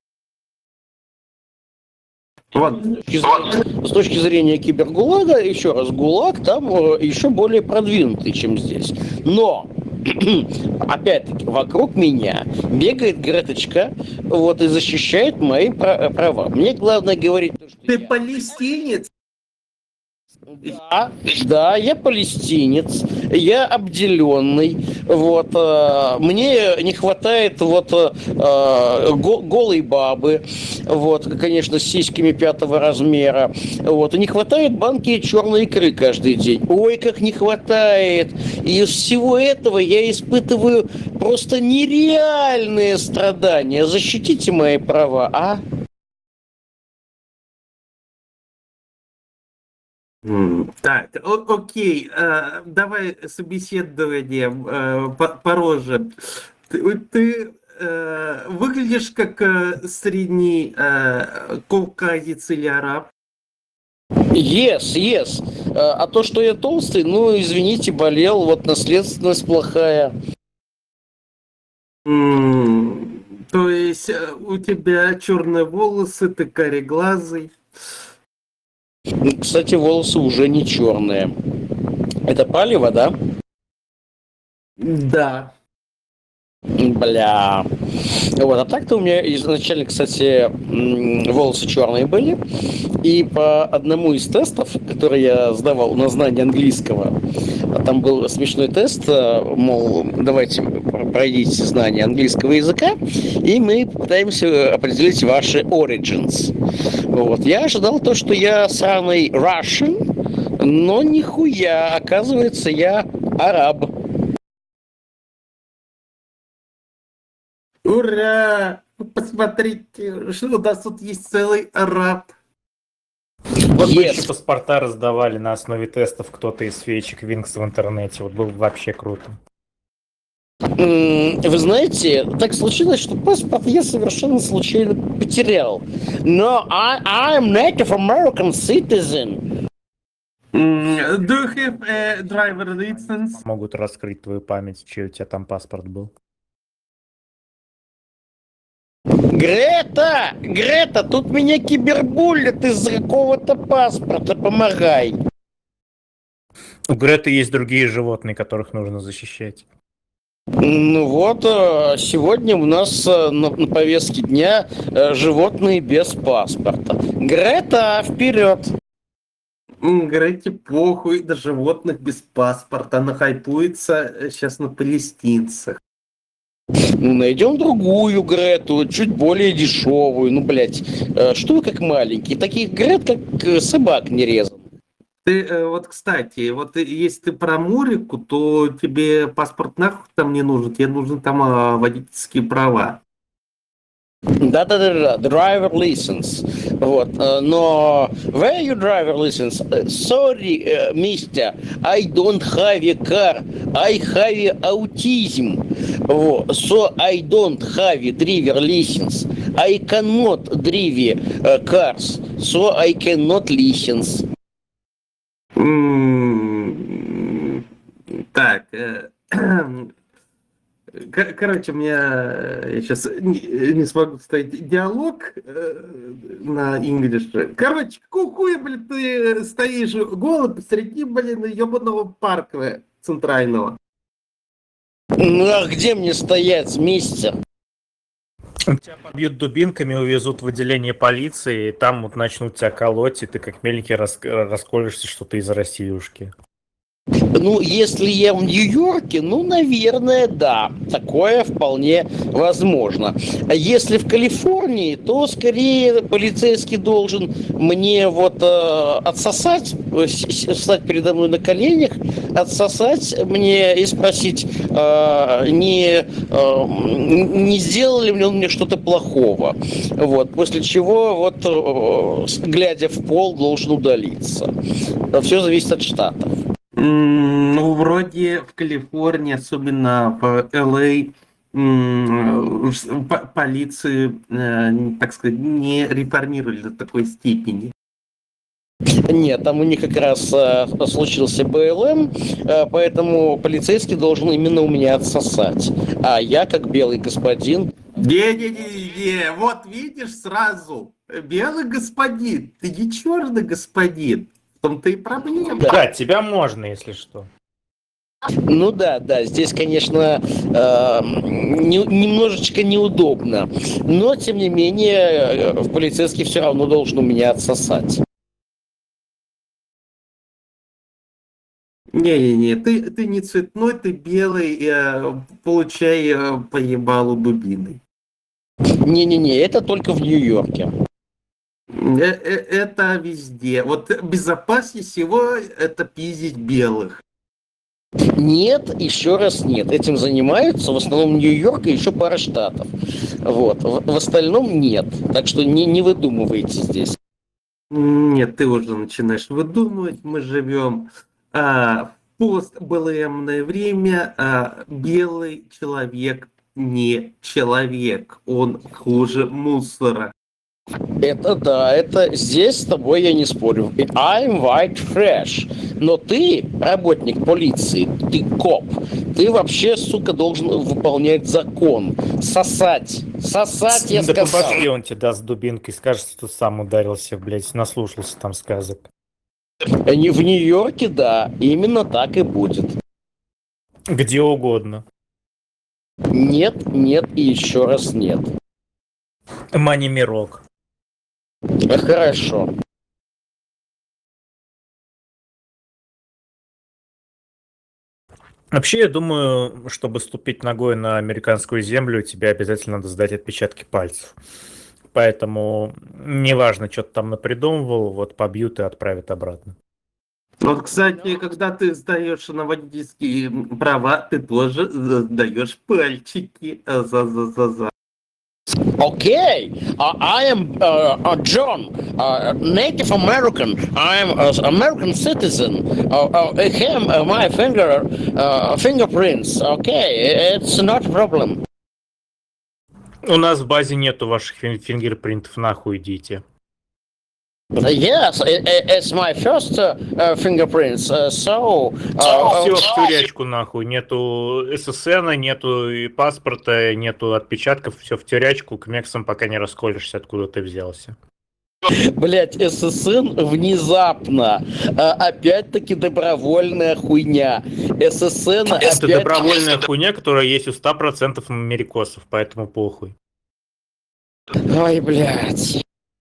Вот.
С точки зрения кибергулага, еще раз, ГУЛАГ там еще более продвинутый, чем здесь. Но, опять-таки, вокруг меня бегает Греточка, вот, и защищает мои права. Мне главное говорить... Что
Ты
я...
палестинец?
Да, да, я палестинец, я обделенный, вот, э, мне не хватает вот э, го, голой бабы, вот, конечно, с сиськами пятого размера, вот, и не хватает банки черной икры каждый день, ой, как не хватает, и из всего этого я испытываю просто нереальные страдания, защитите мои права, а?
Так, о- окей, э, давай собеседование э, по- пороже. Ты, ты, э, выглядишь как э, средний э, кавказец или араб.
Yes, yes. А то, что я толстый, ну, извините, болел, вот наследственность плохая.
М, То есть э, у тебя черные волосы, ты кореглазый.
Кстати, волосы уже не черные. Это палево, да?
Да.
Бля. Вот, а так-то у меня изначально, кстати, волосы черные были. И по одному из тестов, который я сдавал на знание английского, там был смешной тест, мол, давайте пройдите знание английского языка, и мы пытаемся определить ваши origins. Вот. Я ожидал то, что я сраный Russian, но нихуя, оказывается, я араб.
Ура! Посмотрите, что у нас тут есть целый араб.
Вот бы
Yes.
еще паспорта раздавали на основе тестов кто-то из феечек Винкс в интернете. Вот было бы вообще круто.
М, Вы знаете, так случилось, что паспорт я совершенно случайно потерял. Но I, I'm native American citizen.
М, Do you have a driver license?
Могут раскрыть твою память, чей у тебя там паспорт был.
Грета! Грета, тут меня кибербуллят из-за какого-то паспорта. Помогай.
У Греты есть другие животные, которых нужно защищать.
Ну вот, э, сегодня у нас э, на, на повестке дня э, животные без паспорта. Грета, вперед!
М, Говорите, похуй до животных без паспорта. Она хайпуется сейчас на палестинцах.
Ну, найдем другую Грету, чуть более дешевую. Ну, блядь, э, что вы как маленький? Таких Грет, как э, собак не резан.
Ты, э, вот, кстати, вот э, если ты про Мурику, то тебе паспорт нахуй там не нужен, тебе нужны там а, водительские права.
Да-да-да, driver license. Вот, э, но where your driver license? Э, Sorry, э, mister, I don't have a car, I have autism. Вот, so I don't have a driver license. I cannot drive э, cars, so I cannot license.
М, Так, э, кор- короче, у меня э, я сейчас не, не смогу вставить диалог э, на English. Короче, какого хуя, блин, ты стоишь голый посреди, блин, ебаного парка центрального?
Ну а где мне стоять, мистер?
Тебя побьют дубинками, увезут в отделение полиции, и там вот начнут тебя колоть, и ты как меленький рас- расколешься, что ты из Россиюшки.
Ну, если я в Нью-Йорке, ну, наверное, да. Такое вполне возможно. А если в Калифорнии, то скорее полицейский должен мне вот э, отсосать, э, с- с- встать передо мной на коленях, отсосать мне и спросить, э, не, э, не сделал ли он мне что-то плохого. Вот. После чего, вот, э, с- глядя в пол, должен удалиться. Все зависит от штатов.
М, Ну, вроде в Калифорнии, особенно в Л А, м, с- по- полицию, э, так сказать, не реформировали до такой степени.
Нет, там у них как раз э, случился Б Л М, э, поэтому полицейский должен именно у меня отсосать. А я, как белый господин,
Не-не-не, вот видишь сразу, белый господин, ты не черный господин. В том-то и проблема.
Да, тебя можно, если что.
ну да, да, здесь, конечно, э, не- немножечко неудобно, но, тем не менее, э, полицейский все равно должен у меня отсосать.
Не-не-не, ты, ты не цветной, ты белый, э, получай э, по ебалу дубиной.
Не-не-не, это только в Нью-Йорке.
Э, э, Это везде. Вот безопаснее всего это пиздить белых.
Нет, еще раз нет. Этим занимаются в основном Нью-Йорк и еще пара штатов. Вот. В, в остальном нет. Так что не, не выдумывайте здесь.
Нет, ты уже начинаешь выдумывать. Мы живем а, в пост-БЛМное время. А, белый человек не человек. Он хуже мусора.
Это да, это здесь с тобой я не спорю. И I'm white trash. Но ты, работник полиции, ты коп, ты вообще, сука, должен выполнять закон. Сосать. Сосать, я
Да
сказал.
подожди, он тебе даст дубинкой, скажет, что сам ударился, блядь, наслушался там сказок.
Не в Нью-Йорке, да, именно так и будет.
Где угодно.
Нет, нет и еще раз нет.
Мани Мирок.
Хорошо.
Вообще, я думаю, чтобы ступить ногой на американскую землю, тебе обязательно надо сдать отпечатки пальцев. Поэтому неважно, что ты там напридумывал, вот побьют и отправят обратно.
Вот, кстати, когда ты сдаешь на водительские права, ты тоже сдаешь пальчики. А, За, за, за, за.
Okay, uh, I am uh, uh, John, uh, Native American. I am an American citizen. Uh, uh, I have uh, my finger uh, fingerprints. Okay, it's not a problem.
У нас в базе нету ваших фин- фингерпринтов, нахуй идите.
Yes, it, it's my first uh, uh, fingerprints. Uh, so, uh,
Все
uh,
в тюрячку нахуй. Нету ССН, нету и паспорта, нету отпечатков. Все в тюрячку. К мексам пока не расколешься, откуда ты взялся.
Блять, ССН внезапно. А, опять-таки добровольная хуйня. ССН
Это
опять...
добровольная хуйня, которая есть у ста процентов америкосов, поэтому похуй.
Ой, блядь.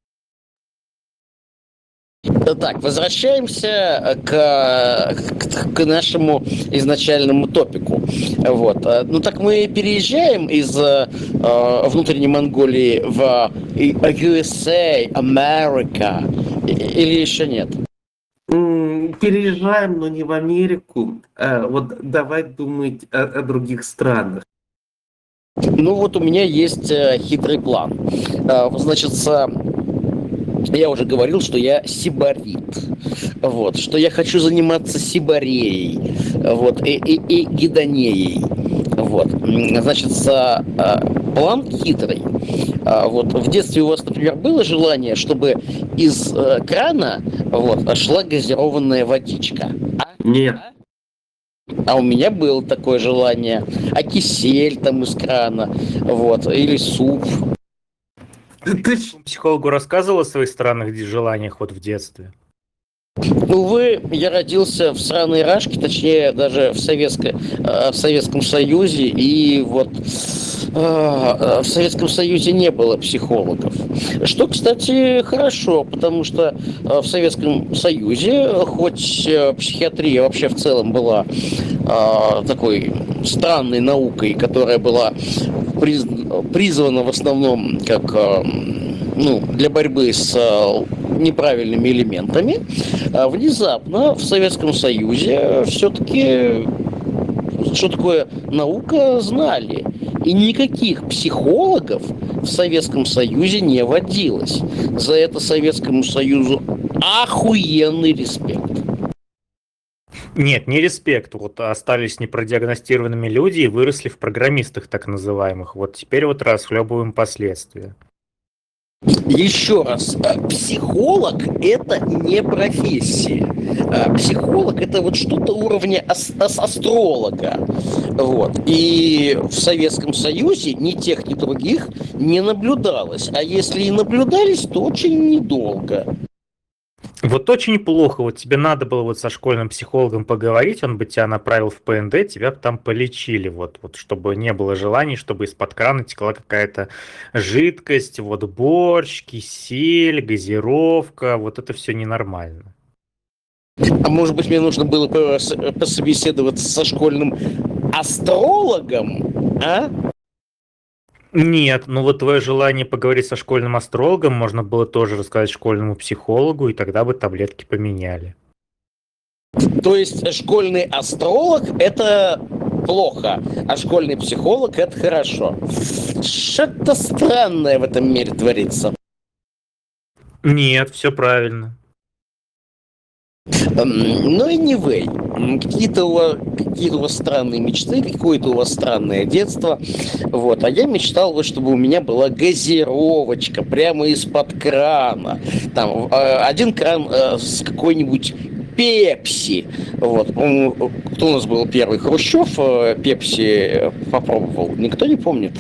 Так, возвращаемся к, к, к нашему изначальному топику. Вот. Ну так мы переезжаем из э, внутренней Монголии в ю эс эй, Америка, или еще нет?
М, Переезжаем, но не в Америку. А вот давай думать о, о других странах.
Ну вот у меня есть э, хитрый план. Э, значит, с- я уже говорил, что я сибарит. Вот, что я хочу заниматься сибареей. Вот, и, и, и гидонеей. Вот. М, Значит, с- э, план хитрый. А, вот, в детстве у вас, например, было желание, чтобы из э, крана вот, шла газированная водичка? А?
Нет.
А у меня было такое желание. А кисель там из крана, вот, или суп.
Ты, ты ж-
Психологу рассказывал о своих странных ди- желаниях вот в детстве?
Увы, я родился в сраной Рашке, точнее, даже в, советско, э, в Советском Союзе, и вот э, э, в Советском Союзе не было психологов. Что, кстати, хорошо, потому что э, в Советском Союзе, хоть э, психиатрия вообще в целом была э, такой странной наукой, которая была приз- призвана в основном как э, ну, для борьбы с э, неправильными элементами, а внезапно в Советском Союзе все-таки что такое наука знали. И никаких психологов в Советском Союзе не водилось. За это Советскому Союзу охуенный респект.
Нет, не респект. Вот остались непродиагностированными люди и выросли в программистах так называемых. Вот теперь вот расхлебываем последствия.
Еще раз, э, психолог это не профессия. Э, Психолог это вот что-то уровня ас- ас- астролога. Вот. И в Советском Союзе ни тех, ни других не наблюдалось. А если и наблюдались, то очень недолго.
Вот очень плохо. Вот тебе надо было вот со школьным психологом поговорить, он бы тебя направил в П Н Д, тебя бы там полечили, вот, вот, чтобы не было желаний, чтобы из-под крана текла какая-то жидкость, вот борщ, кисель, газировка, вот это все ненормально.
А может быть, мне нужно было пос- пособеседоваться со школьным астрологом? А?
Нет, ну вот твое желание поговорить со школьным астрологом можно было тоже рассказать школьному психологу, и тогда бы таблетки поменяли.
То есть школьный астролог это плохо, а школьный психолог это хорошо. Что-то странное в этом мире творится.
Нет, все правильно.
Эм, Ну и не вы. Какие-то у вас, какие-то у вас странные мечты, какое-то у вас странное детство. Вот. А я мечтал, вот, чтобы у меня была газировочка прямо из-под крана. Там э, один кран э, с какой-нибудь Пепси. Вот. По-моему, кто у нас был первый? Хрущев э, Пепси э, попробовал. Никто не помнит.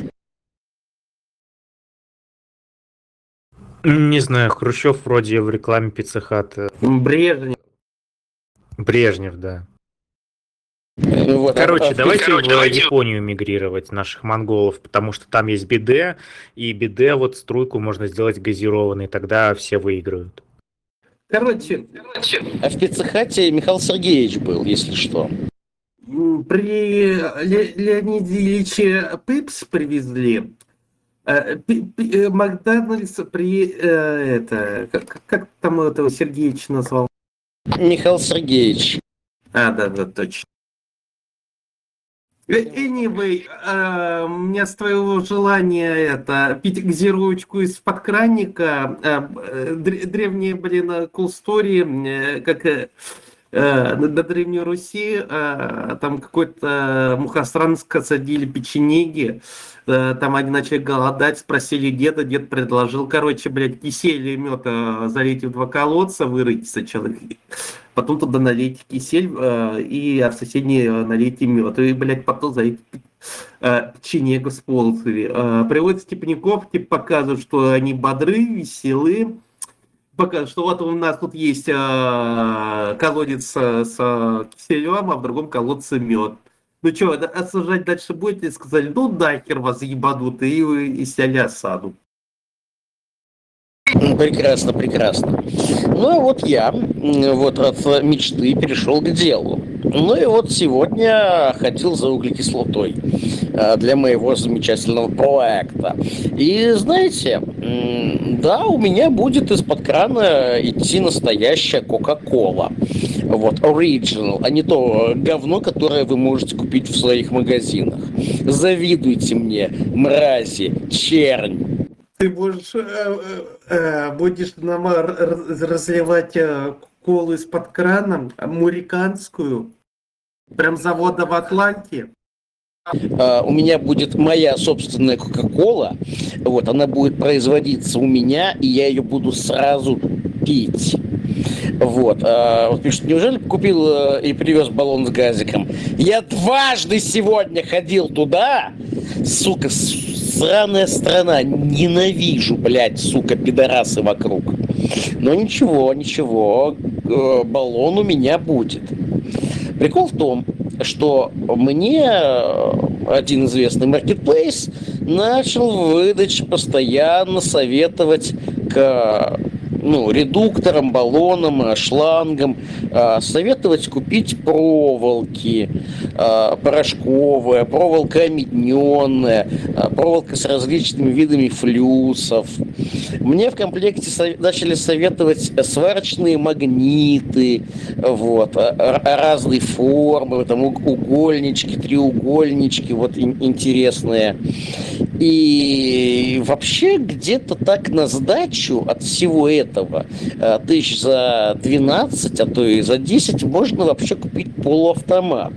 Не знаю, Хрущев вроде в рекламе Пицца Хат. э,
Брежнев.
Брежнев, да.
Э, Вот. А-
Короче,
а в
давайте
Короче,
в
давайте-
Японию мигрировать, наших монголов, потому что там есть биде, и биде вот струйку можно сделать газированной, тогда все выиграют.
Короче,
А в Пиццехате Михаил Сергеевич был, если что.
м, при Ле- Леониде Ильиче Пепси привезли. э, пи- пи- э, Макдональдс при э, это как, как там этого Сергеевич назвал?
Михаил Сергеевич.
А, да, да, точно. Anyway, э, мне с твоего желания это пить газировочку из-под краника, э, э, дре- древние, блин, э, cool story, э, как э, э, на, на Древней Руси, э, там какой-то мухосранска садили печенеги, э, там они начали голодать, спросили деда, дед предложил, короче, блядь, кисель и мед э, залить в два колодца, вырыть сначала, потом туда налейте кисель, э, и а в соседние э, налейте мед, и, блядь, потом залейте э, печенегу с полосами. Э, приводят степняков, типа показывают, что они бодры, веселы, показывают, что вот у нас тут есть э, колодец э, с э, киселем, а в другом колодце мед. Ну что, осаждать дальше будете? Сказали, ну нахер вас ебанут, и, и сняли осаду.
М, Прекрасно, прекрасно. Ну и вот я м, вот от мечты перешел к делу. Ну и вот сегодня ходил за углекислотой э, для моего замечательного проекта. И знаете, м, да, у меня будет из-под крана идти настоящая Кока-Кола. Вот, original, а не то говно, которое вы можете купить в своих магазинах. Завидуйте мне, мрази, чернь.
Ты будешь, э, э, э, будешь нам р- р- разливать э, колу из-под крана, американскую, прям завода в Атланте.
А, у меня будет моя собственная Кока-Кола, вот, она будет производиться у меня, и я ее буду сразу пить. Вот, а, вот пишут, неужели купил э, и привез баллон с газиком? Я дважды сегодня ходил туда, сука, с- сраная страна, ненавижу, блядь, сука, пидорасы вокруг. Но ничего, ничего, э, баллон у меня будет. Прикол в том, что мне э, один известный маркетплейс начал выдачи постоянно советовать к ну, редукторам, баллонам, э, шлангам, э, советовать купить проволоки, э, порошковая, проволока омедненная, э, проволока с различными видами флюсов. Мне в комплекте со- начали советовать сварочные магниты, вот, а- а- разной формы, там уг- угольнички, треугольнички, вот ин- интересные. И вообще где-то так на сдачу от всего этого э, тысяч за двенадцать, а то и за десять можно вообще купить полуавтомат.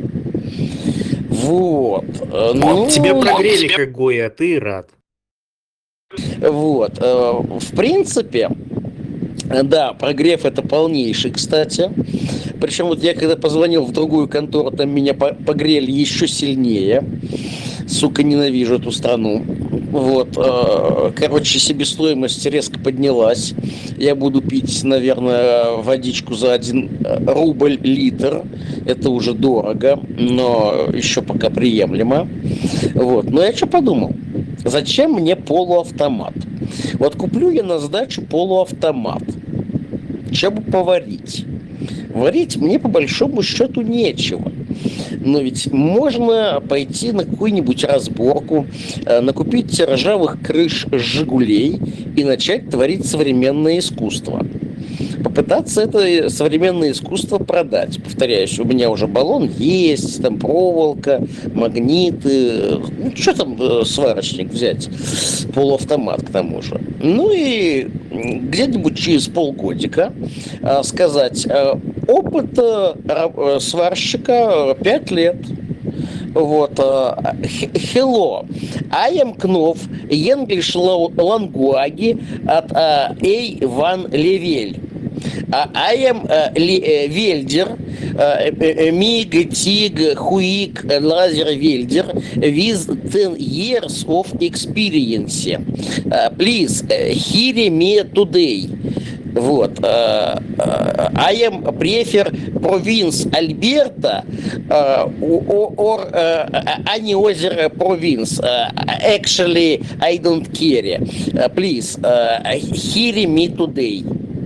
Вот. Э, Ну,
Тебя прогрели как Гоя, а ты рад.
вот. Э, В принципе, э, да, прогрев это полнейший, кстати. Причем вот я когда позвонил в другую контору, там меня по- погрели еще сильнее. Сука, ненавижу эту страну. Вот, э, короче, себестоимость резко поднялась. Я буду пить, наверное, водичку за один рубль литр. Это уже дорого, но еще пока приемлемо. Вот, но я что подумал? Зачем мне полуавтомат? Вот куплю я на сдачу полуавтомат. Чтобы поварить. Варить мне по большому счету нечего. Но ведь можно пойти на какую-нибудь разборку, э, накупить ржавых крыш «Жигулей» и начать творить современное искусство. Попытаться это современное искусство продать. Повторяюсь, у меня уже баллон есть, там проволока, магниты. Ну, что там э, сварочник взять? Полуавтомат к тому же. Ну и м, где-нибудь через полгодика э, сказать, э, опыт э, ра- э, сварщика пять лет. Вот. э, х- Hello. I am Knopf, English lo- language at э, A one level. Uh, I am uh, li- uh, welder, uh, uh, MIG, TIG, HUIC, uh, laser welder with ten years of experience. Uh, please, uh, hear me today. Вот. Uh, uh, I am prefer province Alberta uh, or, or uh, any other province. Uh, actually, I don't care. Uh, please, uh, hear me today.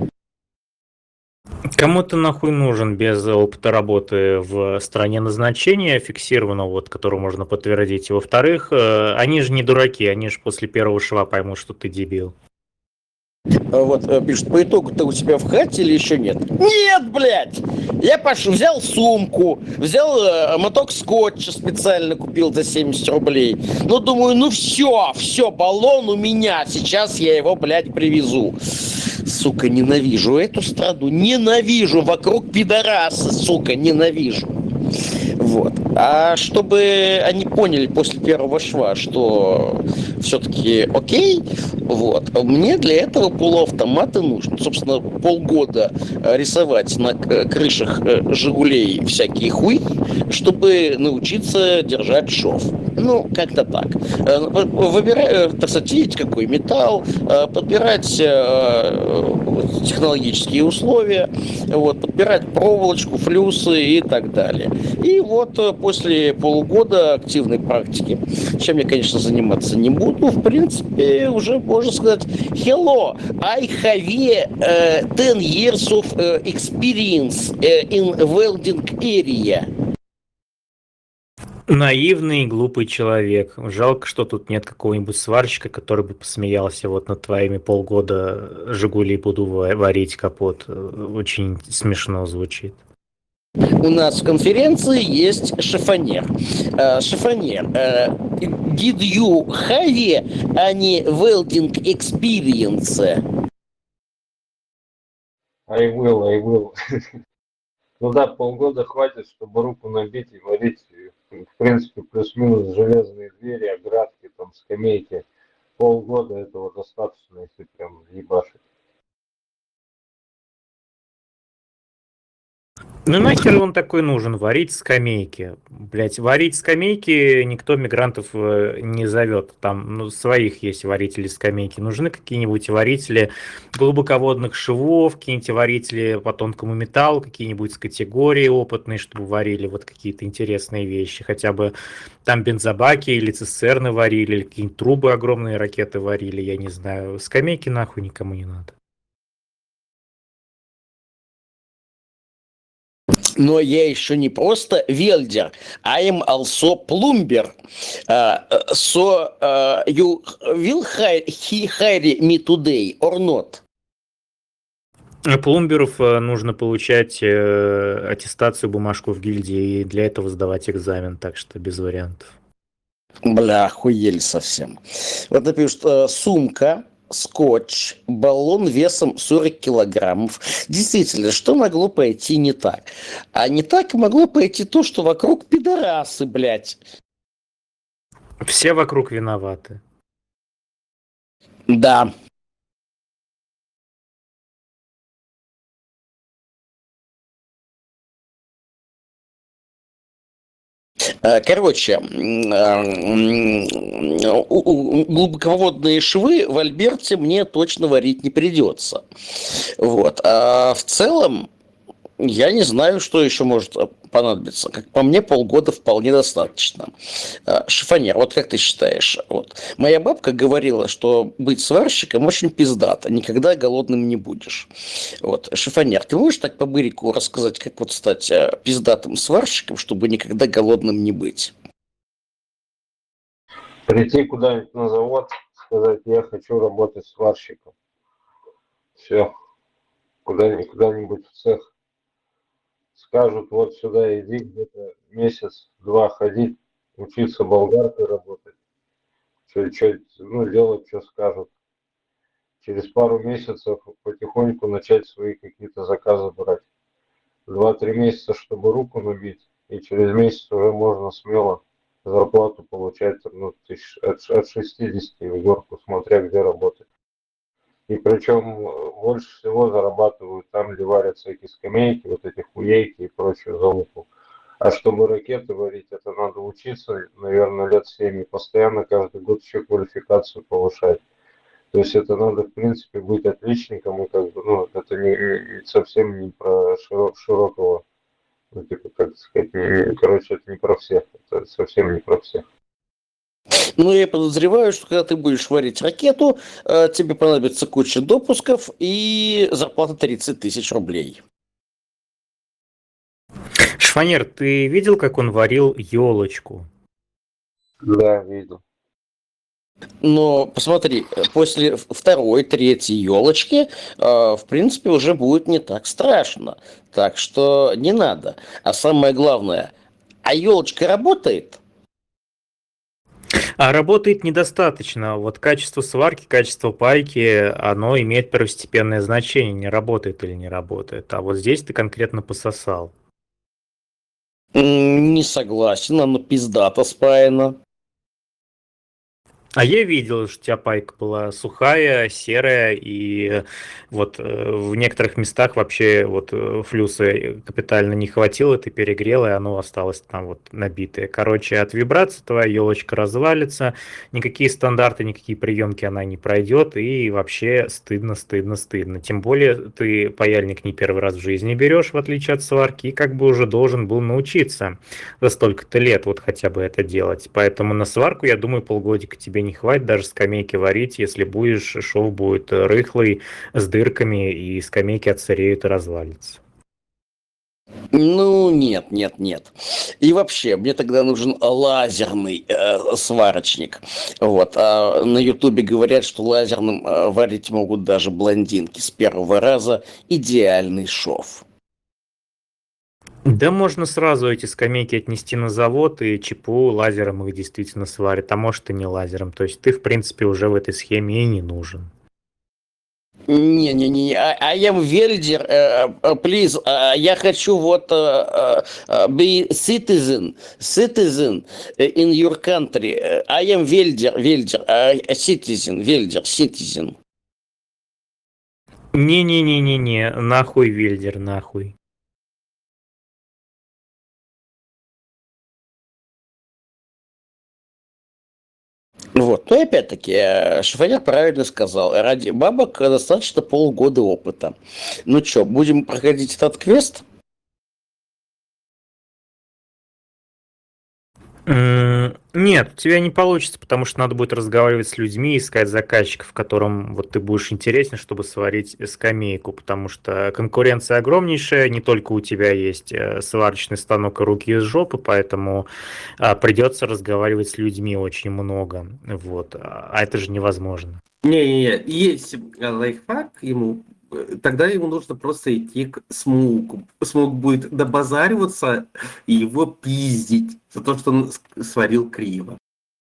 Кому ты нахуй нужен без опыта работы в стране назначения фиксированного, вот, которого можно подтвердить? И во-вторых, э, они же не дураки, они же после первого шва поймут, что ты дебил.
Вот, пишет, по итогу-то у тебя в хате или еще нет? Нет, блядь! Я пошел, взял сумку, взял э, моток скотча специально купил за семьдесят рублей. Ну, думаю, ну все, все, баллон у меня, сейчас я его, блядь, привезу. Сука, ненавижу эту страну, ненавижу, вокруг пидорасы, сука, ненавижу. Вот. А чтобы они поняли после первого шва, что все-таки окей, вот, мне для этого полуавтоматы нужно. Собственно, полгода рисовать на крышах «Жигулей» всякие хуй, чтобы научиться держать шов. Ну, как-то так. Выбирать, так сказать, видеть, какой металл, подбирать технологические условия, вот, подбирать проволочку, флюсы и так далее. И вот после полугода активной практики, чем я, конечно, заниматься не буду, в принципе, уже можно сказать, hello, I have uh, ten years of uh, experience uh, in welding area.
Наивный и глупый человек. Жалко, что тут нет какого-нибудь сварщика, который бы посмеялся вот над твоими полгода «Жигули» буду варить капот. Очень смешно звучит.
У нас в конференции есть шифонер. Uh, шифонер, uh, did you have any welding experience?
I will, I will. Ну да, полгода хватит, чтобы руку набить и варить. В принципе, плюс-минус железные двери, оградки, там, скамейки. Полгода этого достаточно, если прям ебашить.
Ну нахер он такой нужен, варить скамейки. Блять, варить скамейки никто мигрантов не зовет. Там ну, своих есть варители скамейки. Нужны какие-нибудь варители глубоководных швов, какие-нибудь варители по тонкому металлу, какие-нибудь с категории опытные, чтобы варили вот какие-то интересные вещи. Хотя бы там бензобаки или цистерны варили, или какие-нибудь трубы огромные ракеты варили, я не знаю. Скамейки нахуй никому не надо.
Но я еще не просто велдер, I am also plumber. Uh, so uh, you will hire, he hire me today or not?
Плумберов нужно получать э, аттестацию, бумажку в гильдии, и для этого сдавать экзамен, так что без вариантов.
Бля, охуели совсем. Вот напишут, uh, сумка, скотч, баллон весом сорок килограммов. Действительно, что могло пойти не так? А не так могло пойти то, что вокруг пидорасы, блядь.
Все вокруг виноваты.
Да. Короче, глубоководные швы в Альберте мне точно варить не придется. Вот. А в целом, я не знаю, что еще может понадобиться. Как по мне, полгода вполне достаточно. Шифонер, вот как ты считаешь? Вот. Моя бабка говорила, что быть сварщиком очень пиздато, никогда голодным не будешь. Вот. Шифонер, ты можешь так по бырику рассказать, как вот стать пиздатым сварщиком, чтобы никогда голодным не быть?
Прийти куда-нибудь на завод, сказать, я хочу работать сварщиком. Все. Куда-нибудь, куда-нибудь в цех. Скажут, вот сюда иди, где-то месяц-два ходить, учиться болгаркой работать, что, что, ну, делать, что скажут. Через пару месяцев потихоньку начать свои какие-то заказы брать. Два-три месяца, чтобы руку набить, и через месяц уже можно смело зарплату получать ну, тысяч, от, от шестидесяти в горку, смотря где работать. И причем больше всего зарабатывают там, где варят всякие скамейки, вот эти хуейки и прочую залупу. А чтобы ракеты варить, это надо учиться, наверное, лет семь и постоянно каждый год еще квалификацию повышать. То есть это надо, в принципе, быть отличником, и как бы, ну, это не, не, совсем не про широк, широкого, ну, типа, как сказать, не, не, короче, это не про всех, это совсем не про всех.
Ну, я подозреваю, что когда ты будешь варить ракету, тебе понадобится куча допусков и зарплата тридцать тысяч рублей.
Шифонер, ты видел, как он варил елочку?
Да, видел.
Но посмотри, после второй, третьей елочки, в принципе, уже будет не так страшно. Так что не надо. А самое главное, а елочка работает?
А работает недостаточно. Вот качество сварки, качество пайки, оно имеет первостепенное значение, не работает или не работает. А вот здесь ты конкретно пососал.
М, Не согласен, оно пиздато спаяно.
А я видел, что у тебя пайка была сухая, серая, и вот э, в некоторых местах вообще вот э, флюса капитально не хватило, ты перегрел, и оно осталось там вот набитое. Короче, от вибрации твоя елочка развалится, никакие стандарты, никакие приемки она не пройдет, и вообще стыдно, стыдно, стыдно. Тем более ты паяльник не первый раз в жизни берешь, в отличие от сварки, и как бы уже должен был научиться за столько-то лет вот хотя бы это делать. Поэтому на сварку, я думаю, полгодика тебе не хватит даже скамейки варить, если будешь, шов будет рыхлый, с дырками, и скамейки отсыреют и развалится.
Ну, нет, нет, нет. И вообще, мне тогда нужен лазерный э, сварочник. Вот. А на Ютубе говорят, что лазерным э, варить могут даже блондинки с первого раза. Идеальный шов.
Да можно сразу эти скамейки отнести на завод, и ЧПУ лазером их действительно сварит, а может и не лазером. То есть ты, в принципе, уже в этой схеме и не нужен.
Не-не-не, I I am welder, uh, uh, please, uh, я хочу вот uh, uh, be citizen, citizen in your country. I am welder, welder, uh, citizen, welder, citizen.
Не-не-не-не-не, нахуй вельдер, нахуй.
Вот, ну и опять-таки, э, шифонер правильно сказал, ради бабок достаточно полгода опыта. Ну что, будем проходить этот квест?
М, Нет, у тебя не получится, потому что надо будет разговаривать с людьми, искать заказчиков, которым вот ты будешь интересен, чтобы сварить скамейку, потому что конкуренция огромнейшая, не только у тебя есть э, сварочный станок и руки из жопы, поэтому а, придется разговаривать с людьми очень много, вот, а а это же невозможно.
Не-не-не, есть э, лайфхак ему, э, тогда ему нужно просто идти к Смугу. Смуг будет добазариваться и его пиздить за то, что он с- сварил криво.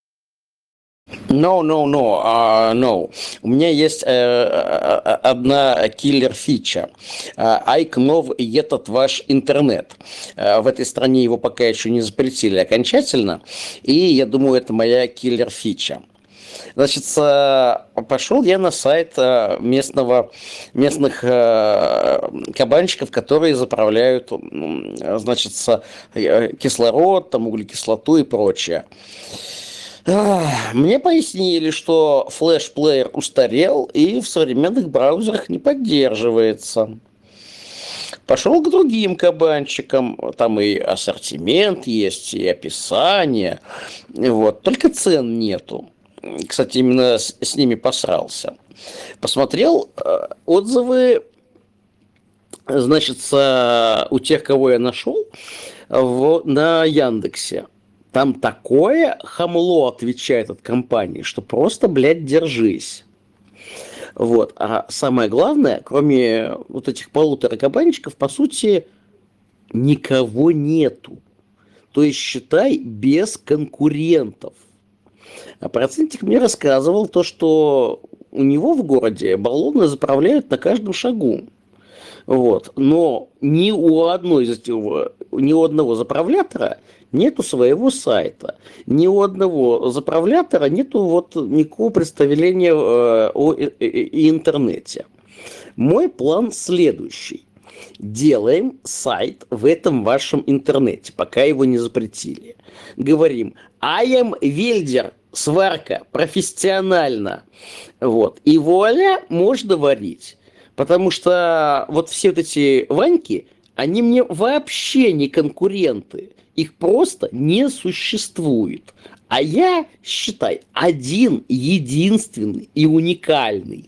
No, no, no, а, no. У меня есть э, э, одна киллер-фича. А, Айкнов и этот ваш интернет. Э, В этой стране его пока еще не запретили окончательно. И я думаю, это моя киллер-фича. Значит, э, пошел я на сайт э, местного, местных э, кабанчиков, которые заправляют, м, значит, с, э, кислород, там, углекислоту и прочее. Ах, Мне пояснили, что флеш-плеер устарел и в современных браузерах не поддерживается. Пошел к другим кабанчикам, там и ассортимент есть, и описание, вот, только цен нету. Кстати, именно с, с ними посрался. Посмотрел э, отзывы, значит, с- у тех, кого я нашел, в, на Яндексе. Там такое хамло отвечает от компании, что просто, блядь, держись. Вот. А самое главное, кроме вот этих полутора кабанчиков, по сути, никого нету. То есть, считай, без конкурентов. А процентик мне рассказывал то, что у него в городе баллоны заправляют на каждом шагу. Вот. Но ни у одной из этих, ни у одного заправлятора нету своего сайта. Ни у одного заправлятора нету вот никакого представления э, о э, э, интернете. Мой план следующий. Делаем сайт в этом вашем интернете, пока его не запретили. Говорим, I am welder, сварка, профессионально. Вот. И вуаля, можно варить. Потому что вот все вот эти Ваньки, они мне вообще не конкуренты. Их просто не существует. А я, считай, один, единственный и уникальный.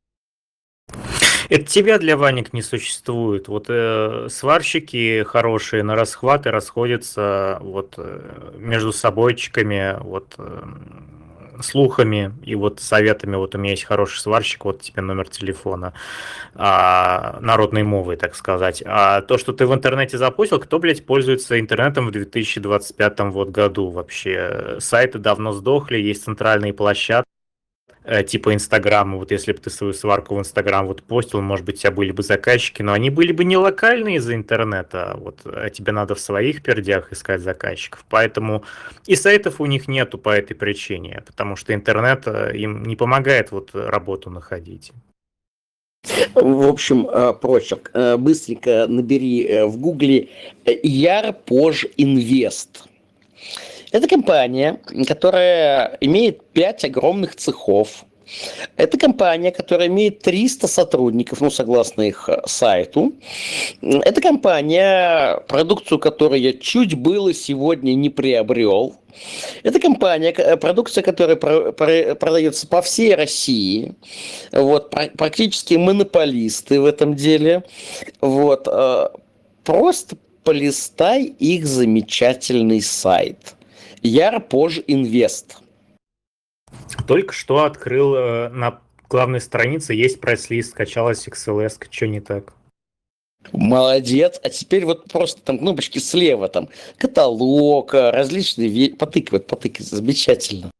Это тебя для Ваник не существует. Вот э, сварщики хорошие на расхваты расходятся вот э, между собойчиками, вот э, слухами и вот советами. Вот у меня есть хороший сварщик, вот тебе номер телефона, а, народной мовой, так сказать. А то, что ты в интернете запустил, кто, блядь, пользуется интернетом в две тысячи двадцать пятом вот году вообще? Сайты давно сдохли, есть центральные площадки, э, типа Инстаграма. Вот если бы ты свою сварку в Инстаграм вот постил, может быть, у тебя были бы заказчики, но они были бы не локальные из-за интернета, вот, а тебе надо в своих пердях искать заказчиков. Поэтому и сайтов у них нету по этой причине, потому что интернет э, им не помогает вот работу находить.
В общем, э, прочерк. Э, Быстренько набери э, в гугле э, Ярпожинвест. Это компания, которая имеет пять огромных цехов. Это компания, которая имеет триста сотрудников, ну, согласно их э, сайту. Это компания, продукцию которой я чуть было сегодня не приобрел. Это компания, к- продукция, которая про- про- продается по всей России. Вот, пра- практически монополисты в этом деле. Вот, э, просто полистай их замечательный сайт. Ярпожинвест.
Только что открыл э, на главной странице, есть прайс-лист, скачалась икс эл эс, что не так?
Молодец. А теперь вот просто там кнопочки слева, там каталог, э, различные ве- потыкивать, потыкать. Замечательно.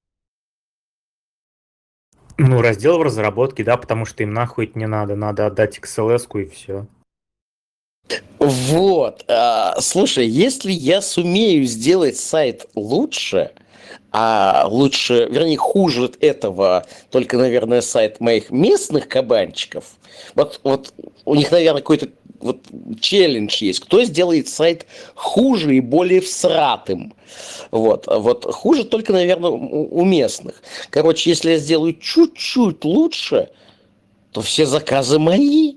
Ну, раздел в разработке, да, потому что им нахуй это не надо, надо отдать икс эл эс-ку и все.
Вот. а, Слушай, если я сумею сделать сайт лучше, а лучше, вернее, хуже этого, только, наверное, сайт моих местных кабанчиков, вот, вот у них, наверное, какой-то вот челлендж есть. Кто сделает сайт хуже и более всратым? Вот, а вот хуже только, наверное, у у местных. Короче, если я сделаю чуть-чуть лучше, то все заказы мои.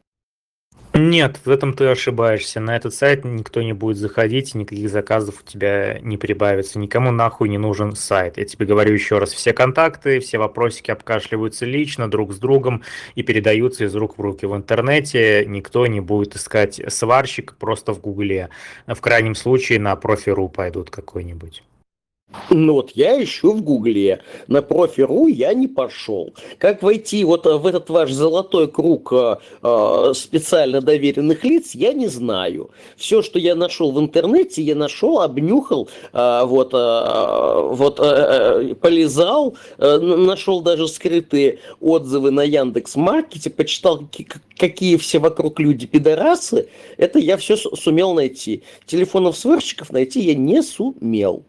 Нет, в этом ты ошибаешься. На этот сайт никто не будет заходить, никаких заказов у тебя не прибавится. Никому нахуй не нужен сайт. Я тебе говорю еще раз, все контакты, все вопросики обкашливаются лично, друг с другом и передаются из рук в руки в интернете. Никто не будет искать сварщик просто в гугле. В крайнем случае на профи.ру пойдут какой-нибудь.
Ну вот я ищу в Гугле. На профи.ру я не пошел. Как войти вот э, в этот ваш золотой круг э, э, специально доверенных лиц, я не знаю. Все, что я нашел в интернете, я нашел, обнюхал, э, вот, э, вот э, э, полизал, э, н- нашел даже скрытые отзывы на Яндекс.Маркете, почитал, какие, какие все вокруг люди пидорасы. Это я все сумел найти. Телефонов сварщиков найти я не сумел.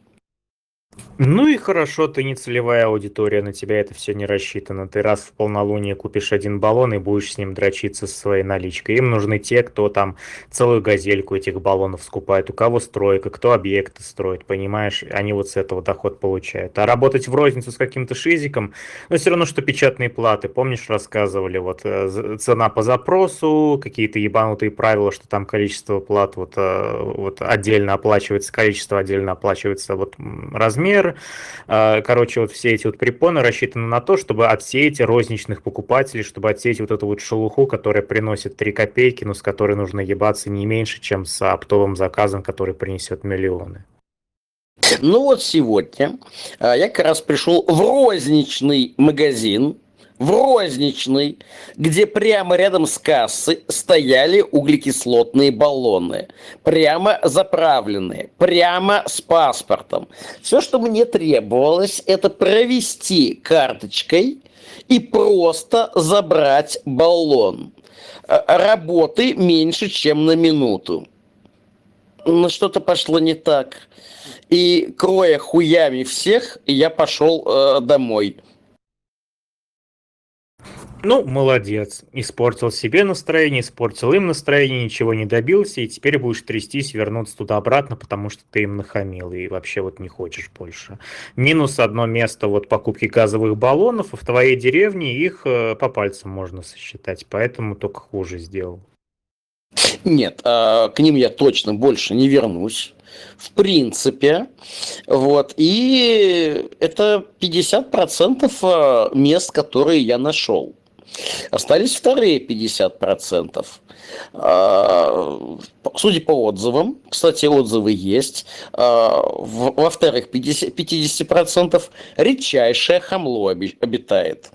Ну и хорошо, ты не целевая аудитория, на тебя это все не рассчитано. Ты раз в полнолуние купишь один баллон и будешь с ним дрочиться со своей наличкой. Им нужны те, кто там целую газельку этих баллонов скупает, у кого стройка, кто объекты строит, понимаешь? Они вот с этого доход получают. А работать в розницу с каким-то шизиком, ну все равно, что печатные платы. Помнишь, рассказывали, вот э, з- цена по запросу, какие-то ебанутые правила, что там количество плат вот, э, вот отдельно оплачивается, количество отдельно оплачивается вот м, размер. А, Короче, вот все эти вот препоны рассчитаны на то, чтобы отсеять розничных покупателей, чтобы отсеять вот эту вот шелуху, которая приносит три копейки, но с которой нужно ебаться не меньше, чем с оптовым заказом, который принесет миллионы.
Ну вот сегодня а, я как раз пришел в розничный магазин, в розничный, где прямо рядом с кассой стояли углекислотные баллоны, прямо заправленные, прямо с паспортом. Все, что мне требовалось, это провести карточкой и просто забрать баллон. А, Работы меньше, чем на минуту. Но что-то пошло не так. И кроя хуями всех, я пошел э, домой.
Ну, молодец. Испортил себе настроение, испортил им настроение, ничего не добился, и теперь будешь трястись, вернуться туда-обратно, потому что ты им нахамил и вообще вот не хочешь больше. Минус одно место вот покупки газовых баллонов, а в твоей деревне их э, по пальцам можно сосчитать, поэтому только хуже сделал.
Нет, а, к ним я точно больше не вернусь. В принципе. Вот. И это пятьдесят процентов а, мест, которые я нашел. Остались вторые пятьдесят процентов. А, Судя по отзывам, кстати, отзывы есть, а, в- во вторых пятьдесят, пятьдесят процентов редчайшее хамло оби- обитает.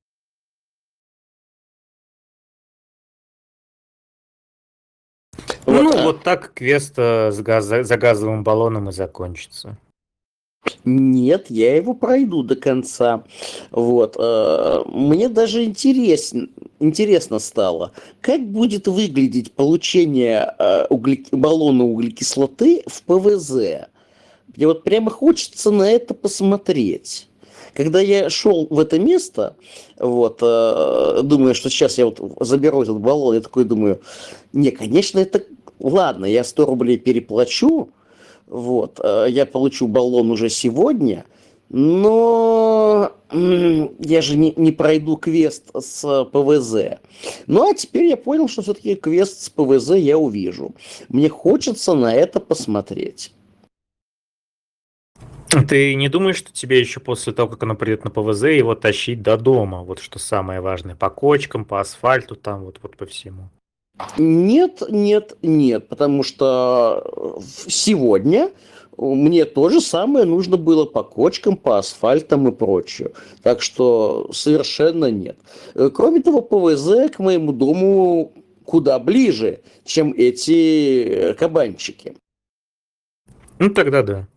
Вот,
Ну,
а-
вот так квест э, с газ- за газовым баллоном и закончится.
Нет, я его пройду до конца. Вот. э, Мне даже интересно, интересно стало, как будет выглядеть получение э, угле- баллона углекислоты в ПВЗ. Мне вот прямо хочется на это посмотреть. Когда я шел в это место, вот, э, думаю, что сейчас я вот заберу этот баллон, я такой думаю, не, конечно, это... Ладно, я сто рублей переплачу, вот, э, я получу баллон уже сегодня, но м, я же не, не пройду квест с ПВЗ. Ну, а теперь я понял, что все-таки квест с ПВЗ я увижу. Мне хочется на это посмотреть.
Ты не думаешь, что тебе еще после того, как оно придет на ПВЗ, его тащить до дома? Вот что самое важное. По кочкам, по асфальту, там вот, вот по всему.
Нет, нет, нет, потому что э, сегодня мне то же самое нужно было по кочкам, по асфальтам и прочее. Так что совершенно нет. Э, Кроме того, ПВЗ к моему дому куда ближе, чем эти э, кабанчики.
Ну, тогда да.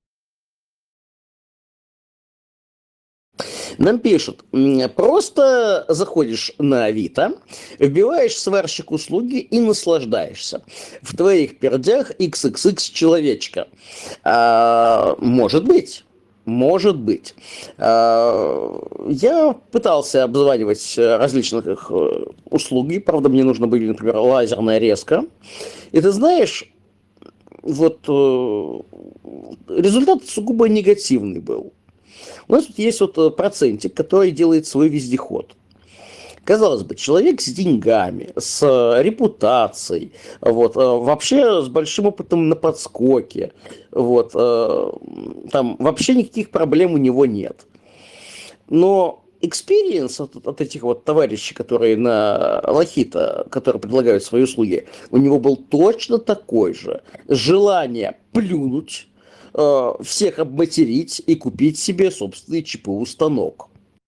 Нам пишут, м, просто заходишь на Авито, вбиваешь сварщик услуги и наслаждаешься. В твоих пердях икс икс икс человечка. А, может быть. Может быть. А, Я пытался обзванивать различных их э, услуги. Правда, мне нужно были, например, лазерная резка. И ты знаешь, вот э, результат сугубо негативный был. У нас тут есть вот э, процентик, который делает свой вездеход. Казалось бы, человек с деньгами, с э, репутацией, вот, э, вообще с большим опытом на подскоке, вот, э, там вообще никаких проблем у него нет. Но experience от, от этих вот товарищей, которые на Лохита, которые предлагают свои услуги, у него был точно такой же. Желание плюнуть, э, всех обматерить и купить себе собственный ЧПУ станок.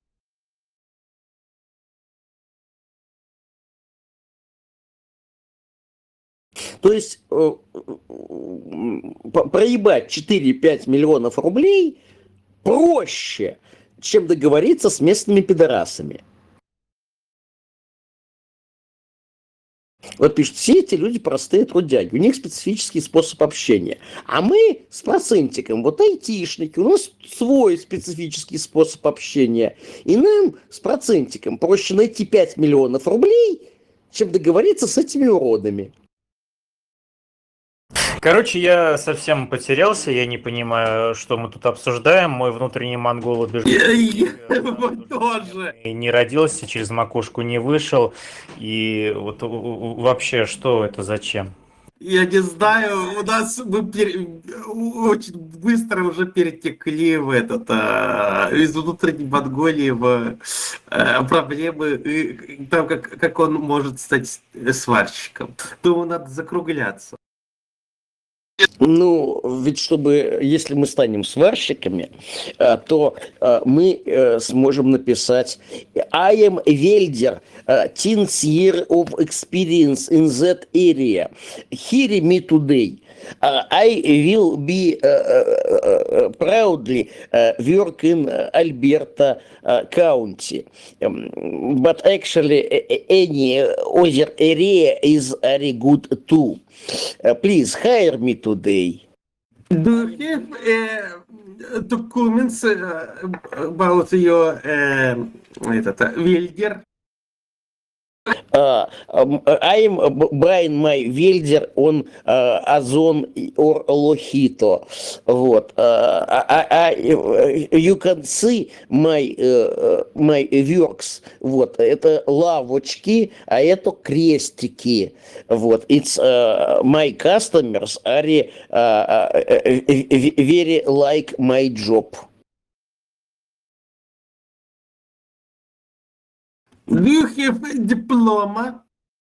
То есть э, проебать четыре-пять миллионов рублей проще, чем договориться с местными пидорасами. Вот пишут, все эти люди простые трудяги, у них специфический способ общения. А мы с процентиком, вот айтишники, у нас свой специфический способ общения. И нам с процентиком проще найти пять миллионов рублей, чем договориться с этими уродами.
Короче, я совсем потерялся, я не понимаю, что мы тут обсуждаем. Мой внутренний монгол убежден,
Я- я-
что
вот тоже.
и не родился, через макушку не вышел. И вот у- у- вообще, что это, зачем?
Я не знаю, у нас мы пере- очень быстро уже перетекли в этот а, из внутренней Монголии в а, проблемы, и там как, как он может стать сварщиком. Думаю, надо закругляться.
Ну, ведь чтобы, если мы станем сварщиками, э, то э, мы э, сможем написать I am welder, uh, ten year of experience in that area. Hear me today. Uh, I will be uh, uh, uh, proudly uh, work in uh, Alberta uh, County. Um, but actually, a- a- any other area is very good too. Uh, please hire me today.
Do you have uh, documents uh, about your uh, этот, uh, welder?
Uh, um, I am uh, b- buying my welder on uh, Ozon or Lohito. Вот. Uh, I, I, you can see my, uh, my works. Вот. Это лавочки, а это крестики. Вот. It's uh, my customers are uh, uh, very like my job.
Do you have a diploma?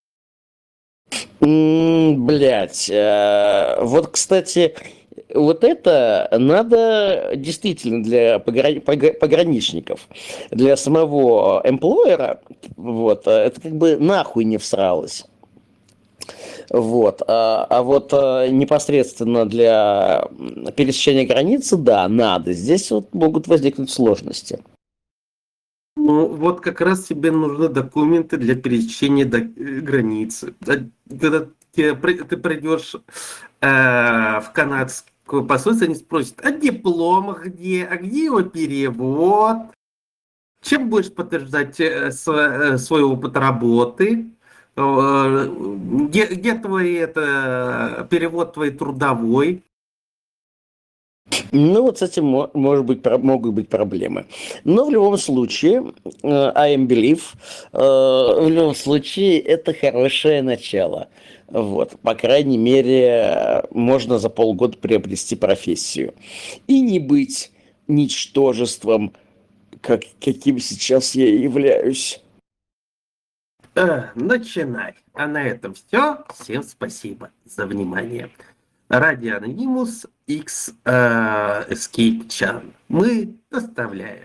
Блять, вот, кстати, вот это надо действительно для пограни- пога- пограничников, для самого эмплойера, вот, а, это как бы нахуй не всралось. Вот, а, а вот а, непосредственно для м, пересечения границы, да, надо. Здесь вот могут возникнуть сложности.
Ну, вот как раз тебе нужны документы для пересечения до- э, границы. А Когда те при- ты придешь э, в канадское посольство, они спросят, а диплом где, а где его перевод? Чем будешь подтверждать э, св- э, свой опыт работы? Э, Где, где твой это, перевод твой трудовой?
Ну, вот с этим мо- может быть, про- могут быть проблемы. Но в любом случае, э, I am believe, э, в любом случае, это хорошее начало. Вот, по крайней мере, э, можно за полгода приобрести профессию. И не быть ничтожеством, как, каким сейчас я являюсь.
Э, начинай. А на этом все. Всем спасибо за внимание. Ради Анонимус X э, Escape Chan. Мы доставляем.